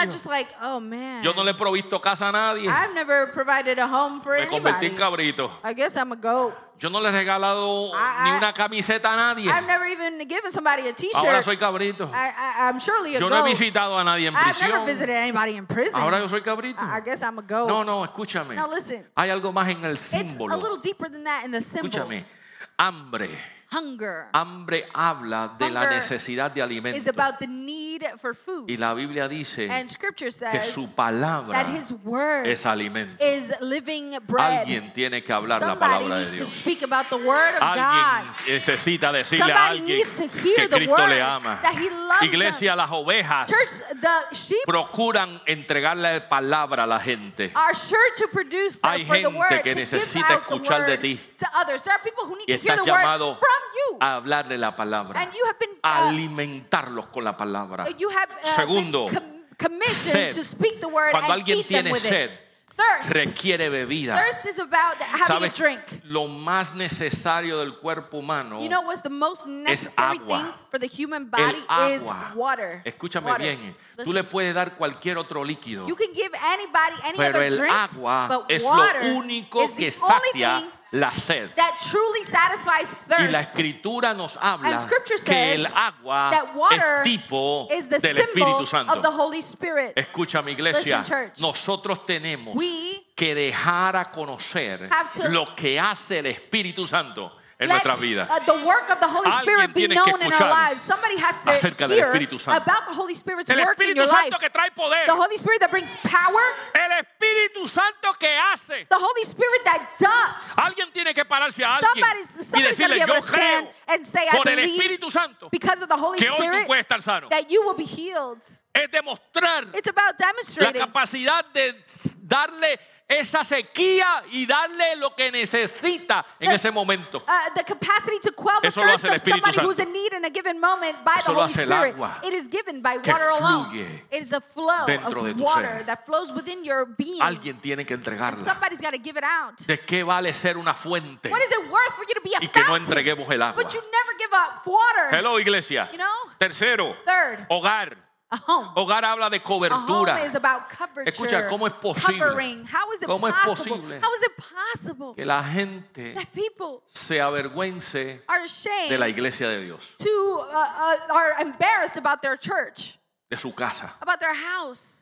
Speaker 2: like, oh man,
Speaker 1: Yo no le he provisto casa a nadie.
Speaker 2: I've never provided a home for
Speaker 1: Me convertí
Speaker 2: anybody.
Speaker 1: en cabrito.
Speaker 2: I guess I'm a goat.
Speaker 1: Yo no le he regalado
Speaker 2: I-
Speaker 1: ni
Speaker 2: I-
Speaker 1: una camiseta a nadie.
Speaker 2: I've never even given somebody a
Speaker 1: Ahora
Speaker 2: t-shirt.
Speaker 1: soy cabrito.
Speaker 2: I, I, I'm surely a
Speaker 1: Yo no he
Speaker 2: goat.
Speaker 1: visitado a nadie en
Speaker 2: I've never
Speaker 1: prisión.
Speaker 2: visited anybody in prison.
Speaker 1: Ahora yo soy cabrito.
Speaker 2: I, I guess I'm a goat.
Speaker 1: No, no, escúchame.
Speaker 2: Now listen.
Speaker 1: Hay algo más en el
Speaker 2: It's a
Speaker 1: símbolo.
Speaker 2: little deeper than that in the symbol.
Speaker 1: Escúchame. Hambre.
Speaker 2: Hunger
Speaker 1: Hambre habla de la
Speaker 2: Hunger
Speaker 1: necesidad de alimento.
Speaker 2: is about the need for food.
Speaker 1: Y la Biblia dice
Speaker 2: And scripture
Speaker 1: que
Speaker 2: says
Speaker 1: su palabra
Speaker 2: that his word
Speaker 1: es alimento.
Speaker 2: is living bread.
Speaker 1: Alguien tiene que hablar la
Speaker 2: Somebody
Speaker 1: palabra
Speaker 2: needs
Speaker 1: de
Speaker 2: to
Speaker 1: Dios.
Speaker 2: speak about the word of
Speaker 1: Alguien
Speaker 2: God.
Speaker 1: necesita decirle a
Speaker 2: Somebody
Speaker 1: alguien
Speaker 2: needs to hear
Speaker 1: que
Speaker 2: the
Speaker 1: Cristo
Speaker 2: word
Speaker 1: le ama.
Speaker 2: that he loves
Speaker 1: Iglesia, las ovejas
Speaker 2: Church, the sheep
Speaker 1: procuran entregarle palabra a la gente.
Speaker 2: are sure to produce the,
Speaker 1: Hay
Speaker 2: for the
Speaker 1: gente
Speaker 2: word,
Speaker 1: que
Speaker 2: to give
Speaker 1: necesita
Speaker 2: out the
Speaker 1: escuchar de
Speaker 2: word
Speaker 1: ti.
Speaker 2: to others. There are people who need
Speaker 1: Y
Speaker 2: to hear
Speaker 1: estás
Speaker 2: the word
Speaker 1: llamado
Speaker 2: from you.
Speaker 1: a hablarle la palabra,
Speaker 2: And you have been,
Speaker 1: a
Speaker 2: uh,
Speaker 1: alimentarlos con la palabra.
Speaker 2: you have uh,
Speaker 1: Segundo,
Speaker 2: been com- commissioned
Speaker 1: sed.
Speaker 2: to speak the word
Speaker 1: Cuando
Speaker 2: and
Speaker 1: alguien
Speaker 2: feed them
Speaker 1: tiene
Speaker 2: with
Speaker 1: sed,
Speaker 2: it. Thirst.
Speaker 1: requiere bebida.
Speaker 2: Thirst is about having a
Speaker 1: ¿Sabes?
Speaker 2: drink.
Speaker 1: Lo más necesario del cuerpo humano
Speaker 2: You know what's the most necessary
Speaker 1: agua.
Speaker 2: thing for the human
Speaker 1: el
Speaker 2: body is
Speaker 1: agua.
Speaker 2: water.
Speaker 1: Escúchame
Speaker 2: Water.
Speaker 1: bien. Tú
Speaker 2: Listen.
Speaker 1: le puedes dar cualquier otro líquido,
Speaker 2: You can give anybody any
Speaker 1: pero
Speaker 2: other
Speaker 1: el
Speaker 2: drink,
Speaker 1: agua
Speaker 2: but
Speaker 1: es
Speaker 2: water
Speaker 1: lo único
Speaker 2: is
Speaker 1: que
Speaker 2: the only
Speaker 1: sacia
Speaker 2: thing
Speaker 1: la sed.
Speaker 2: that truly satisfies
Speaker 1: Y la
Speaker 2: thirst.
Speaker 1: escritura nos habla
Speaker 2: And scripture
Speaker 1: que
Speaker 2: says
Speaker 1: el agua
Speaker 2: that water
Speaker 1: es tipo
Speaker 2: is the
Speaker 1: del
Speaker 2: symbol
Speaker 1: Espíritu
Speaker 2: of
Speaker 1: Santo.
Speaker 2: the Holy Spirit.
Speaker 1: Escucha, mi iglesia,
Speaker 2: Listen, church.
Speaker 1: nosotros tenemos
Speaker 2: We
Speaker 1: que dejar a conocer
Speaker 2: have to
Speaker 1: lo que hace el Espíritu Santo en
Speaker 2: let
Speaker 1: nuestras vidas.
Speaker 2: uh, the work of the Holy
Speaker 1: Alguien
Speaker 2: Spirit be
Speaker 1: tiene que
Speaker 2: known in our
Speaker 1: escuchar
Speaker 2: lives. Somebody has to
Speaker 1: acerca del
Speaker 2: hear
Speaker 1: Espíritu Santo.
Speaker 2: about the Holy Spirit's
Speaker 1: El
Speaker 2: work in
Speaker 1: Espíritu
Speaker 2: your life.
Speaker 1: Santo que trae poder.
Speaker 2: The Holy Spirit that brings power.
Speaker 1: El Espíritu Santo que hace.
Speaker 2: The Holy Spirit that does.
Speaker 1: Alguien tiene que pararse a alguien
Speaker 2: Somebody's,
Speaker 1: y
Speaker 2: somebody's going to
Speaker 1: decirle,
Speaker 2: be able
Speaker 1: yo
Speaker 2: to stand
Speaker 1: creo
Speaker 2: and say, I
Speaker 1: por el
Speaker 2: believe
Speaker 1: Espíritu Santo
Speaker 2: because of the Holy
Speaker 1: que hoy tú
Speaker 2: Spirit
Speaker 1: puedes estar sano.
Speaker 2: that you will be healed.
Speaker 1: Es demostrar
Speaker 2: It's about
Speaker 1: la
Speaker 2: demonstrating
Speaker 1: capacidad de darle esa sequía y darle lo que necesita en
Speaker 2: the-
Speaker 1: ese momento.
Speaker 2: uh, the capacity to quell the
Speaker 1: Eso lo
Speaker 2: thirst
Speaker 1: hace el
Speaker 2: of
Speaker 1: Espíritu
Speaker 2: somebody who's
Speaker 1: Santo.
Speaker 2: in need in a given moment by
Speaker 1: Eso
Speaker 2: the
Speaker 1: lo
Speaker 2: Holy
Speaker 1: hace el
Speaker 2: Spirit.
Speaker 1: agua
Speaker 2: It is given by
Speaker 1: que
Speaker 2: water alone.
Speaker 1: fluye
Speaker 2: It is a flow
Speaker 1: dentro de
Speaker 2: of
Speaker 1: tu
Speaker 2: water
Speaker 1: ser.
Speaker 2: that flows within your being.
Speaker 1: Alguien tiene que
Speaker 2: And
Speaker 1: entregarla.
Speaker 2: somebody's got to give it out.
Speaker 1: ¿De qué vale ser una fuente
Speaker 2: What is it worth for you to be a
Speaker 1: y que no
Speaker 2: fountain,
Speaker 1: entreguemos el agua?
Speaker 2: but you never give up water?
Speaker 1: Hello, iglesia.
Speaker 2: You know?
Speaker 1: Tercero,
Speaker 2: Third,
Speaker 1: hogar.
Speaker 2: a home.
Speaker 1: Hogar habla de
Speaker 2: A
Speaker 1: cobertura.
Speaker 2: home is about coverture.
Speaker 1: Escucha, ¿cómo es posible?
Speaker 2: Covering. How is it
Speaker 1: ¿Cómo es
Speaker 2: possible?
Speaker 1: posible
Speaker 2: How is it possible
Speaker 1: Que la gente
Speaker 2: that people
Speaker 1: se avergüence
Speaker 2: are ashamed
Speaker 1: de la iglesia de Dios,
Speaker 2: to uh, uh, are embarrassed about their church,
Speaker 1: de su casa.
Speaker 2: about their house?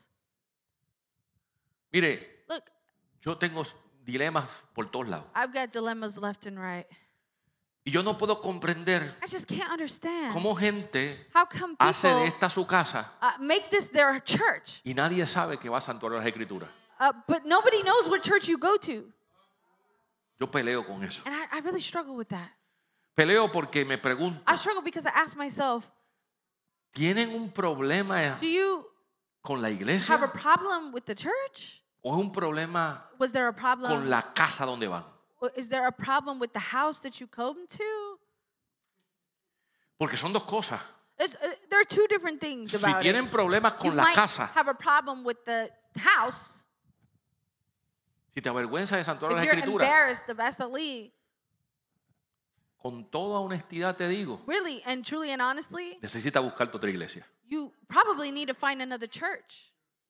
Speaker 1: Mire,
Speaker 2: Look,
Speaker 1: yo tengo dilemas por todos lados.
Speaker 2: I've got dilemmas left and right.
Speaker 1: Y yo no puedo comprender
Speaker 2: I just can't understand
Speaker 1: cómo gente
Speaker 2: how come
Speaker 1: hace de
Speaker 2: people
Speaker 1: esta su casa
Speaker 2: uh, make this their church,
Speaker 1: y nadie sabe que va a santuario de las escrituras.
Speaker 2: uh, but nobody knows what church you go to.
Speaker 1: Yo peleo con eso.
Speaker 2: And I, I really struggle with that.
Speaker 1: Peleo porque me pregunto,
Speaker 2: I struggle because I ask myself,
Speaker 1: ¿tienen un problema
Speaker 2: do you
Speaker 1: con la
Speaker 2: have a
Speaker 1: iglesia
Speaker 2: problem with the church?
Speaker 1: o es un problema
Speaker 2: Was there a problem?
Speaker 1: con la casa donde van?
Speaker 2: Is there a problem with the house that you come to?
Speaker 1: Porque son dos cosas.
Speaker 2: There's, uh, there are two different things
Speaker 1: Si
Speaker 2: about
Speaker 1: tienen
Speaker 2: it.
Speaker 1: problemas
Speaker 2: You
Speaker 1: con la
Speaker 2: might
Speaker 1: casa,
Speaker 2: have a problem with the house
Speaker 1: si te avergüenza de santuario de
Speaker 2: if
Speaker 1: las
Speaker 2: you're
Speaker 1: escrituras,
Speaker 2: embarrassed of Esteli.
Speaker 1: con toda honestidad te digo,
Speaker 2: Really and truly and honestly,
Speaker 1: necesitas buscar tu otra iglesia.
Speaker 2: you probably need to find another church.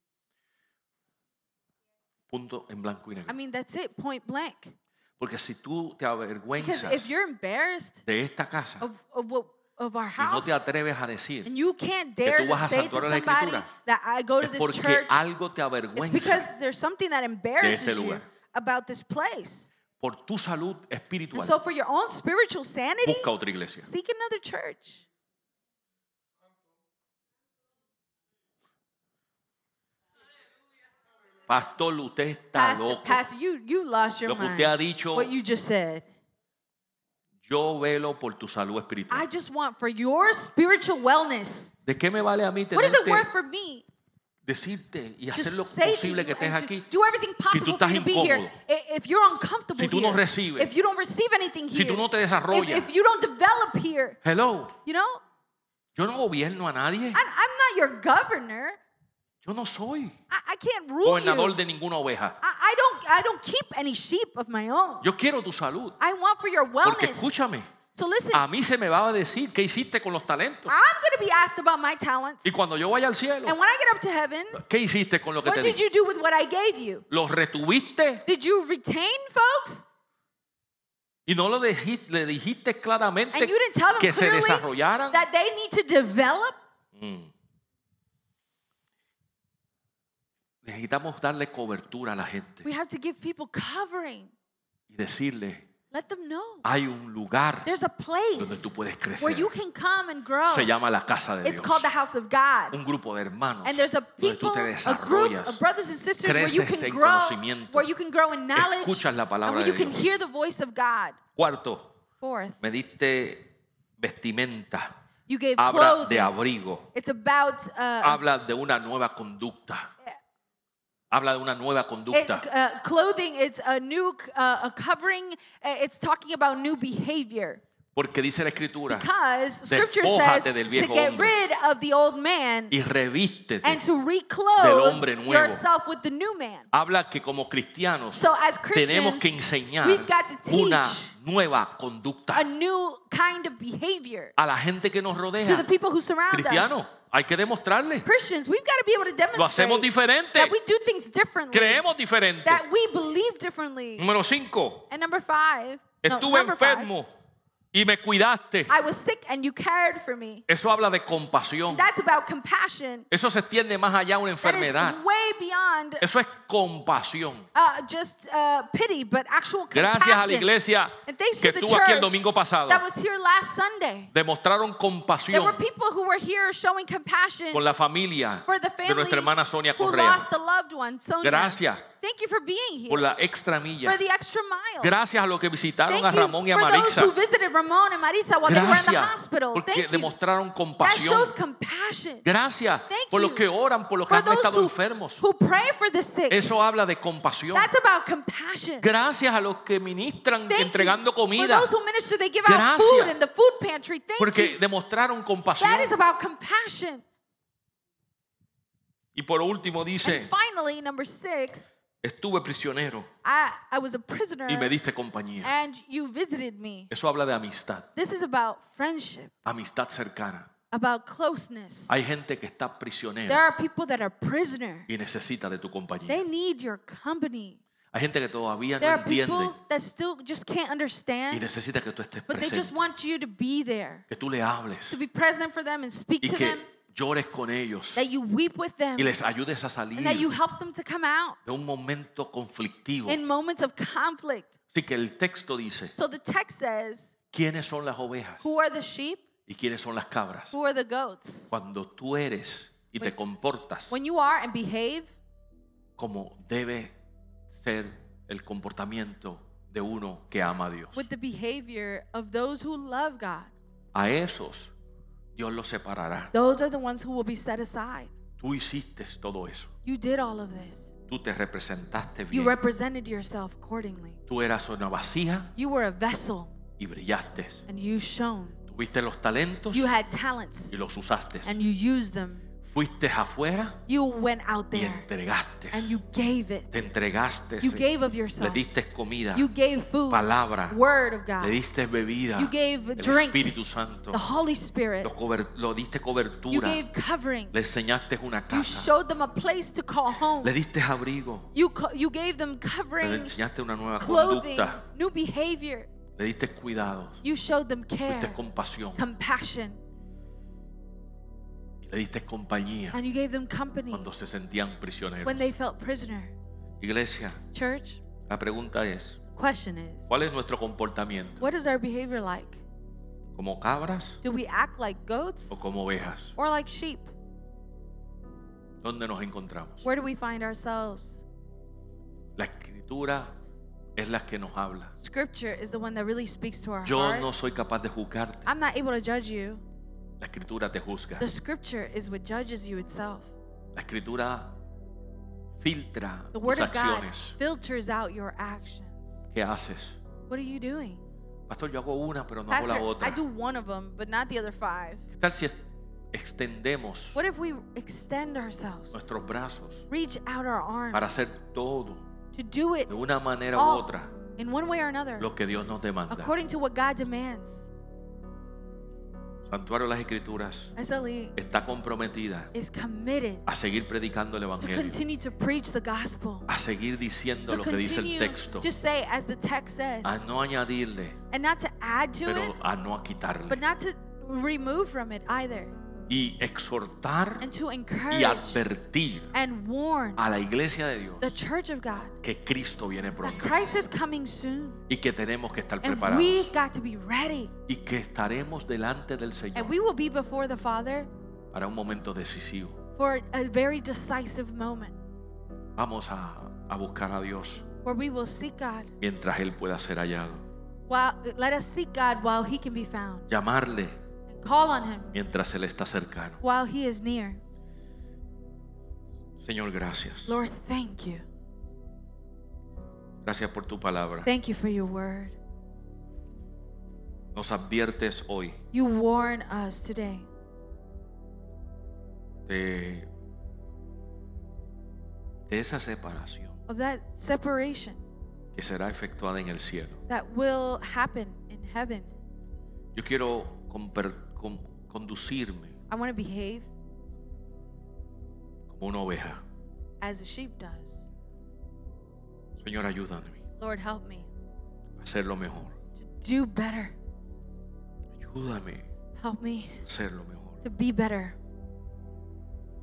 Speaker 1: Punto en blanco y negro.
Speaker 2: I mean, that's it, point blank.
Speaker 1: Porque si tú te
Speaker 2: Because
Speaker 1: avergüenzas
Speaker 2: if you're embarrassed
Speaker 1: de esta casa
Speaker 2: of, of, what, of our
Speaker 1: y no
Speaker 2: house,
Speaker 1: te atreves a decir,
Speaker 2: and you can't dare
Speaker 1: tú
Speaker 2: to
Speaker 1: vas a
Speaker 2: say to
Speaker 1: santuario de la
Speaker 2: somebody
Speaker 1: Escritura,
Speaker 2: that I go to
Speaker 1: es
Speaker 2: this
Speaker 1: porque
Speaker 2: church,
Speaker 1: algo te
Speaker 2: it's
Speaker 1: avergüenza
Speaker 2: because there's something that embarrasses
Speaker 1: este
Speaker 2: you
Speaker 1: lugar.
Speaker 2: about this place.
Speaker 1: por tu salud
Speaker 2: And
Speaker 1: espiritual.
Speaker 2: so for your own spiritual sanity,
Speaker 1: Busca otra iglesia.
Speaker 2: seek another church.
Speaker 1: Pastor, usted está
Speaker 2: Pastor,
Speaker 1: loco.
Speaker 2: Pastor, you, you lost your
Speaker 1: Lo que
Speaker 2: mind.
Speaker 1: usted ha dicho,
Speaker 2: What you just said.
Speaker 1: yo velo por tu salud espiritual.
Speaker 2: I just want for your spiritual wellness.
Speaker 1: ¿De qué me vale a mí
Speaker 2: What is it
Speaker 1: tenerte,
Speaker 2: worth for me?
Speaker 1: decirte y
Speaker 2: Just
Speaker 1: hacer lo
Speaker 2: say to
Speaker 1: posible
Speaker 2: you
Speaker 1: que estés
Speaker 2: and to
Speaker 1: aquí?
Speaker 2: do everything possible
Speaker 1: estás
Speaker 2: for you to be here.
Speaker 1: incómodo,
Speaker 2: I- If you're uncomfortable
Speaker 1: si tú no
Speaker 2: here,
Speaker 1: recibes,
Speaker 2: if you don't receive anything
Speaker 1: si
Speaker 2: here,
Speaker 1: tú no te
Speaker 2: if,
Speaker 1: desarrollas.
Speaker 2: if you don't develop here,
Speaker 1: Hello,
Speaker 2: you know,
Speaker 1: yo no gobierno a nadie.
Speaker 2: I'm, I'm not your governor.
Speaker 1: Yo no soy
Speaker 2: I, I can't rule
Speaker 1: gobernador
Speaker 2: you.
Speaker 1: de ninguna oveja.
Speaker 2: I, I don't I don't keep any sheep of my own.
Speaker 1: Yo quiero tu salud.
Speaker 2: I want for your
Speaker 1: Porque
Speaker 2: wellness.
Speaker 1: escúchame,
Speaker 2: So listen,
Speaker 1: A mí se me va a decir qué hiciste con los talentos.
Speaker 2: I'm going to be asked about my talents.
Speaker 1: Y cuando yo vaya al cielo,
Speaker 2: And when I get up to heaven,
Speaker 1: ¿qué hiciste con lo que
Speaker 2: what
Speaker 1: te
Speaker 2: did
Speaker 1: di?
Speaker 2: you do with what I gave you?
Speaker 1: ¿Los retuviste?
Speaker 2: Did you retain folks?
Speaker 1: Y no lo dijiste, le dijiste claramente
Speaker 2: And you didn't tell them
Speaker 1: que se
Speaker 2: clearly
Speaker 1: desarrollaran.
Speaker 2: that they need to develop?
Speaker 1: Mm. Necesitamos darle cobertura a la gente
Speaker 2: We have to give people covering.
Speaker 1: y decirle,
Speaker 2: Let them know.
Speaker 1: hay un lugar
Speaker 2: There's a
Speaker 1: donde tú
Speaker 2: place
Speaker 1: puedes crecer.
Speaker 2: where you can come and grow.
Speaker 1: Se llama la casa de
Speaker 2: It's
Speaker 1: Dios.
Speaker 2: called the house of God.
Speaker 1: Un grupo de hermanos
Speaker 2: And there's a
Speaker 1: donde tú
Speaker 2: people,
Speaker 1: te
Speaker 2: a group
Speaker 1: desarrollas,
Speaker 2: of brothers and sisters where you
Speaker 1: creces
Speaker 2: can
Speaker 1: en
Speaker 2: grow,
Speaker 1: conocimiento,
Speaker 2: where you can grow in knowledge,
Speaker 1: escuchas la
Speaker 2: and
Speaker 1: palabra
Speaker 2: where
Speaker 1: de
Speaker 2: you can
Speaker 1: Dios.
Speaker 2: hear the voice of God.
Speaker 1: Cuarto,
Speaker 2: Fourth,
Speaker 1: me diste vestimenta,
Speaker 2: you gave
Speaker 1: habla de
Speaker 2: clothing.
Speaker 1: abrigo,
Speaker 2: It's about uh,
Speaker 1: habla de una nueva conducta. Habla de una nueva
Speaker 2: it,
Speaker 1: conducta.
Speaker 2: uh, clothing. It's a new uh, a covering. Uh, it's talking about new behavior.
Speaker 1: Porque dice la Escritura,
Speaker 2: Because Scripture
Speaker 1: despójate
Speaker 2: says
Speaker 1: del
Speaker 2: to
Speaker 1: viejo
Speaker 2: get
Speaker 1: hombre
Speaker 2: rid of the old man
Speaker 1: y revístete.
Speaker 2: and to
Speaker 1: del
Speaker 2: reclothe
Speaker 1: hombre nuevo.
Speaker 2: yourself with the new man.
Speaker 1: Habla que como cristianos
Speaker 2: So as
Speaker 1: tenemos
Speaker 2: Christians,
Speaker 1: que enseñar
Speaker 2: we've got to
Speaker 1: una
Speaker 2: teach
Speaker 1: nueva conducta
Speaker 2: a new kind of behavior
Speaker 1: a la gente que nos
Speaker 2: to
Speaker 1: rodea.
Speaker 2: the people who surround
Speaker 1: Cristianos,
Speaker 2: us.
Speaker 1: hay que demostrarle.
Speaker 2: Christians, we've got to be able to
Speaker 1: Lo hacemos
Speaker 2: demonstrate
Speaker 1: diferente.
Speaker 2: that we do things differently,
Speaker 1: Creemos diferente.
Speaker 2: that we believe differently.
Speaker 1: Número cinco.
Speaker 2: And number five, no,
Speaker 1: Estuve
Speaker 2: number five,
Speaker 1: enfermo y me cuidaste.
Speaker 2: I was sick and you cared for me.
Speaker 1: Eso habla de compasión.
Speaker 2: That's about compassion.
Speaker 1: Eso se extiende más allá de una
Speaker 2: That is
Speaker 1: enfermedad.
Speaker 2: way beyond
Speaker 1: Eso es compasión.
Speaker 2: uh, just uh, pity, but actual
Speaker 1: Gracias a la
Speaker 2: compassion.
Speaker 1: iglesia
Speaker 2: And thanks
Speaker 1: que
Speaker 2: to the
Speaker 1: estuvo aquí el
Speaker 2: church
Speaker 1: domingo pasado.
Speaker 2: that was here last Sunday.
Speaker 1: Demostraron
Speaker 2: There
Speaker 1: compasión
Speaker 2: were people who were here showing compassion
Speaker 1: con la familia
Speaker 2: for the
Speaker 1: de
Speaker 2: family
Speaker 1: nuestra hermana Sonia
Speaker 2: who
Speaker 1: Correa.
Speaker 2: lost a loved one. Sonia.
Speaker 1: Gracias
Speaker 2: Thank you for being here.
Speaker 1: por la extra milla.
Speaker 2: For the extra mile.
Speaker 1: Gracias a los que visitaron
Speaker 2: Thank
Speaker 1: a
Speaker 2: you
Speaker 1: Ramón y a
Speaker 2: for those
Speaker 1: Marisa.
Speaker 2: who visited Ramon and Marisa while they were in the
Speaker 1: Gracias
Speaker 2: hospital.
Speaker 1: porque
Speaker 2: Thank you.
Speaker 1: demostraron
Speaker 2: That
Speaker 1: compasión.
Speaker 2: shows compassion.
Speaker 1: Gracias
Speaker 2: Thank
Speaker 1: por
Speaker 2: you.
Speaker 1: los que oran, por los que
Speaker 2: For
Speaker 1: han
Speaker 2: those
Speaker 1: estado
Speaker 2: who,
Speaker 1: enfermos.
Speaker 2: who pray for the sick.
Speaker 1: Eso habla de compasión.
Speaker 2: That's about compassion.
Speaker 1: Gracias a los que ministran
Speaker 2: Thank
Speaker 1: entregando
Speaker 2: you. For
Speaker 1: comida.
Speaker 2: those who minister, they give out
Speaker 1: Gracias.
Speaker 2: food in the food pantry. Thank
Speaker 1: Porque
Speaker 2: you.
Speaker 1: demostraron compasión.
Speaker 2: That is about compassion.
Speaker 1: Y por último dice,
Speaker 2: And finally, number six,
Speaker 1: estuve prisionero
Speaker 2: I, I was a prisoner
Speaker 1: y me diste compañía.
Speaker 2: and you visited me.
Speaker 1: Eso habla de amistad,
Speaker 2: This is about friendship,
Speaker 1: amistad cercana.
Speaker 2: about closeness.
Speaker 1: Hay gente que está
Speaker 2: There
Speaker 1: prisionera
Speaker 2: are people that are prisoner.
Speaker 1: y necesita de tu compañía.
Speaker 2: They need your company.
Speaker 1: Hay gente que todavía
Speaker 2: There
Speaker 1: no
Speaker 2: are people
Speaker 1: entiende
Speaker 2: that still just can't
Speaker 1: y
Speaker 2: understand,
Speaker 1: necesita que tú estés
Speaker 2: but they just
Speaker 1: presente,
Speaker 2: want you to be there,
Speaker 1: que tú le hables
Speaker 2: to be present for them and speak
Speaker 1: y
Speaker 2: to them,
Speaker 1: que llores con ellos
Speaker 2: that you weep with them,
Speaker 1: y les ayudes a salir
Speaker 2: and that you help them to come out
Speaker 1: de un momento conflictivo.
Speaker 2: in moments of conflict.
Speaker 1: Así que el texto dice,
Speaker 2: So the text says,
Speaker 1: ¿quiénes son las ovejas
Speaker 2: who are the sheep?
Speaker 1: y quiénes son las cabras?
Speaker 2: Who are the goats?
Speaker 1: Cuando tú eres y te comportas
Speaker 2: When you are and behave
Speaker 1: como debe ser el comportamiento de uno que ama a Dios.
Speaker 2: with the behavior of those who love God,
Speaker 1: A esos Dios los separará.
Speaker 2: those are the ones who will be set aside.
Speaker 1: Tú hiciste todo eso.
Speaker 2: You did all of this.
Speaker 1: Tú te representaste
Speaker 2: You
Speaker 1: bien.
Speaker 2: represented yourself accordingly.
Speaker 1: Tú eras una vasija
Speaker 2: You were a vessel
Speaker 1: y brillaste.
Speaker 2: and you shone.
Speaker 1: Tuviste los talentos
Speaker 2: You had talents
Speaker 1: y los usaste.
Speaker 2: and you used them.
Speaker 1: Fuiste afuera
Speaker 2: You went out
Speaker 1: y
Speaker 2: there
Speaker 1: entregaste.
Speaker 2: and you gave it.
Speaker 1: Te entregaste.
Speaker 2: You gave of
Speaker 1: Le
Speaker 2: yourself.
Speaker 1: diste comida,
Speaker 2: You gave food,
Speaker 1: palabra,
Speaker 2: word of
Speaker 1: le
Speaker 2: God,
Speaker 1: diste bebida,
Speaker 2: You gave
Speaker 1: el
Speaker 2: drink,
Speaker 1: Espíritu Santo,
Speaker 2: the Holy Spirit.
Speaker 1: lo, cober- lo diste
Speaker 2: You
Speaker 1: cobertura,
Speaker 2: gave covering.
Speaker 1: le enseñaste una
Speaker 2: You
Speaker 1: casa,
Speaker 2: showed them a place to call home.
Speaker 1: le diste abrigo,
Speaker 2: You co- you gave them
Speaker 1: le
Speaker 2: covering,
Speaker 1: enseñaste una nueva
Speaker 2: clothing,
Speaker 1: conducta,
Speaker 2: new behavior.
Speaker 1: le diste cuidados,
Speaker 2: You showed them
Speaker 1: le diste
Speaker 2: care,
Speaker 1: compasión
Speaker 2: compassion,
Speaker 1: y le diste compañía
Speaker 2: and you gave them company
Speaker 1: cuando se sentían prisioneros.
Speaker 2: when they felt prisoner.
Speaker 1: Iglesia,
Speaker 2: Church,
Speaker 1: la pregunta es,
Speaker 2: question is,
Speaker 1: ¿cuál es nuestro comportamiento?
Speaker 2: what is our behavior like?
Speaker 1: ¿Como cabras
Speaker 2: Do we act like goats
Speaker 1: o como ovejas?
Speaker 2: or like sheep?
Speaker 1: ¿Dónde nos encontramos?
Speaker 2: Where do we find ourselves?
Speaker 1: La escritura es la que nos habla.
Speaker 2: Scripture is the one that really speaks to our
Speaker 1: Yo
Speaker 2: heart.
Speaker 1: no soy capaz de juzgarte.
Speaker 2: I'm not able to judge you.
Speaker 1: La escritura te juzga.
Speaker 2: The scripture is what judges you itself.
Speaker 1: La escritura filtra
Speaker 2: The
Speaker 1: tus
Speaker 2: word of God
Speaker 1: acciones.
Speaker 2: filters out your actions.
Speaker 1: ¿Qué haces?
Speaker 2: What are you doing?
Speaker 1: Pastor, yo hago una, pero no hago
Speaker 2: Pastor,
Speaker 1: la otra.
Speaker 2: I do one of them, but not the other five.
Speaker 1: ¿Qué tal si extendemos
Speaker 2: What if we extend ourselves,
Speaker 1: nuestros brazos
Speaker 2: reach out our
Speaker 1: para
Speaker 2: arms
Speaker 1: hacer todo
Speaker 2: to do it
Speaker 1: de una manera u
Speaker 2: all
Speaker 1: otra
Speaker 2: in one way or another,
Speaker 1: lo que Dios nos demanda?
Speaker 2: according to what God demands?
Speaker 1: Santuario de las Escrituras
Speaker 2: S L E
Speaker 1: está comprometida
Speaker 2: is committed
Speaker 1: a seguir predicando el
Speaker 2: to
Speaker 1: Evangelio,
Speaker 2: continue to preach the gospel,
Speaker 1: a seguir diciendo
Speaker 2: to
Speaker 1: lo que dice el
Speaker 2: continue
Speaker 1: texto,
Speaker 2: to say as the text says,
Speaker 1: a no añadirle,
Speaker 2: and not to add to
Speaker 1: pero
Speaker 2: it,
Speaker 1: a no quitarle,
Speaker 2: but not to remove from it either,
Speaker 1: y exhortar
Speaker 2: and to
Speaker 1: y
Speaker 2: encourage
Speaker 1: advertir
Speaker 2: and warn
Speaker 1: a la iglesia de Dios
Speaker 2: the church of God
Speaker 1: que Cristo viene
Speaker 2: that
Speaker 1: pronto
Speaker 2: Christ is coming soon,
Speaker 1: y que tenemos que estar
Speaker 2: and
Speaker 1: preparados
Speaker 2: we've got to be ready,
Speaker 1: y que estaremos delante del
Speaker 2: and
Speaker 1: Señor
Speaker 2: we will be before the Father
Speaker 1: para un momento decisivo.
Speaker 2: for a very decisive moment
Speaker 1: Vamos a, a buscar a Dios
Speaker 2: where we will seek God.
Speaker 1: mientras Él pueda ser hallado,
Speaker 2: While, let us seek God while He can be found,
Speaker 1: llamarle
Speaker 2: and call on Him
Speaker 1: mientras Él está cercano.
Speaker 2: while He is near.
Speaker 1: Señor, gracias.
Speaker 2: Lord, thank you.
Speaker 1: Gracias por tu palabra.
Speaker 2: Thank you for your word.
Speaker 1: Nos adviertes hoy
Speaker 2: You warn us today
Speaker 1: de, de esa separación
Speaker 2: of that separation
Speaker 1: que será efectuada en el cielo.
Speaker 2: that will happen in heaven.
Speaker 1: Yo quiero comper- con- conducirme
Speaker 2: I want to behave
Speaker 1: como una oveja.
Speaker 2: as a sheep does.
Speaker 1: Señor, ayúdame
Speaker 2: Lord, help me
Speaker 1: a hacerlo mejor.
Speaker 2: to do better.
Speaker 1: Ayúdame
Speaker 2: Help me
Speaker 1: a hacerlo mejor.
Speaker 2: to be better.